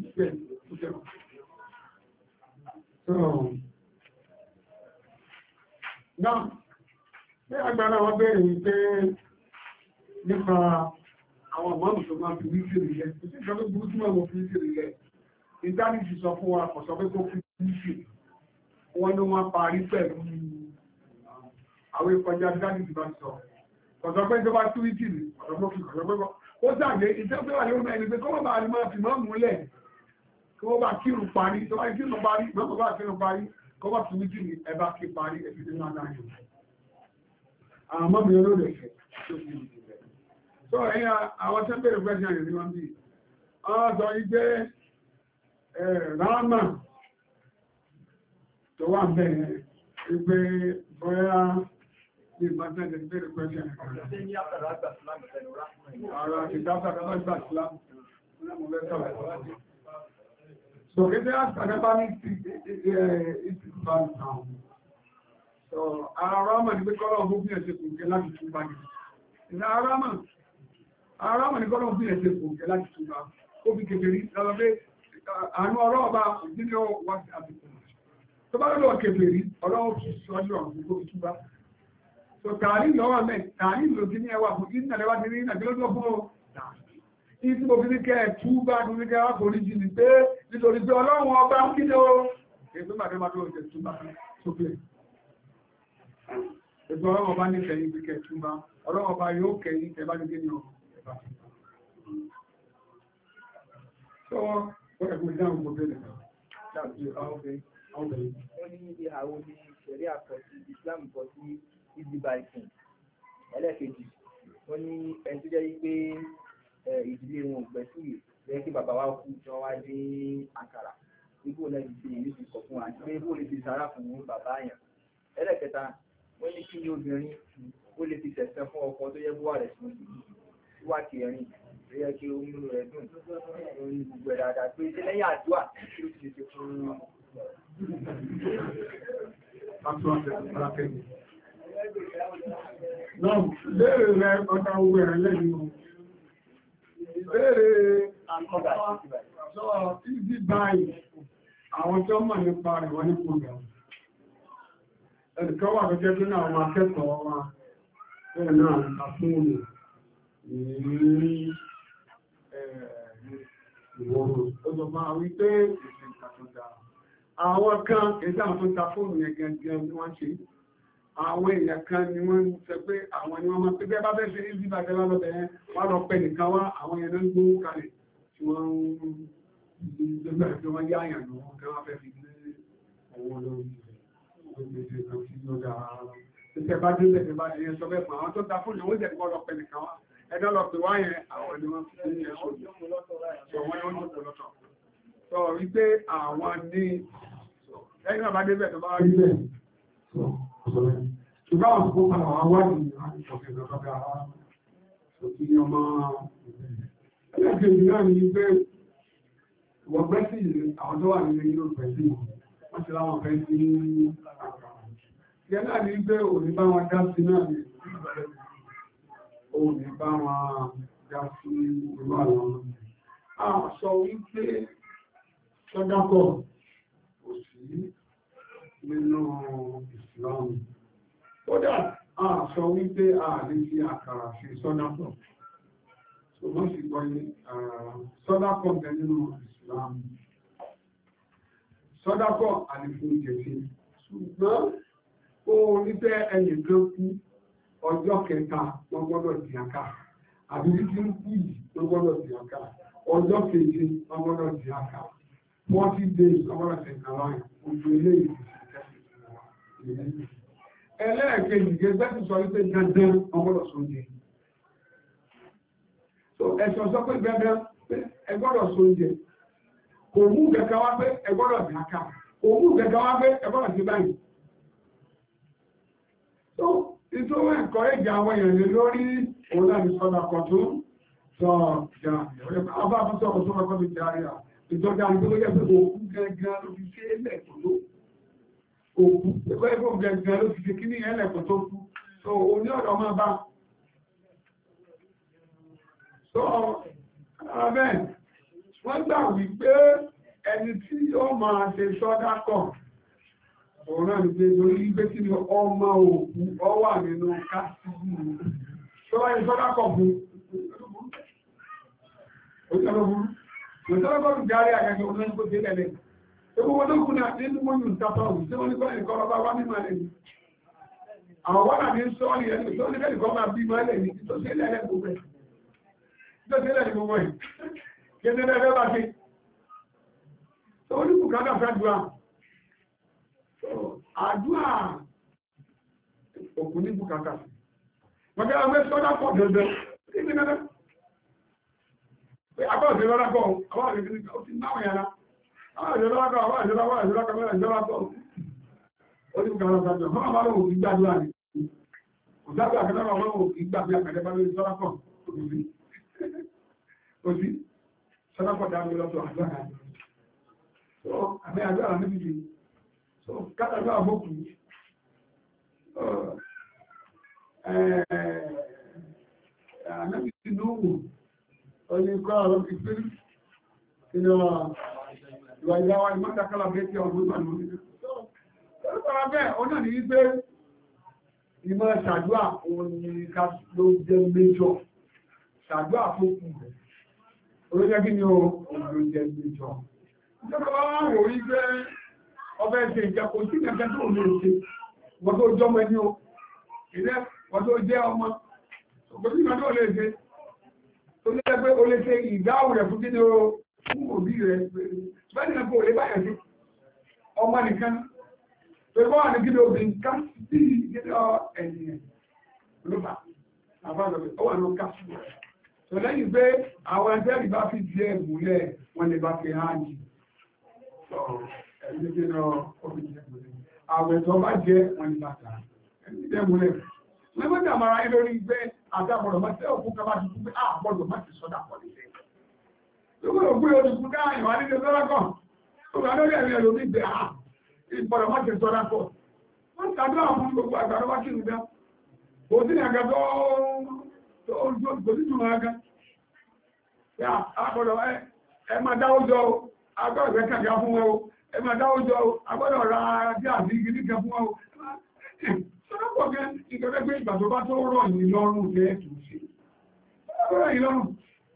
Náà, ní agbára wọn bẹ̀rẹ̀ wípé nípa àwọn ọmọ tó máa fi wíṣìrì lẹ. Ìsìn ìjọba burú tí wọ́n fi wíṣìrì lẹ. Ìdáni ti sọ fún wa kọ̀sọ́ pé kó fi wíṣìrì. Wọ́n ló máa parí pẹ̀lú àwọn ìkọjá dáni ti bá sọ. Kọ̀sọ́ pé tó bá tú wíṣìrì, ọ̀dọ́ ó dàgbé ìtẹ́gbé wà lórí ẹni pé kọ́wọ́ bá rí máa fi máa múlẹ̀ kí wọ́n bá kírun parí tó bá kírun parí mọ́kọ̀ bá kírun parí kọ́wọ́ fi wíjì ní ẹbá kí parí ẹ̀fì tí máa dáyé àwọn mọ́bí olóòdẹ̀ ṣẹ̀ tó fi wíjì rẹ̀ so ẹ̀yà àwọn tẹ́bẹ̀rẹ̀ pẹ́sẹ̀ àyè ní wọ́n bí wọ́n sọ wípé ráàmà tó wà bẹ̀rẹ̀ wípé bóyá ní ìgbàtẹ́jẹ̀ ìbẹ̀rẹ̀ pẹ́sẹ̀ àyè ara ìdáta kan lọ́gbà ìsìlámù so kéde àgbàgbà ní ìsìnkú so ara rámà ní pé kọ́lọ̀ ọgbó bí ẹ̀ṣẹ̀ kò gẹ́ láti túnbá ní ìdá ara rámà ní kọ́lọ̀ bí ẹ̀ṣẹ̀ kò gẹ́ láti túnbá ó fi kèfèrí lọ́lọ́ pé àánú ọ̀rọ̀ ọba ìdílé wá sí àbìkù tó bá lọ́lọ́ kèfèrí ọlọ́wọ́ fi sọ́jọ́ ọ̀gbogbo túnbá so tààrí lọ́wọ́ mẹ́ tààrí lòdí ní ẹwà fún ìdínàlẹ́wà ní rí ìnàgbélógún fún ọ́ ìtí mo fi ní kẹ́ ẹ̀tú bá ní kẹ́ wá kò rí jì ní pé nítorí pé ọlọ́run ọba ń kílé o ètò màdé tó ṣe túbá sókè ètò ọlọ́run ọba ní kẹ́yìn pé kẹ́ túbá ọlọ́run ọba yóò kẹ́yìn kẹ́ bá ní kí ni ọ so wọ́n ẹ̀kọ́ ìdáhùn gbogbo ẹ̀lẹ̀ wọ́n ní ìhàwó ní ìṣẹ̀rí àkọsí Islam kọ sí ìdìbà ìsìn ẹlẹ́ẹ̀kejì wọ́n ní ẹni tó jẹ́ wípé ìdílé wọn ò gbẹ̀sí lẹ́yìn kí bàbá wa kú tí wọ́n wá dé àkàrà ibò náà ti ṣe èyí ti kọ̀ fún wa àti pé ibò lè fi sára fún bàbá àyàn ẹlẹ́ẹ̀kẹta wọ́n ní kí ni obìnrin ó lè fi tẹ̀sán fún ọkọ tó yẹ bó wà rẹ̀ sí wà kẹrin tó yẹ kí omi rẹ̀ dùn ní gbogbo ẹ̀ dáadáa pé ṣe lẹ́yìn àdúrà kí ló ti ṣe fún náà léèrè rẹ̀ ọ̀tá owó ẹ̀rẹ́ lẹ́yìn ìbéèrè àkọ́kọ́ ìdí báyìí àwọn tó mọ̀ nípa rẹ̀ wọ́n ní program ẹnìkan wà tó jẹ́ pé náà àwọn akẹ́kọ̀ọ́ wa bẹ́ẹ̀ náà àfúnni ní ìwọ̀rọ̀ ó sọ máa wí pé ìsìn ìtàkùnjà àwọn kan èdè àwọn tó ta fóònù yẹn gẹ́gẹ́ ní wọ́n ṣe àwọn èèyàn kan ni wọ́n ń sọ pé àwọn ni wọ́n máa pé bẹ́ẹ̀ bá bẹ́ẹ̀ ṣe ní bí bàjẹ́ lọ́bẹ̀ yẹn wọ́n lọ pẹ́ nìkan wá àwọn èèyàn ń gbówó kalẹ̀ tí wọ́n ń gbẹ́gbẹ́ tí wọ́n yá àyàn lọ́wọ́ kí wọ́n fẹ́ fi gbé ọwọ́ lórí ìgbésẹ̀ kan sí lọ́dà ìṣẹ́ bá dé bẹ̀rẹ̀ bá ṣe sọ bẹ́ẹ̀ fún àwọn tó ta fóònù wọ́n jẹ́ kọ́ lọ pẹ́ nìkan wá ẹ̀dọ́ lọ pè wá yẹn àwọn ni wọ́n fi ní ẹ̀ṣọ́ sọ wọ́n yóò jókòó lọ́tọ̀ sọ wípé àwọn ní ẹ̀yìn náà bá dé bẹ̀rẹ̀ bá rí bẹ́ẹ̀ ṣùgbọ́n àwọn kó padà wá wádìí láti ṣọ̀kẹ́ lọ́kọ́dá òkú ní ọmọ ẹlẹ́gbẹ̀ẹ́ náà ní pé wọ́n pẹ́ sí àwọn tó wà nílé yóò pẹ́ sí wọ́n ti láwọn pẹ́ sí ìyẹn náà ní pé òní bá wọn dá sí náà ní òní bá wọn dá sí ìlú àwọn sọ wípé sọ́dákọ̀ kò sí nínú ìsìláàmù. Kódà, a sọ wípé a lè fi àkàrà sí sọ́dápọ̀. So wọ́n sì gbọ́ ní sọ́dápọ̀ bẹ nínú ìsìláàmù. Sọ́dápọ̀ àlefún ìjẹ̀sí. Ṣùgbọ́n ó ní pé ẹnìkan kú ọjọ́ kẹta wọ́n gbọ́dọ̀ di àká. Àbí títí ń kú yìí wọ́n gbọ́dọ̀ di àká. Ọjọ́ keje wọ́n gbọ́dọ̀ di àká. 40 days wọ́n gbọ́dọ̀ di àká láyìn. Ojú eléyìí ẹlẹ́ẹ̀kejì gẹ́gẹ́ tí sọ wípé dandan ọgbọ́dọ̀ sóúnjẹ ẹ̀sọ̀ sọ pé gbẹ́gbẹ́ pé ẹgbọ́dọ̀ so oúnjẹ kò mú gẹ̀gẹ́ wá pé ẹgbọ́dọ̀ dàkà kò mú gẹ̀gẹ́ wá pé ẹgbọ́dọ̀ sí báyìí tó ìtòwò ẹ̀kọ́ ẹ̀jẹ̀ àwọn èèyàn lórí òun náà ní sọ́dà kan tó sọ ìjà àbá tó sọ̀rọ̀ tó rọ́kọ́ ti járe à ìjọba àti tó yẹ pé òkú gẹ́gẹ́ ló fi ṣe ẹlẹ́kùn tó òkú ẹgbẹ́ ẹgbẹ́ gẹ́gẹ́ ló fi ṣe kí ní ẹlẹ́kùn tó kú so oní ọ̀dọ̀ máa bá so abẹ́ wọ́n gbà wípé ẹni tí ó máa ṣe sọ́dá kọ̀ òun náà ní pé lórí gbé kí ni ọmọ òkú ọ wà nínú kásìkò tó wáyé sọ́dá kọ̀ fún Ìjọba járí àgẹ́gẹ́ olóyìn kó dé lẹ́lẹ́. Egbogbo tó kú náà nínú mọ́yún tàbí tí wọ́n ní kọ́ ẹ̀kọ́ ọba wá mímọ̀ lẹ́yìn. Àwọn wọ́nà ní sọ́ọ̀lì ẹni tó ní kẹ́lì kọ́ máa bí máa lẹ́yìn tó sí lẹ́lẹ́ gbogbo ẹ̀. Tó sí lẹ́lẹ́ gbogbo ẹ̀. Kí ní lẹ́lẹ́ bá ṣe. Tó ní bùkátà fẹ́ dùá. Àdúà òkú ní bùkátà. Wọ́n kẹ́ àwọn sọ́dá pọ̀ dandan. Kí ní lẹ́lẹ́? Àbá òṣèré lọ́lákọ̀ àwọn àrẹ̀kẹ́ ó ti náwọ̀ yàrá. Àwọn àrẹ̀kẹ́ lọ́lákọ̀ àwọn àrẹ̀kẹ́ lọ́lákọ̀ ó ní bùkátà sájọ̀. Wọ́n máa lọ́wọ́ ìgbàdúrà ní. Òṣàbí àkẹ́lẹ́wà wọ́n ìgbàgbé àkẹ́lẹ́ bá lórí sọ́lákọ̀ òsì. Sọ́lákọ̀ dáa lọ́tọ̀ àdúrà. So, àmì àdúrà níbi jì. So, kátàdúrà mọ́kù. Àmì ìdúró. Oye kọ́ ọ̀rọ̀ ìpín inú ìwà ìyáwà ìmọ́dàkálà bẹ́ẹ̀ tí ọdún ìgbà lórí. Ọ̀rọ̀ bẹ́ẹ̀, ó náà ní wípé ìmọ̀ ṣàdúà òun ni ká ló jẹ́ méjọ. Ṣàdúà fún kù rẹ̀. Olójẹ́ kí ni ó ló jẹ́ méjọ. Ìjọba wá wò wípé ọbẹ̀ ṣe ìjẹ́kò sí ẹgbẹ́ tó lè ṣe. Wọ́n tó jọmọ ẹni o. Ìrẹ́ wọ́n tó jẹ́ ọmọ. Ògbóní ìgbà tó lè ṣe. Ó ní ẹgbẹ́ o lè ṣe ìdáhùn rẹ̀ fún kíni o fún òbí rẹ̀ bẹ́ẹ̀ ni kò lè báyẹ̀ sí ọmọ nìkan tó bá wà ní kíni obìnrin ká sí kíni ẹ̀yìn ló bá àbájọ̀bẹ̀ ó wà ní ká sí rẹ̀ tó lẹ́yìn pé àwọn ẹgbẹ́ bá fi di ẹ̀ múlẹ̀ wọ́n lè bá fi hàn jì ẹ̀yìn kíni obìnrin jẹ́ múlẹ̀ àwẹ̀ tó bá jẹ́ wọ́n lè bá ta ẹ̀yìn jẹ́ múlẹ̀ lẹ́gbẹ́ta mara ilé orí gbé àtàbọ̀dọ̀ máa tẹ́ òkú kọba ti kú pé àbọ̀dọ̀ máa ti sọ́dá pọ̀ nílé. Lọ́gbọ́dọ̀ gbé orí kú káàyàn wá nílé sọ́dá kọ̀. Ó gbà lórí ẹ̀rí ẹ̀rọ nígbẹ̀ ìbọ̀dọ̀ máa ti sọ́dá pọ̀. Wọ́n tàbí àwọn fún gbogbo àgbàdo wá kìrù dá. Kò sí ní àga tó kò sí jùmọ̀ àga. Yà àbọ̀dọ̀ ẹ máa dáwó jọ agbọ́dọ̀ fẹ́ kàkà fún wọn o. Ẹ máa dáwó jọ agbọ́dọ̀ ra bí àbí gidi kan fún wọn o. Sọ́dọ́pọ̀ gẹ́ ìgbẹ́gbẹ́ pé ìgbà tó bá tó rọ̀ ní lọ́rùn jẹ́ ẹ̀tù sí. Ọ̀rọ̀ ìlọ́rùn.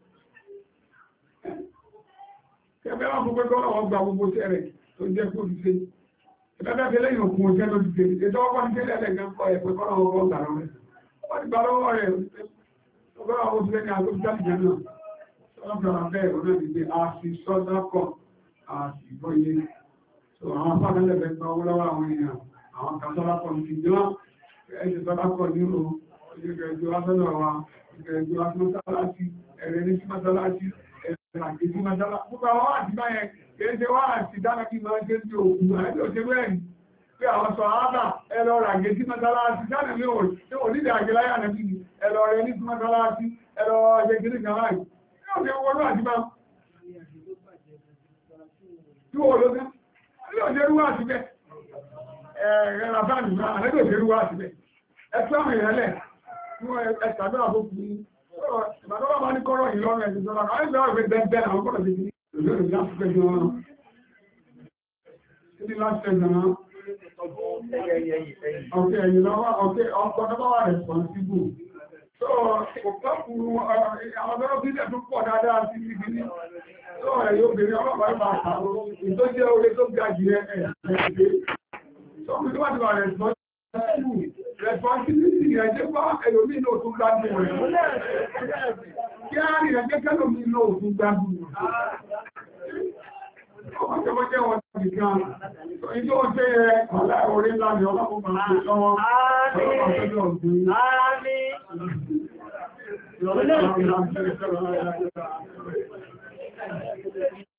Kẹfẹ́ wọ́n fún pẹ́kọ́ ọ̀wọ́ gba gbogbo tẹ́rẹ̀ tó jẹ́ kó ti ṣe. Ìbẹ́bẹ́ fi lẹ́yìn òkun òṣẹ́ ló ti ṣe. Ètò ọkọ̀ ní tẹ́lẹ̀ lẹ́gbẹ́ kọ́ ẹ̀ pé kọ́nà ọwọ́ gbà lọ́rẹ̀. Wọ́n ti gbà lọ́wọ́ rẹ̀ ọgọ́rọ̀ àwọn oṣù lẹ́ni àgbẹ̀ jáde jẹ́ náà. Sọ́dọ̀ bẹ́ẹ̀ ọ̀nà ìgbé àti sọ́dọ̀kọ̀ àti ìbọ̀yé. Àwọn afáàlẹ́lẹ́gbẹ̀ẹ́ gba owó lọ́wọ́ àwọn èèyàn. Àwọn kan sọ́lápọ̀ ní ìjọ́ ẹ̀ṣẹ̀ sọ́lápọ̀ nínú ìgbẹ̀ẹ́jọ́ asọ́lọ̀ wa, ìgbẹ̀ẹ́jọ́ asọ́láti, ẹ̀rẹ́ ní sí mọ́sálásí, ẹ̀rẹ́ àti sí mọ́sálásí. Púpọ̀ àwọn àti báyẹn, kẹ́ẹ̀ṣẹ́ wá àti dára kí máa jẹ́ sí òkú, àti òṣèlú ẹ̀yìn. Pé àwọn sọ àádà ẹlọ ràgẹ́ sí mọ́sálásí, jáde ní ònílẹ̀ àgẹ́láyà nẹ́bí ẹlọ rẹ̀ ní sí mọ́sálásí, ẹlọ ẹgbẹ́ kìíní kan láì. Yóò ṣe wọ́n àti bá. Tí wọ́n ló dé, yóò ṣe rú àti bẹ́ẹ̀. Ẹ̀rọ bá nìyà, àlẹ́gbẹ̀ òṣèrú wá síbẹ̀. Ẹ̀tọ́ àwọn ìrẹ́lẹ̀, wọ́n ẹ̀tàgbé àbókù ní ìbàdọ́wà bá ní kọ́rọ̀ ìlọ́rọ̀ ẹ̀sìn sọ́lá. Àwọn ìgbà ọ̀rẹ́ bẹ́ẹ̀ àwọn kọ́rọ̀ sí ní ìlú láti pẹ́ jọ wọn. Kí ni láti pẹ́ jọ wọn? Ọ̀kẹ́ ẹ̀yìn lọ́wọ́, ọ̀kẹ́ ọkọ̀ tó bá wà responsible. So, òpópù àwọn ọ̀dọ́rọ̀ bílẹ̀ tó pọ̀ dáadáa sí ibi ní. So, ẹ̀yọ́ obìnrin ọlọ́pàá ìbá àtàrò, ìtọ́jẹ́ orí tó ga jù ẹ̀ Somebody who has responsibility, I just want to know to God. Yeah, I just can't know to God. Ọmọ jẹ́ wọn ti kan, ìjọ jẹ́ ọ̀lá orí ńlá ni ọlọ́pàá máa ń lọ́wọ́ ọlọ́pàá tó lọ sí. Ìrọ̀lẹ́